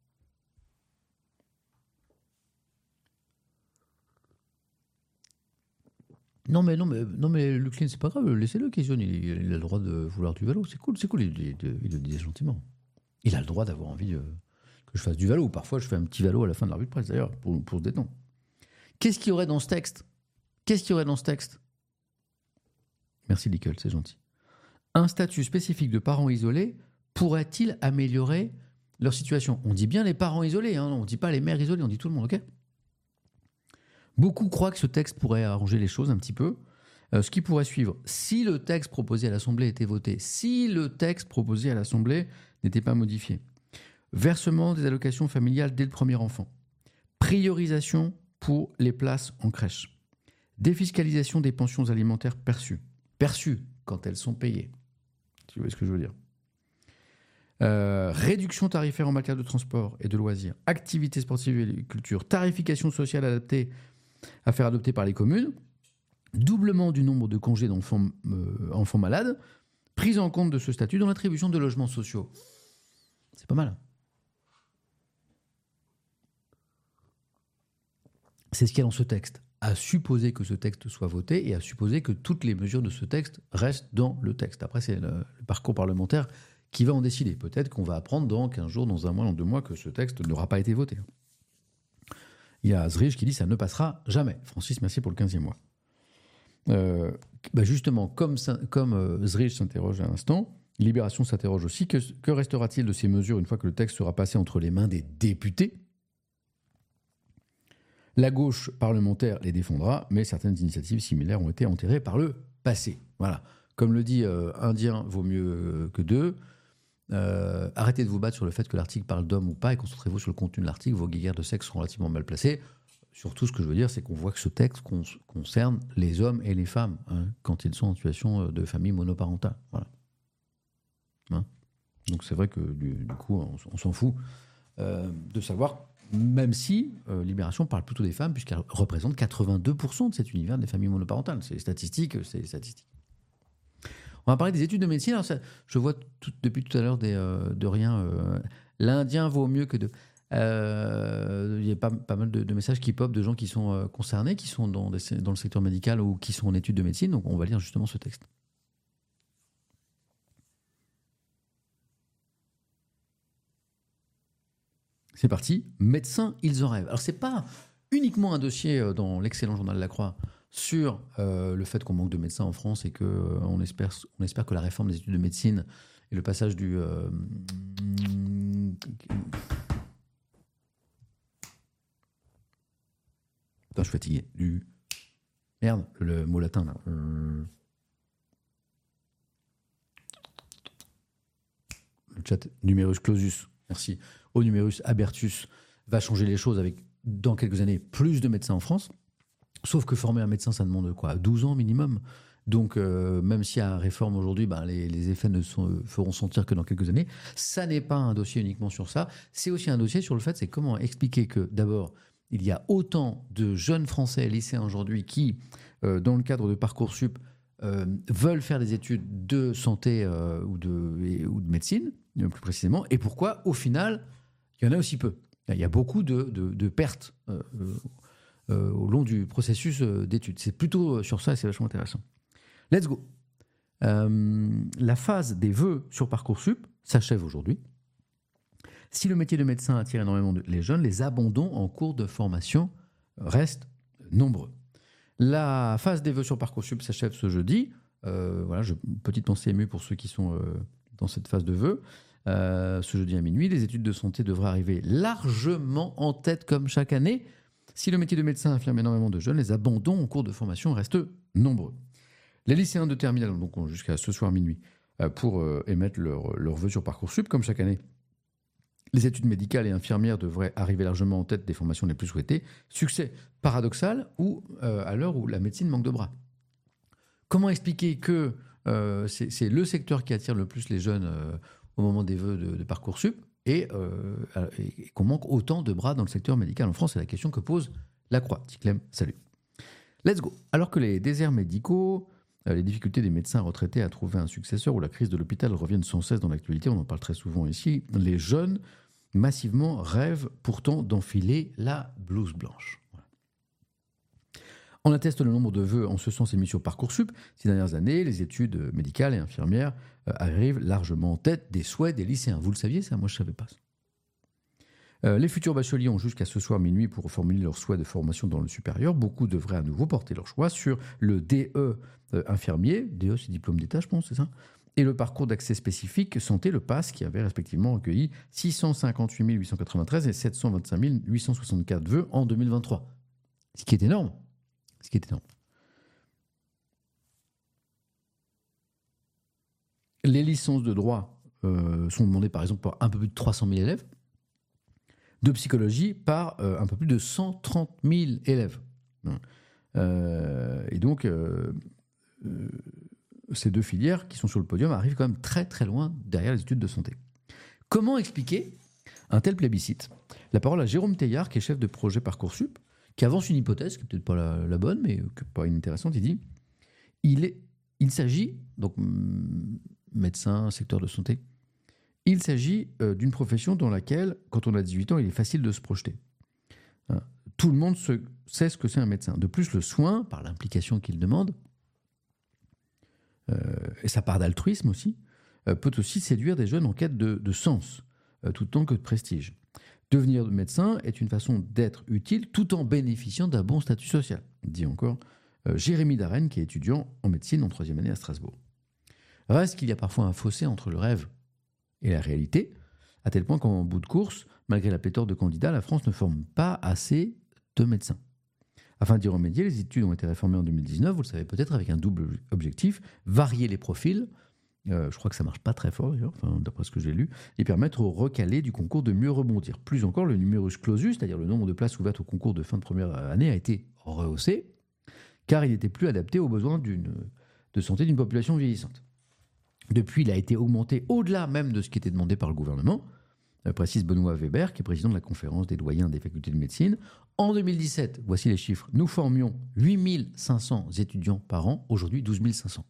Non mais, non, mais, non mais le client, c'est pas grave, laissez-le questionner. Il, il a le droit de vouloir du vélo, c'est cool, c'est cool, il, il, il le disait gentiment. Il a le droit d'avoir envie euh, que je fasse du vélo. Parfois, je fais un petit vélo à la fin de la revue de presse, d'ailleurs, pour, pour se détendre. Qu'est-ce qu'il y aurait dans ce texte ? Qu'est-ce qu'il y aurait dans ce texte ? Merci, Lickle, c'est gentil. Un statut spécifique de parents isolés pourrait-il améliorer leur situation ? On dit bien les parents isolés, hein, on ne dit pas les mères isolées, on dit tout le monde, ok ? Beaucoup croient que ce texte pourrait arranger les choses un petit peu. Euh, ce qui pourrait suivre, si le texte proposé à l'Assemblée était voté, si le texte proposé à l'Assemblée n'était pas modifié. Versement des allocations familiales dès le premier enfant. Priorisation pour les places en crèche. Défiscalisation des pensions alimentaires perçues. Perçues quand elles sont payées. Tu vois ce que je veux dire. Euh, réduction tarifaire en matière de transport et de loisirs. Activités sportives et culture. Tarification sociale adaptée à faire adopter par les communes. Doublement du nombre de congés d'enfants euh, enfants malades. Prise en compte de ce statut dans l'attribution de logements sociaux. C'est pas mal. C'est ce qu'il y a dans ce texte. À supposer que ce texte soit voté et à supposer que toutes les mesures de ce texte restent dans le texte. Après, c'est le, le parcours parlementaire qui va en décider. Peut-être qu'on va apprendre dans quinze jours, dans un mois, dans deux mois, que ce texte n'aura pas été voté. Il y a Zrij qui dit « ça ne passera jamais ». Francis, merci pour le quinzième mois. Euh, bah justement, comme, comme euh, Zrij s'interroge à l'instant, Libération s'interroge aussi, que, que restera-t-il de ces mesures une fois que le texte sera passé entre les mains des députés ? La gauche parlementaire les défendra, mais certaines initiatives similaires ont été enterrées par le passé. Voilà. Comme le dit euh, Indien vaut mieux que deux, euh, arrêtez de vous battre sur le fait que l'article parle d'hommes ou pas et concentrez-vous sur le contenu de l'article. Vos guéguerres de sexe sont relativement mal placées. Surtout, ce que je veux dire, c'est qu'on voit que ce texte con- concerne les hommes et les femmes hein, quand ils sont en situation de famille monoparentale. Voilà. Hein Donc c'est vrai que du, du coup, on, on s'en fout euh, de savoir, même si euh, Libération parle plutôt des femmes, puisqu'elle représente quatre-vingt-deux pour cent de cet univers des familles monoparentales. C'est statistique, c'est statistique. On va parler des études de médecine. Alors ça, je vois tout, depuis tout à l'heure des, euh, de rien. Euh, L'Indien vaut mieux que de... Euh, il y a pas, pas mal de, de messages qui pop de gens qui sont euh, concernés, qui sont dans, des, dans le secteur médical ou qui sont en études de médecine. Donc on va lire justement ce texte. C'est parti. Médecins, ils en rêvent. Alors c'est pas uniquement un dossier dans l'excellent journal La Croix sur euh, le fait qu'on manque de médecins en France et qu'on euh, espère, on espère que la réforme des études de médecine et le passage du... Euh, Putain, je suis fatigué. Du... Merde, le mot latin, là. Euh... Le chat, numerus clausus, merci. Au numerus abertus va changer les choses avec, dans quelques années, plus de médecins en France. Sauf que former un médecin, ça demande quoi ? douze ans minimum. Donc, euh, même s'il y a réforme aujourd'hui, ben, les, les effets ne sont, feront sentir que dans quelques années. Ça n'est pas un dossier uniquement sur ça. C'est aussi un dossier sur le fait, c'est comment expliquer que, d'abord, il y a autant de jeunes Français lycéens aujourd'hui qui, euh, dans le cadre de Parcoursup, euh, veulent faire des études de santé euh, ou, de, et, ou de médecine, plus précisément, et pourquoi, au final, il y en a aussi peu. Il y a beaucoup de, de, de pertes euh, euh, au long du processus d'études. C'est plutôt sur ça et c'est vachement intéressant. Let's go. Euh, la phase des vœux sur Parcoursup s'achève aujourd'hui. Si le métier de médecin attire énormément de, les jeunes, les abandons en cours de formation restent nombreux. La phase des vœux sur Parcoursup s'achève ce jeudi. Euh, voilà, je, petite pensée émue pour ceux qui sont euh, dans cette phase de vœux. Euh, ce jeudi à minuit, les études de santé devraient arriver largement en tête comme chaque année. Si le métier de médecin infirme énormément de jeunes, les abandons en cours de formation restent nombreux. Les lycéens de terminale ont donc jusqu'à ce soir minuit euh, pour euh, émettre leurs leur vœux sur Parcoursup comme chaque année. Les études médicales et infirmières devraient arriver largement en tête des formations les plus souhaitées. Succès paradoxal ou euh, à l'heure où la médecine manque de bras. Comment expliquer que euh, c'est, c'est le secteur qui attire le plus les jeunes euh, au moment des vœux de, de Parcoursup et, euh, et qu'on manque autant de bras dans le secteur médical en France? C'est la question que pose la Croix. Ticlem, salut. Let's go. Alors que les déserts médicaux, euh, les difficultés des médecins retraités à trouver un successeur ou la crise de l'hôpital reviennent sans cesse dans l'actualité, on en parle très souvent ici, les jeunes massivement rêvent pourtant d'enfiler la blouse blanche. Voilà. On atteste le nombre de vœux en ce sens émis sur Parcoursup. Ces dernières années, les études médicales et infirmières euh, arrivent largement en tête des souhaits des lycéens. Vous le saviez, ça? Moi, je ne savais pas ça. Euh, les futurs bacheliers ont jusqu'à ce soir minuit pour formuler leur souhait de formation dans le supérieur. Beaucoup devraient à nouveau porter leur choix sur le D E euh, infirmier. D E, c'est diplôme d'État, je pense, c'est ça? Et le parcours d'accès spécifique santé, le PASS, qui avait respectivement recueilli six cent cinquante-huit mille huit cent quatre-vingt-treize et sept cent vingt-cinq mille huit cent soixante-quatre vœux en deux mille vingt-trois. Ce qui est énorme. Ce qui est énorme. Les licences de droit euh, sont demandées par exemple par un peu plus de trois cent mille élèves. De psychologie par euh, un peu plus de cent trente mille élèves. Euh, et donc, euh, euh, ces deux filières qui sont sur le podium arrivent quand même très très loin derrière les études de santé. Comment expliquer un tel plébiscite? La parole à Jérôme Teilhard, qui est chef de projet Parcoursup, qui avance une hypothèse, qui n'est peut-être pas la, la bonne, mais que, pas inintéressante. Il dit il, est, il s'agit, donc médecin, secteur de santé, il s'agit euh, d'une profession dans laquelle, quand on a dix-huit ans, il est facile de se projeter. Hein. Tout le monde se, sait ce que c'est un médecin. De plus, le soin, par l'implication qu'il demande, euh, et sa part d'altruisme aussi, euh, peut aussi séduire des jeunes en quête de, de sens, euh, tout autant que de prestige. Devenir médecin est une façon d'être utile tout en bénéficiant d'un bon statut social, dit encore euh, Jérémy Darenne, qui est étudiant en médecine en troisième année à Strasbourg. Reste qu'il y a parfois un fossé entre le rêve et la réalité, à tel point qu'en bout de course, malgré la pléthore de candidats, la France ne forme pas assez de médecins. Afin d'y remédier, les études ont été réformées en deux mille dix-neuf, vous le savez peut-être, avec un double objectif, varier les profils, euh, je crois que ça ne marche pas très fort d'ailleurs, enfin, d'après ce que j'ai lu, et permettre aux recalés du concours de mieux rebondir. Plus encore, le numerus clausus, c'est-à-dire le nombre de places ouvertes au concours de fin de première année, a été rehaussé, car il n'était plus adapté aux besoins d'une, de santé d'une population vieillissante. Depuis, il a été augmenté au-delà même de ce qui était demandé par le gouvernement, euh, précise Benoît Weber, qui est président de la conférence des doyens des facultés de médecine. En deux mille dix-sept, voici les chiffres, nous formions huit mille cinq cents étudiants par an, aujourd'hui douze mille cinq cents.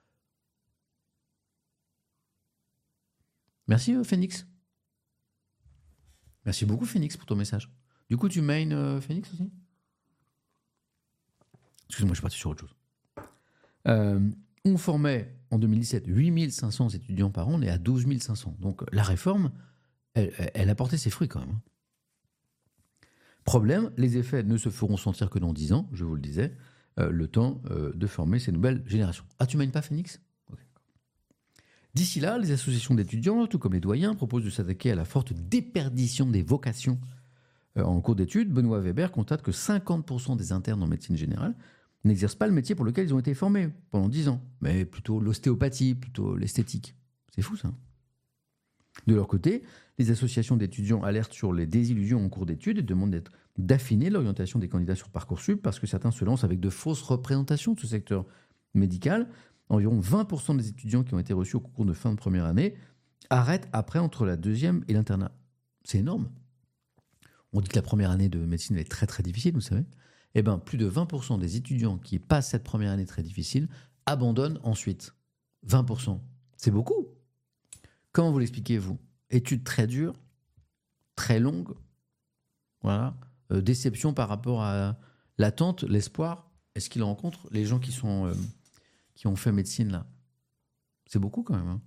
Merci euh, Phoenix. Merci beaucoup Phoenix pour ton message. Du coup, tu main euh, Phoenix aussi? Excuse-moi, je suis parti sur autre chose. Euh, on formait en deux mille dix-sept huit mille cinq cents étudiants par an, on est à douze mille cinq cents. Donc la réforme, elle, elle a porté ses fruits quand même. Problème, les effets ne se feront sentir que dans dix ans, je vous le disais, euh, le temps euh, de former ces nouvelles générations. Ah, tu mènes pas Phoenix? Okay. D'ici là, les associations d'étudiants, tout comme les doyens, proposent de s'attaquer à la forte déperdition des vocations euh, en cours d'études. Benoît Weber constate que cinquante pour cent des internes en médecine générale n'exercent pas le métier pour lequel ils ont été formés pendant dix ans, mais plutôt l'ostéopathie, plutôt l'esthétique. C'est fou ça. De leur côté, les associations d'étudiants alertent sur les désillusions en cours d'études et demandent d'être, d'affiner l'orientation des candidats sur Parcoursup parce que certains se lancent avec de fausses représentations de ce secteur médical. Environ vingt pour cent des étudiants qui ont été reçus au concours de fin de première année arrêtent après entre la deuxième et l'internat. C'est énorme. On dit que la première année de médecine est très très difficile, vous savez. Eh bien, plus de vingt pour cent des étudiants qui passent cette première année très difficile abandonnent ensuite. vingt pour cent. C'est beaucoup. Comment vous l'expliquez, vous? Études très dures, très longues, voilà. Euh, déception par rapport à l'attente, l'espoir. Est-ce qu'ils rencontrent les gens qui, sont, euh, qui ont fait médecine, là? C'est beaucoup, quand même. Hein.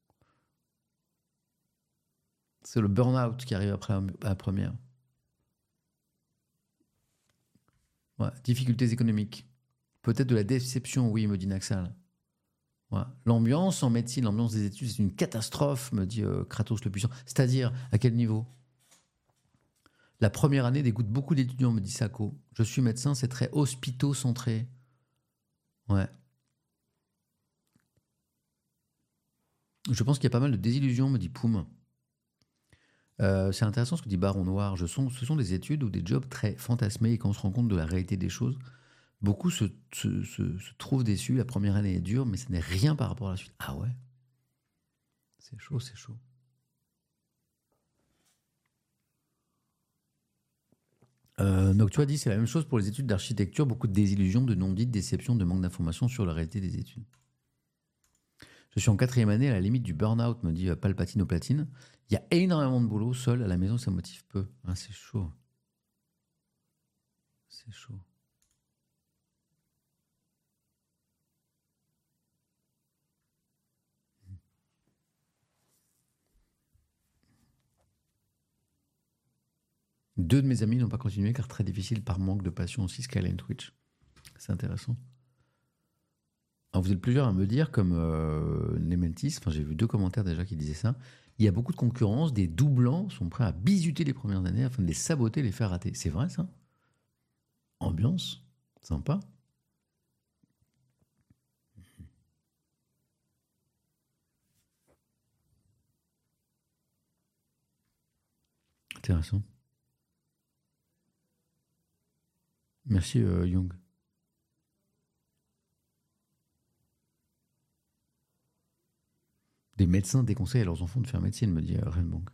C'est le burn-out qui arrive après la première. Ouais, difficultés économiques. Peut-être de la déception, oui, me dit Naxal. Ouais. L'ambiance en médecine, l'ambiance des études, c'est une catastrophe, me dit euh, Kratos le puissant. C'est-à-dire, à quel niveau? La première année dégoûte beaucoup d'étudiants, me dit Sako. Je suis médecin, c'est très hospito-centré. Ouais. Je pense qu'il y a pas mal de désillusions, me dit Poum. Euh, c'est intéressant ce que dit Baron Noir. Je sens, ce sont des études ou des jobs très fantasmés et quand on se rend compte de la réalité des choses, beaucoup se, se, se, se trouvent déçus. La première année est dure, mais ce n'est rien par rapport à la suite. Ah ouais? C'est chaud, c'est chaud. Euh, donc tu as dit c'est la même chose pour les études d'architecture, beaucoup de désillusions, de non-dites, déceptions, de manque d'informations sur la réalité des études. Je suis en quatrième année à la limite du burn-out, me dit euh, Palpatine au platine. Il y a énormément de boulot, seul à la maison ça motive peu. Ah, c'est chaud. C'est chaud. Deux de mes amis n'ont pas continué car très difficile par manque de passion aussi, Skyline Twitch. C'est intéressant. Alors vous êtes plusieurs à me dire, comme euh, Nementis, enfin j'ai vu deux commentaires déjà qui disaient ça, il y a beaucoup de concurrence, des doublants sont prêts à bisuter les premières années afin de les saboter, les faire rater. C'est vrai ça? Ambiance, sympa. Intéressant. Merci euh, Young. Des médecins déconseillent à leurs enfants de faire médecine, me dit euh, Renbong.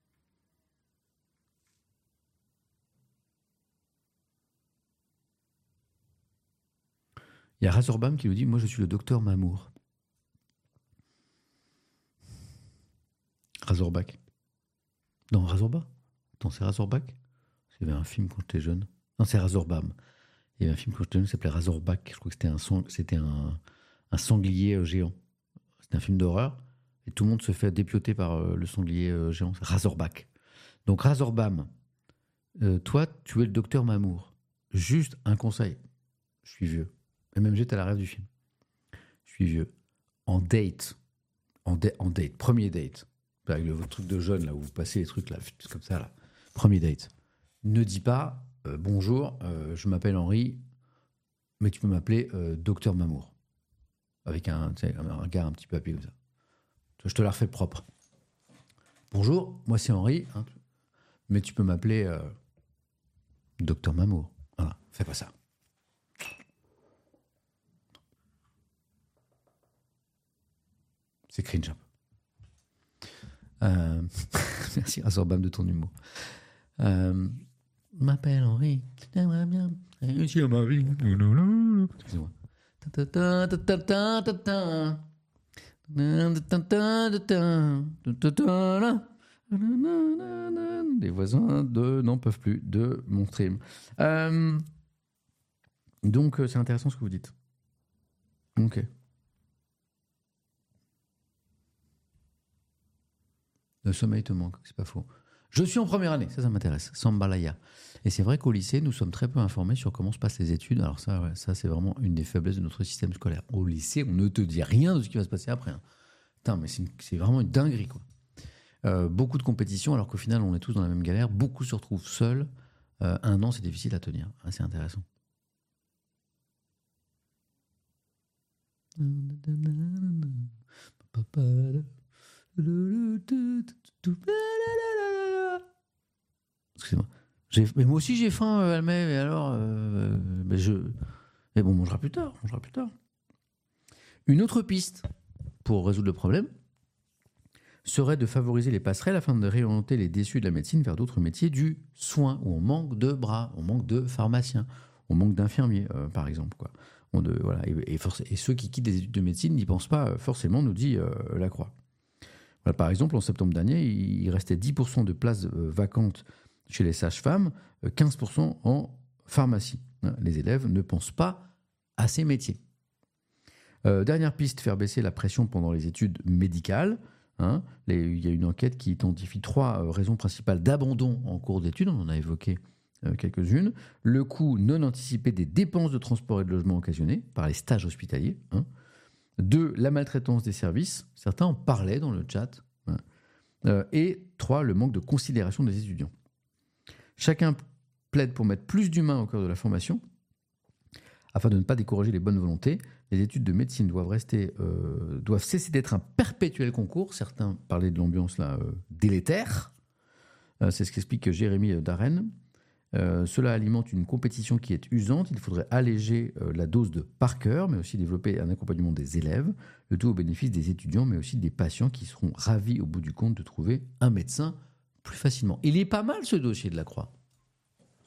Il y a Razorbam qui nous dit « Moi, je suis le docteur Mamour. » Razorback. Non, Razorba. Attends, c'est Razorback? Il y avait un film quand j'étais jeune. Non, c'est Razorbam. Il y avait un film quand j'étais jeune qui s'appelait Razorback. Je crois que c'était un, sang... c'était un... un sanglier euh, géant. C'était un film d'horreur. Et tout le monde se fait dépioter par euh, le sanglier euh, géant. Razorback. Donc Razorbam, euh, toi, tu es le docteur Mamour. Juste un conseil. Je suis vieux. Et même j'étais à la rêve du film. Je suis vieux. En date. En, da- en date. Premier date. Avec le votre truc de jeune, là, où vous passez les trucs, là, comme ça, là. Premier date. Ne dis pas euh, bonjour, euh, je m'appelle Henri, mais tu peux m'appeler euh, docteur Mamour. Avec un, tu sais, un, un gars un petit peu appelé comme ça. Je te la refais propre. Bonjour, moi c'est Henri, hein, mais tu peux m'appeler euh, docteur Mamour. Voilà, fais pas ça. C'est cringe. Euh, merci Razorbam de ton humour. Euh, m'appelle Henri, j'aimerais bien réussir ma vie. Excusez-moi. Les voisins de n'en peuvent plus de mon stream. Euh, donc c'est intéressant ce que vous dites. Ok. Le sommeil te manque, c'est pas faux. Je suis en première année, ça, ça m'intéresse. Sambalaya. Et c'est vrai qu'au lycée, nous sommes très peu informés sur comment se passent les études. Alors ça, ouais, ça c'est vraiment une des faiblesses de notre système scolaire. Au lycée, on ne te dit rien de ce qui va se passer après. Hein. Putain, mais c'est, une, c'est vraiment une dinguerie, quoi. Euh, beaucoup de compétitions, alors qu'au final, on est tous dans la même galère. Beaucoup se retrouvent seuls. Euh, un an, c'est difficile à tenir. Ah, c'est intéressant. Excusez-moi. J'ai, mais moi aussi j'ai faim, euh, Almay, mais alors, euh, mais je, mais bon, on mangera plus tard, on mangera plus tard. Une autre piste pour résoudre le problème serait de favoriser les passerelles afin de réorienter les déçus de la médecine vers d'autres métiers du soin, où on manque de bras, on manque de pharmaciens, on manque d'infirmiers, euh, par exemple, quoi. On de, voilà, et, et, forc- et ceux qui quittent les études de médecine n'y pensent pas forcément, nous dit euh, Lacroix. Voilà, par exemple, en septembre dernier, il restait dix pour cent de places euh, vacantes chez les sages-femmes, euh, quinze pour cent en pharmacie. Les élèves ne pensent pas à ces métiers. Euh, dernière piste, faire baisser la pression pendant les études médicales. Hein. Les, il y a une enquête qui identifie trois euh, raisons principales d'abandon en cours d'études. On en a évoqué euh, quelques-unes. Le coût non anticipé des dépenses de transport et de logement occasionnées par les stages hospitaliers. Hein. Deux, la maltraitance des services. Certains en parlaient dans le chat. Hein. Euh, et trois, le manque de considération des étudiants. Chacun plaide pour mettre plus d'humains au cœur de la formation. Afin de ne pas décourager les bonnes volontés, les études de médecine doivent, rester, euh, doivent cesser d'être un perpétuel concours. Certains parlaient de l'ambiance là, euh, délétère. Euh, c'est ce qu'explique Jérémy Darren. Euh, cela alimente une compétition qui est usante. Il faudrait alléger euh, la dose de par cœur, mais aussi développer un accompagnement des élèves, le tout au bénéfice des étudiants, mais aussi des patients qui seront ravis au bout du compte de trouver un médecin plus facilement. Il est pas mal ce dossier de la Croix. Hein ?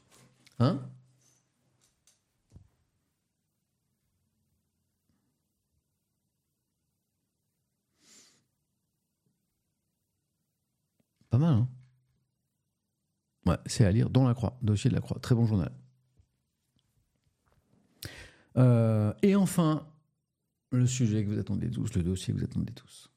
Pas mal, hein ? Ouais, c'est à lire dans la Croix, dossier de la Croix. Très bon journal. Euh, et enfin, le sujet que vous attendez tous, le dossier que vous attendez tous.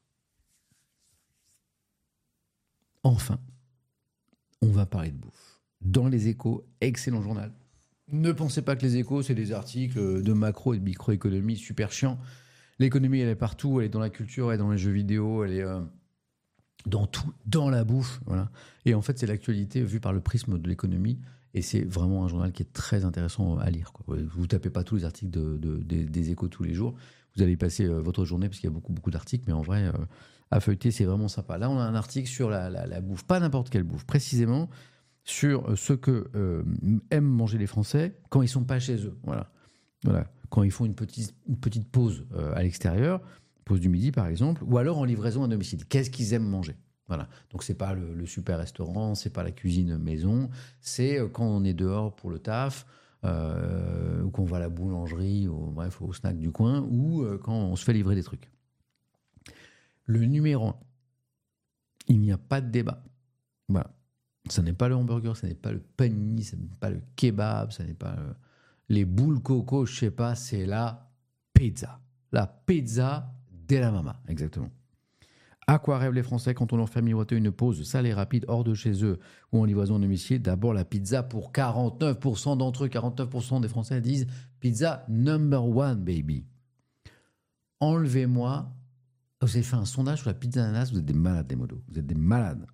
Enfin, on va parler de bouffe. Dans les Échos, excellent journal. Ne pensez pas que les Échos, c'est des articles de macro et de microéconomie super chiants. L'économie, elle est partout, elle est dans la culture, elle est dans les jeux vidéo, elle est... Euh dans tout, dans la bouffe, voilà. Et en fait, c'est l'actualité vue par le prisme de l'économie, et c'est vraiment un journal qui est très intéressant à lire, quoi. Vous tapez pas tous les articles de, de, des, des Échos tous les jours, vous allez y passer euh, votre journée, parce qu'il y a beaucoup, beaucoup d'articles, mais en vrai, euh, à feuilleter, c'est vraiment sympa. Là, on a un article sur la, la, la bouffe, pas n'importe quelle bouffe, précisément sur ce que euh, aiment manger les Français quand ils sont pas chez eux, voilà. Voilà. Quand ils font une petite, une petite pause euh, à l'extérieur, pause du midi par exemple, ou alors en livraison à domicile. Qu'est-ce qu'ils aiment manger ? Voilà. Donc c'est pas le, le super restaurant, c'est pas la cuisine maison, c'est quand on est dehors pour le taf, euh, ou qu'on va à la boulangerie, ou bref au snack du coin, ou euh, quand on se fait livrer des trucs. Le numéro un, il n'y a pas de débat. Voilà. Ça n'est pas le hamburger, ça n'est pas le panini, ça n'est pas le kebab, ça n'est pas le... les boules coco, je sais pas, c'est la pizza. La pizza della mamma, exactement. À quoi rêvent les Français quand on leur fait miroiter une pause salée rapide hors de chez eux ou en livraison à domicile ? D'abord la pizza pour quarante-neuf pour cent d'entre eux. quarante-neuf pour cent des Français disent pizza number one, baby. Enlevez-moi. Vous avez fait un sondage sur la pizza ananas, vous êtes des malades, des modos. Vous êtes des malades.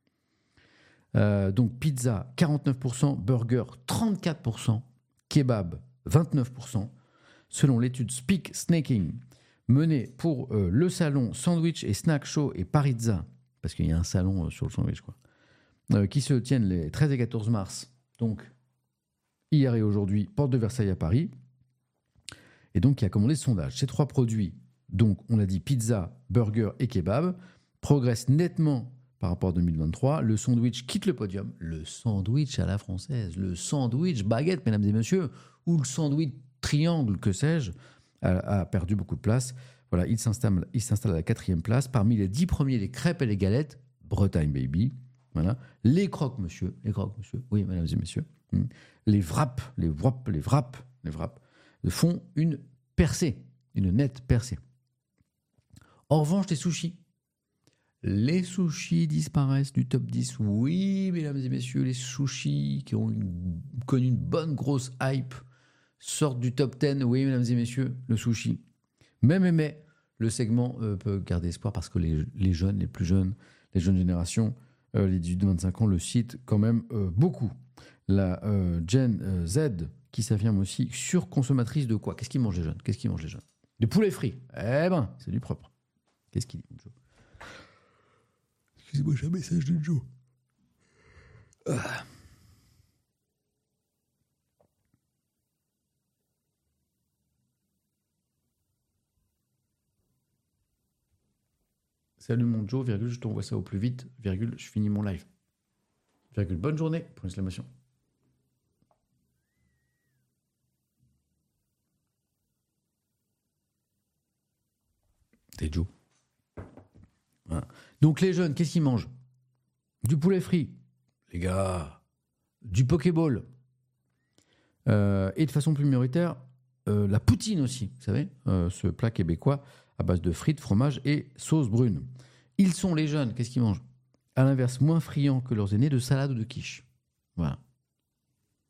Euh, donc pizza, quarante-neuf pour cent, burger, trente-quatre pour cent, kebab, vingt-neuf pour cent. Selon l'étude Speak Snacking, menée pour euh, le salon Sandwich et Snack Show et Parizza, parce qu'il y a un salon euh, sur le sandwich, quoi, euh, qui se tiennent les treize et quatorze mars, donc hier et aujourd'hui, porte de Versailles à Paris, et donc qui a commandé ce sondage. Ces trois produits, donc on l'a dit, pizza, burger et kebab, progressent nettement par rapport à deux mille vingt-trois. Le sandwich quitte le podium, le sandwich à la française, le sandwich baguette, mesdames et messieurs, ou le sandwich triangle, que sais-je, a, a perdu beaucoup de place. Voilà, il s'installe, il s'installe à la quatrième place. Parmi les dix premiers, les crêpes et les galettes, Bretagne baby. Voilà. Les croque-monsieur, les croque-monsieur, oui, mesdames et messieurs. Les wraps, les wraps, les wraps, les wraps font une percée, une nette percée. En revanche, les sushis, les sushis disparaissent du top dix. Oui, mesdames et messieurs, les sushis qui ont une, connu une bonne grosse hype sortent du top dix. Oui, mesdames et messieurs, le sushi. Mais, mais, mais, le segment euh, peut garder espoir parce que les, les jeunes, les plus jeunes, les jeunes générations, euh, les dix-huit vingt-cinq ans, le citent quand même euh, beaucoup. La euh, Gen euh, Z qui s'affirme aussi surconsommatrice de quoi ? Qu'est-ce qu'ils mangent les jeunes ? Qu'est-ce qu'ils mangent les jeunes ? Du poulet frit. Eh ben, c'est du propre. Qu'est-ce qu'il dit, Joe ? Excusez-moi, j'ai un message de Joe. Ah. Salut mon Joe, virgule, je t'envoie ça au plus vite, virgule, je finis mon live. Virgule, bonne journée, pour l'exclamation. C'est Joe. Voilà. Donc les jeunes, qu'est-ce qu'ils mangent ? Du poulet frit, les gars, du pokéball, euh, et de façon plus minoritaire, euh, la poutine aussi, vous savez, euh, ce plat québécois à base de frites, fromage et sauce brune. Ils sont, les jeunes, qu'est-ce qu'ils mangent ? À l'inverse, moins friands que leurs aînés de salade ou de quiche. Voilà.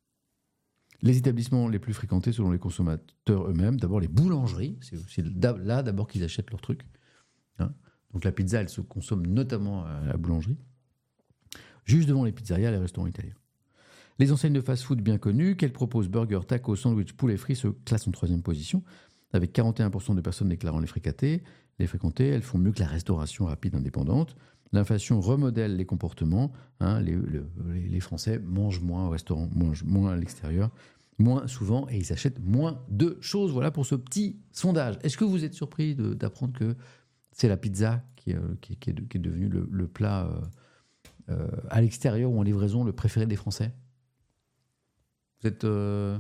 Les établissements les plus fréquentés selon les consommateurs eux-mêmes, d'abord les boulangeries, c'est, c'est là d'abord qu'ils achètent leurs trucs. Hein. Donc la pizza, elle se consomme notamment à la boulangerie. Juste devant les pizzerias, les restaurants italiens. Les enseignes de fast-food bien connues, qu'elles proposent burgers, tacos, sandwich, poulet frit, se classent en troisième position, avec quarante et un pour cent de personnes déclarant les fréquenter. Les fréquenter, elles font mieux que la restauration rapide indépendante. L'inflation remodèle les comportements. Hein, les, le, les Français mangent moins au restaurant, mangent moins à l'extérieur, moins souvent, et ils achètent moins de choses. Voilà pour ce petit sondage. Est-ce que vous êtes surpris de, d'apprendre que c'est la pizza qui, euh, qui, qui, est, qui est devenue le, le plat euh, euh, à l'extérieur ou en livraison le préféré des Français? Vous êtes... Euh...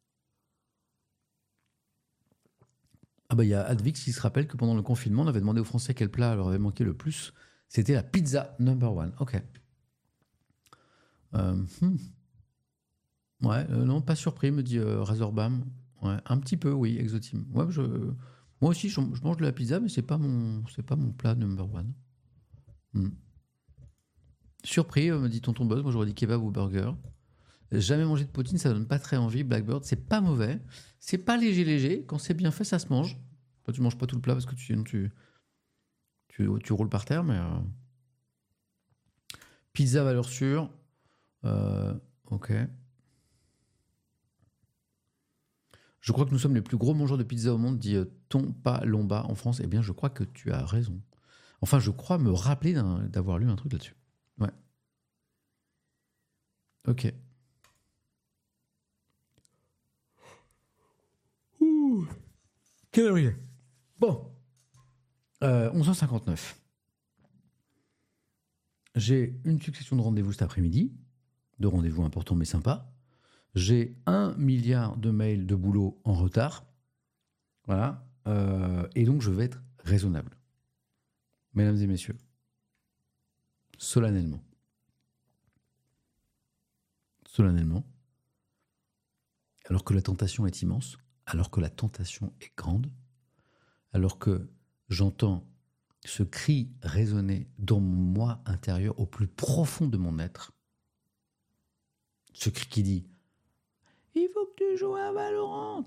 Ah bah il y a Advix qui se rappelle que pendant le confinement, on avait demandé aux Français quel plat leur avait manqué le plus. C'était la pizza number one. Ok. Euh, hmm. Ouais, euh, non, pas surpris, me dit euh, Razorbam. Ouais, un petit peu, oui, Exotime. Ouais, je, moi aussi, je, je mange de la pizza, mais c'est pas mon, c'est pas mon plat number one. Hmm. Surpris, euh, me dit Tonton Buzz. Moi, j'aurais dit kebab ou burger. Jamais mangé de poutine, ça donne pas très envie. Blackbird, c'est pas mauvais. C'est pas léger, léger. Quand c'est bien fait, ça se mange. Toi, tu manges pas tout le plat parce que tu, sinon tu, tu, tu roules par terre, mais. Euh... Pizza valeur sûre. Euh, ok. Je crois que nous sommes les plus gros mangeurs de pizza au monde, dit euh, Tompa Lomba en France. Eh bien, je crois que tu as raison. Enfin, je crois me rappeler d'un, d'avoir lu un truc là-dessus. Ouais. Ok. Ouh. Quelle heure il est ? Bon. Euh, onze heures cinquante-neuf. J'ai une succession de rendez-vous cet après-midi, de rendez-vous importants mais sympas. J'ai un milliard de mails de boulot en retard. Voilà. Euh, et donc, je vais être raisonnable. Mesdames et messieurs, solennellement, solennellement, alors que la tentation est immense, alors que la tentation est grande, alors que j'entends ce cri résonner dans mon moi intérieur au plus profond de mon être, ce cri qui dit « Il faut que tu joues à Valorant.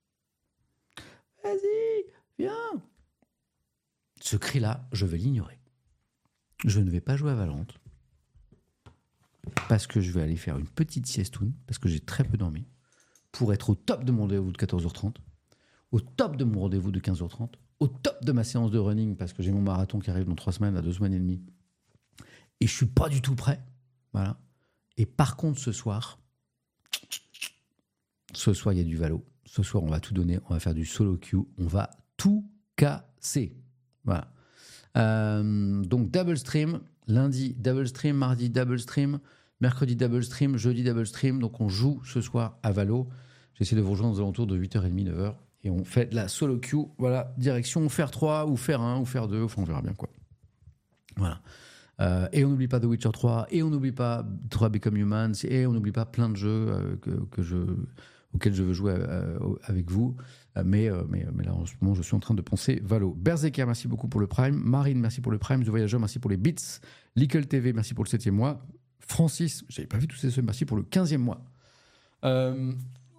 Vas-y, viens !» Ce cri-là, je vais l'ignorer. Je ne vais pas jouer à Valorant parce que je vais aller faire une petite siestoune, parce que j'ai très peu dormi, pour être au top de mon rendez-vous de quatorze heures trente, au top de mon rendez-vous de quinze heures trente, au top de ma séance de running, parce que j'ai mon marathon qui arrive dans trois semaines, à deux semaines et demie, et je suis pas du tout prêt. Voilà. Et par contre, ce soir, ce soir, il y a du Valo. Ce soir, on va tout donner, on va faire du solo queue, on va tout casser. Voilà. Euh, donc, double stream, lundi, double stream, mardi, double stream, mercredi, double stream, jeudi, double stream. Donc, on joue ce soir à Valo. J'essaie de vous rejoindre aux alentours de huit heures trente, neuf heures. Et on fait de la solo queue. Voilà, direction faire trois, ou faire un, ou faire deux. Enfin, on verra bien quoi. Voilà. Euh, et on n'oublie pas The Witcher trois, et on n'oublie pas Detroit Become Humans, et on n'oublie pas plein de jeux euh, que, que je, auxquels je veux jouer euh, avec vous. Euh, mais, euh, mais, mais là, en ce moment, je suis en train de penser Valo. Berserker, merci beaucoup pour le Prime. Marine, merci pour le Prime. The Voyageur, merci pour les bits. Lickle T V, merci pour le septième mois. Francis, j'avais pas vu tous ces ceux, merci pour le quinzième mois. Euh...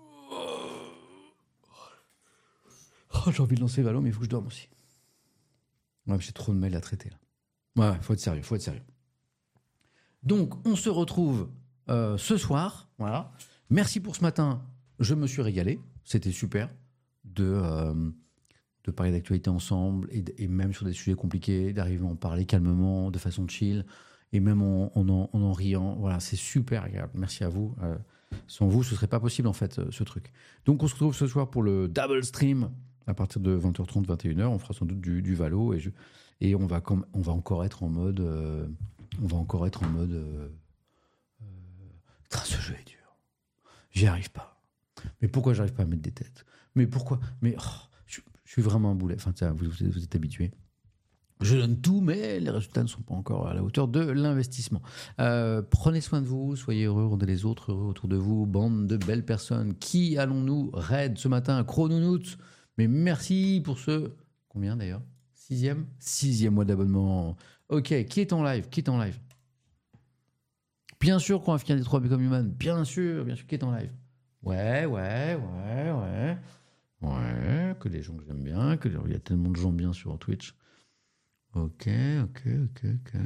Oh, j'ai envie de lancer Valo, mais il faut que je dorme aussi. Ouais, j'ai trop de mails à traiter là. Ouais, faut être sérieux, faut être sérieux. Donc, on se retrouve euh, ce soir. Voilà. Merci pour ce matin. Je me suis régalé. C'était super de, euh, de parler d'actualité ensemble et, et même sur des sujets compliqués, d'arriver à en parler calmement, de façon chill et même en en, en, en riant. Voilà, c'est super agréable. Merci à vous. Euh, sans vous, ce serait pas possible en fait, ce truc. Donc, on se retrouve ce soir pour le double stream à partir de vingt heures trente, vingt et une heures. On fera sans doute du, du Valo et je... Et on va, com- on va encore être en mode... Euh, on va encore être en mode... Euh, euh, ce jeu est dur. J'y arrive pas. Mais pourquoi j'arrive pas à mettre des têtes ? Mais pourquoi ? Mais oh, je, je suis vraiment un boulet. Enfin, tiens, vous, vous, êtes, vous êtes habitués. Je donne tout, mais les résultats ne sont pas encore à la hauteur de l'investissement. Euh, prenez soin de vous, soyez heureux, rendez les autres heureux autour de vous. Bande de belles personnes. Qui allons-nous raid ce matin ? Chrononauts. Mais merci pour ce... Combien d'ailleurs ? Sixième Sixième mois d'abonnement. Ok, qui est en live Qui est en live Bien sûr qu'on va finir des trois Become Human. Bien sûr, bien sûr, qui est en live Ouais, ouais, ouais, ouais. Ouais, que des gens que j'aime bien, que il y a tellement de gens bien sur Twitch. Ok, ok, ok, ok.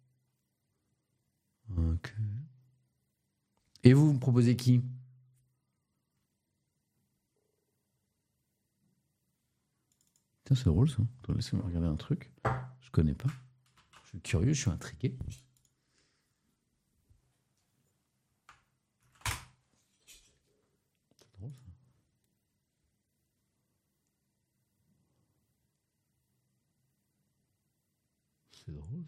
Ok. Et vous, vous me proposez qui? Tiens, c'est drôle ça. Attends, laissez-moi regarder un truc. Je connais pas. Je suis curieux, je suis intrigué. C'est drôle ça. C'est drôle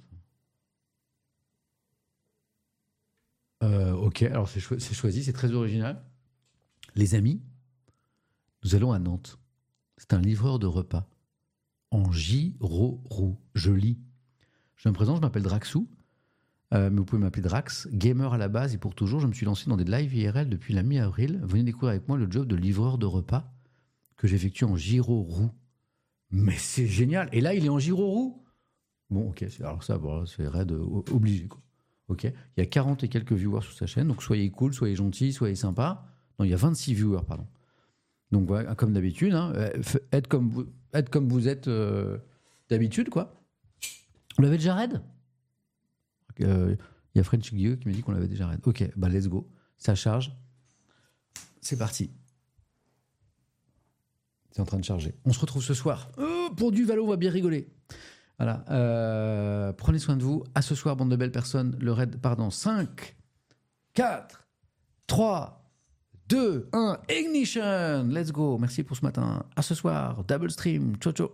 ça. Euh, ok, alors c'est cho- c'est choisi, c'est très original. Les amis, nous allons à Nantes. C'est un livreur de repas en Girorou. Je lis. Je me présente, je m'appelle Draxou, euh, mais vous pouvez m'appeler Drax, gamer à la base et pour toujours. Je me suis lancé dans des lives I R L depuis la mi-avril. Venez découvrir avec moi le job de livreur de repas que j'effectue en Girorou. Mais c'est génial. Et là, il est en Girorou. Bon, ok, c'est- alors ça, bon, c'est raid euh, obligé, quoi. Ok, il y a quarante et quelques viewers sur sa chaîne, donc soyez cool, soyez gentils, soyez sympas. Non, il y a vingt-six viewers, pardon. Donc voilà, comme d'habitude, hein, euh, f- être, comme vous, être comme vous êtes euh, d'habitude, quoi. On l'avait déjà raid. Euh, Il y a French Guilleux qui m'a dit qu'on l'avait déjà raid. Ok, bah let's go. Ça charge. C'est parti. C'est en train de charger. On se retrouve ce soir. Oh, pour du Valo, on va bien rigoler. Voilà. Euh, prenez soin de vous. À ce soir, bande de belles personnes. Le raid part dans cinq, quatre, trois, deux, un. Ignition. Let's go. Merci pour ce matin. À ce soir. Double stream. Ciao, ciao.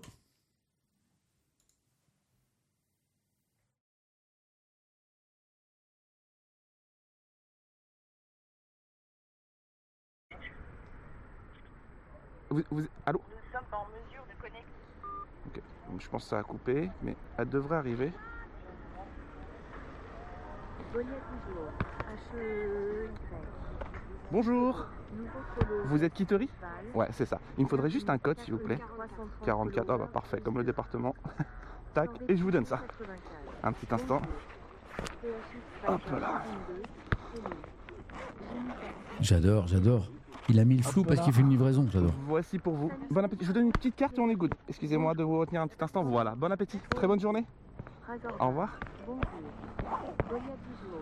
Vous, vous- allô? Nous sommes en mesure de connecter. Ok, donc je pense que ça a coupé, mais elle devrait arriver. Bonjour. Vous êtes quitterie? Ouais, c'est ça. Il me faudrait juste un code, s'il vous plaît. quarante-quatre, ah bah parfait, comme le département. Tac, et je vous donne ça. Un petit instant. Hop là. J'adore, j'adore. Il a mis le flou Hop parce là. qu'il fait une livraison. J'adore. Voici pour vous. Bon appétit. Je vous donne une petite carte et on est good. Excusez-moi de vous retenir un petit instant. Voilà, bon appétit. Très bonne journée. Au revoir.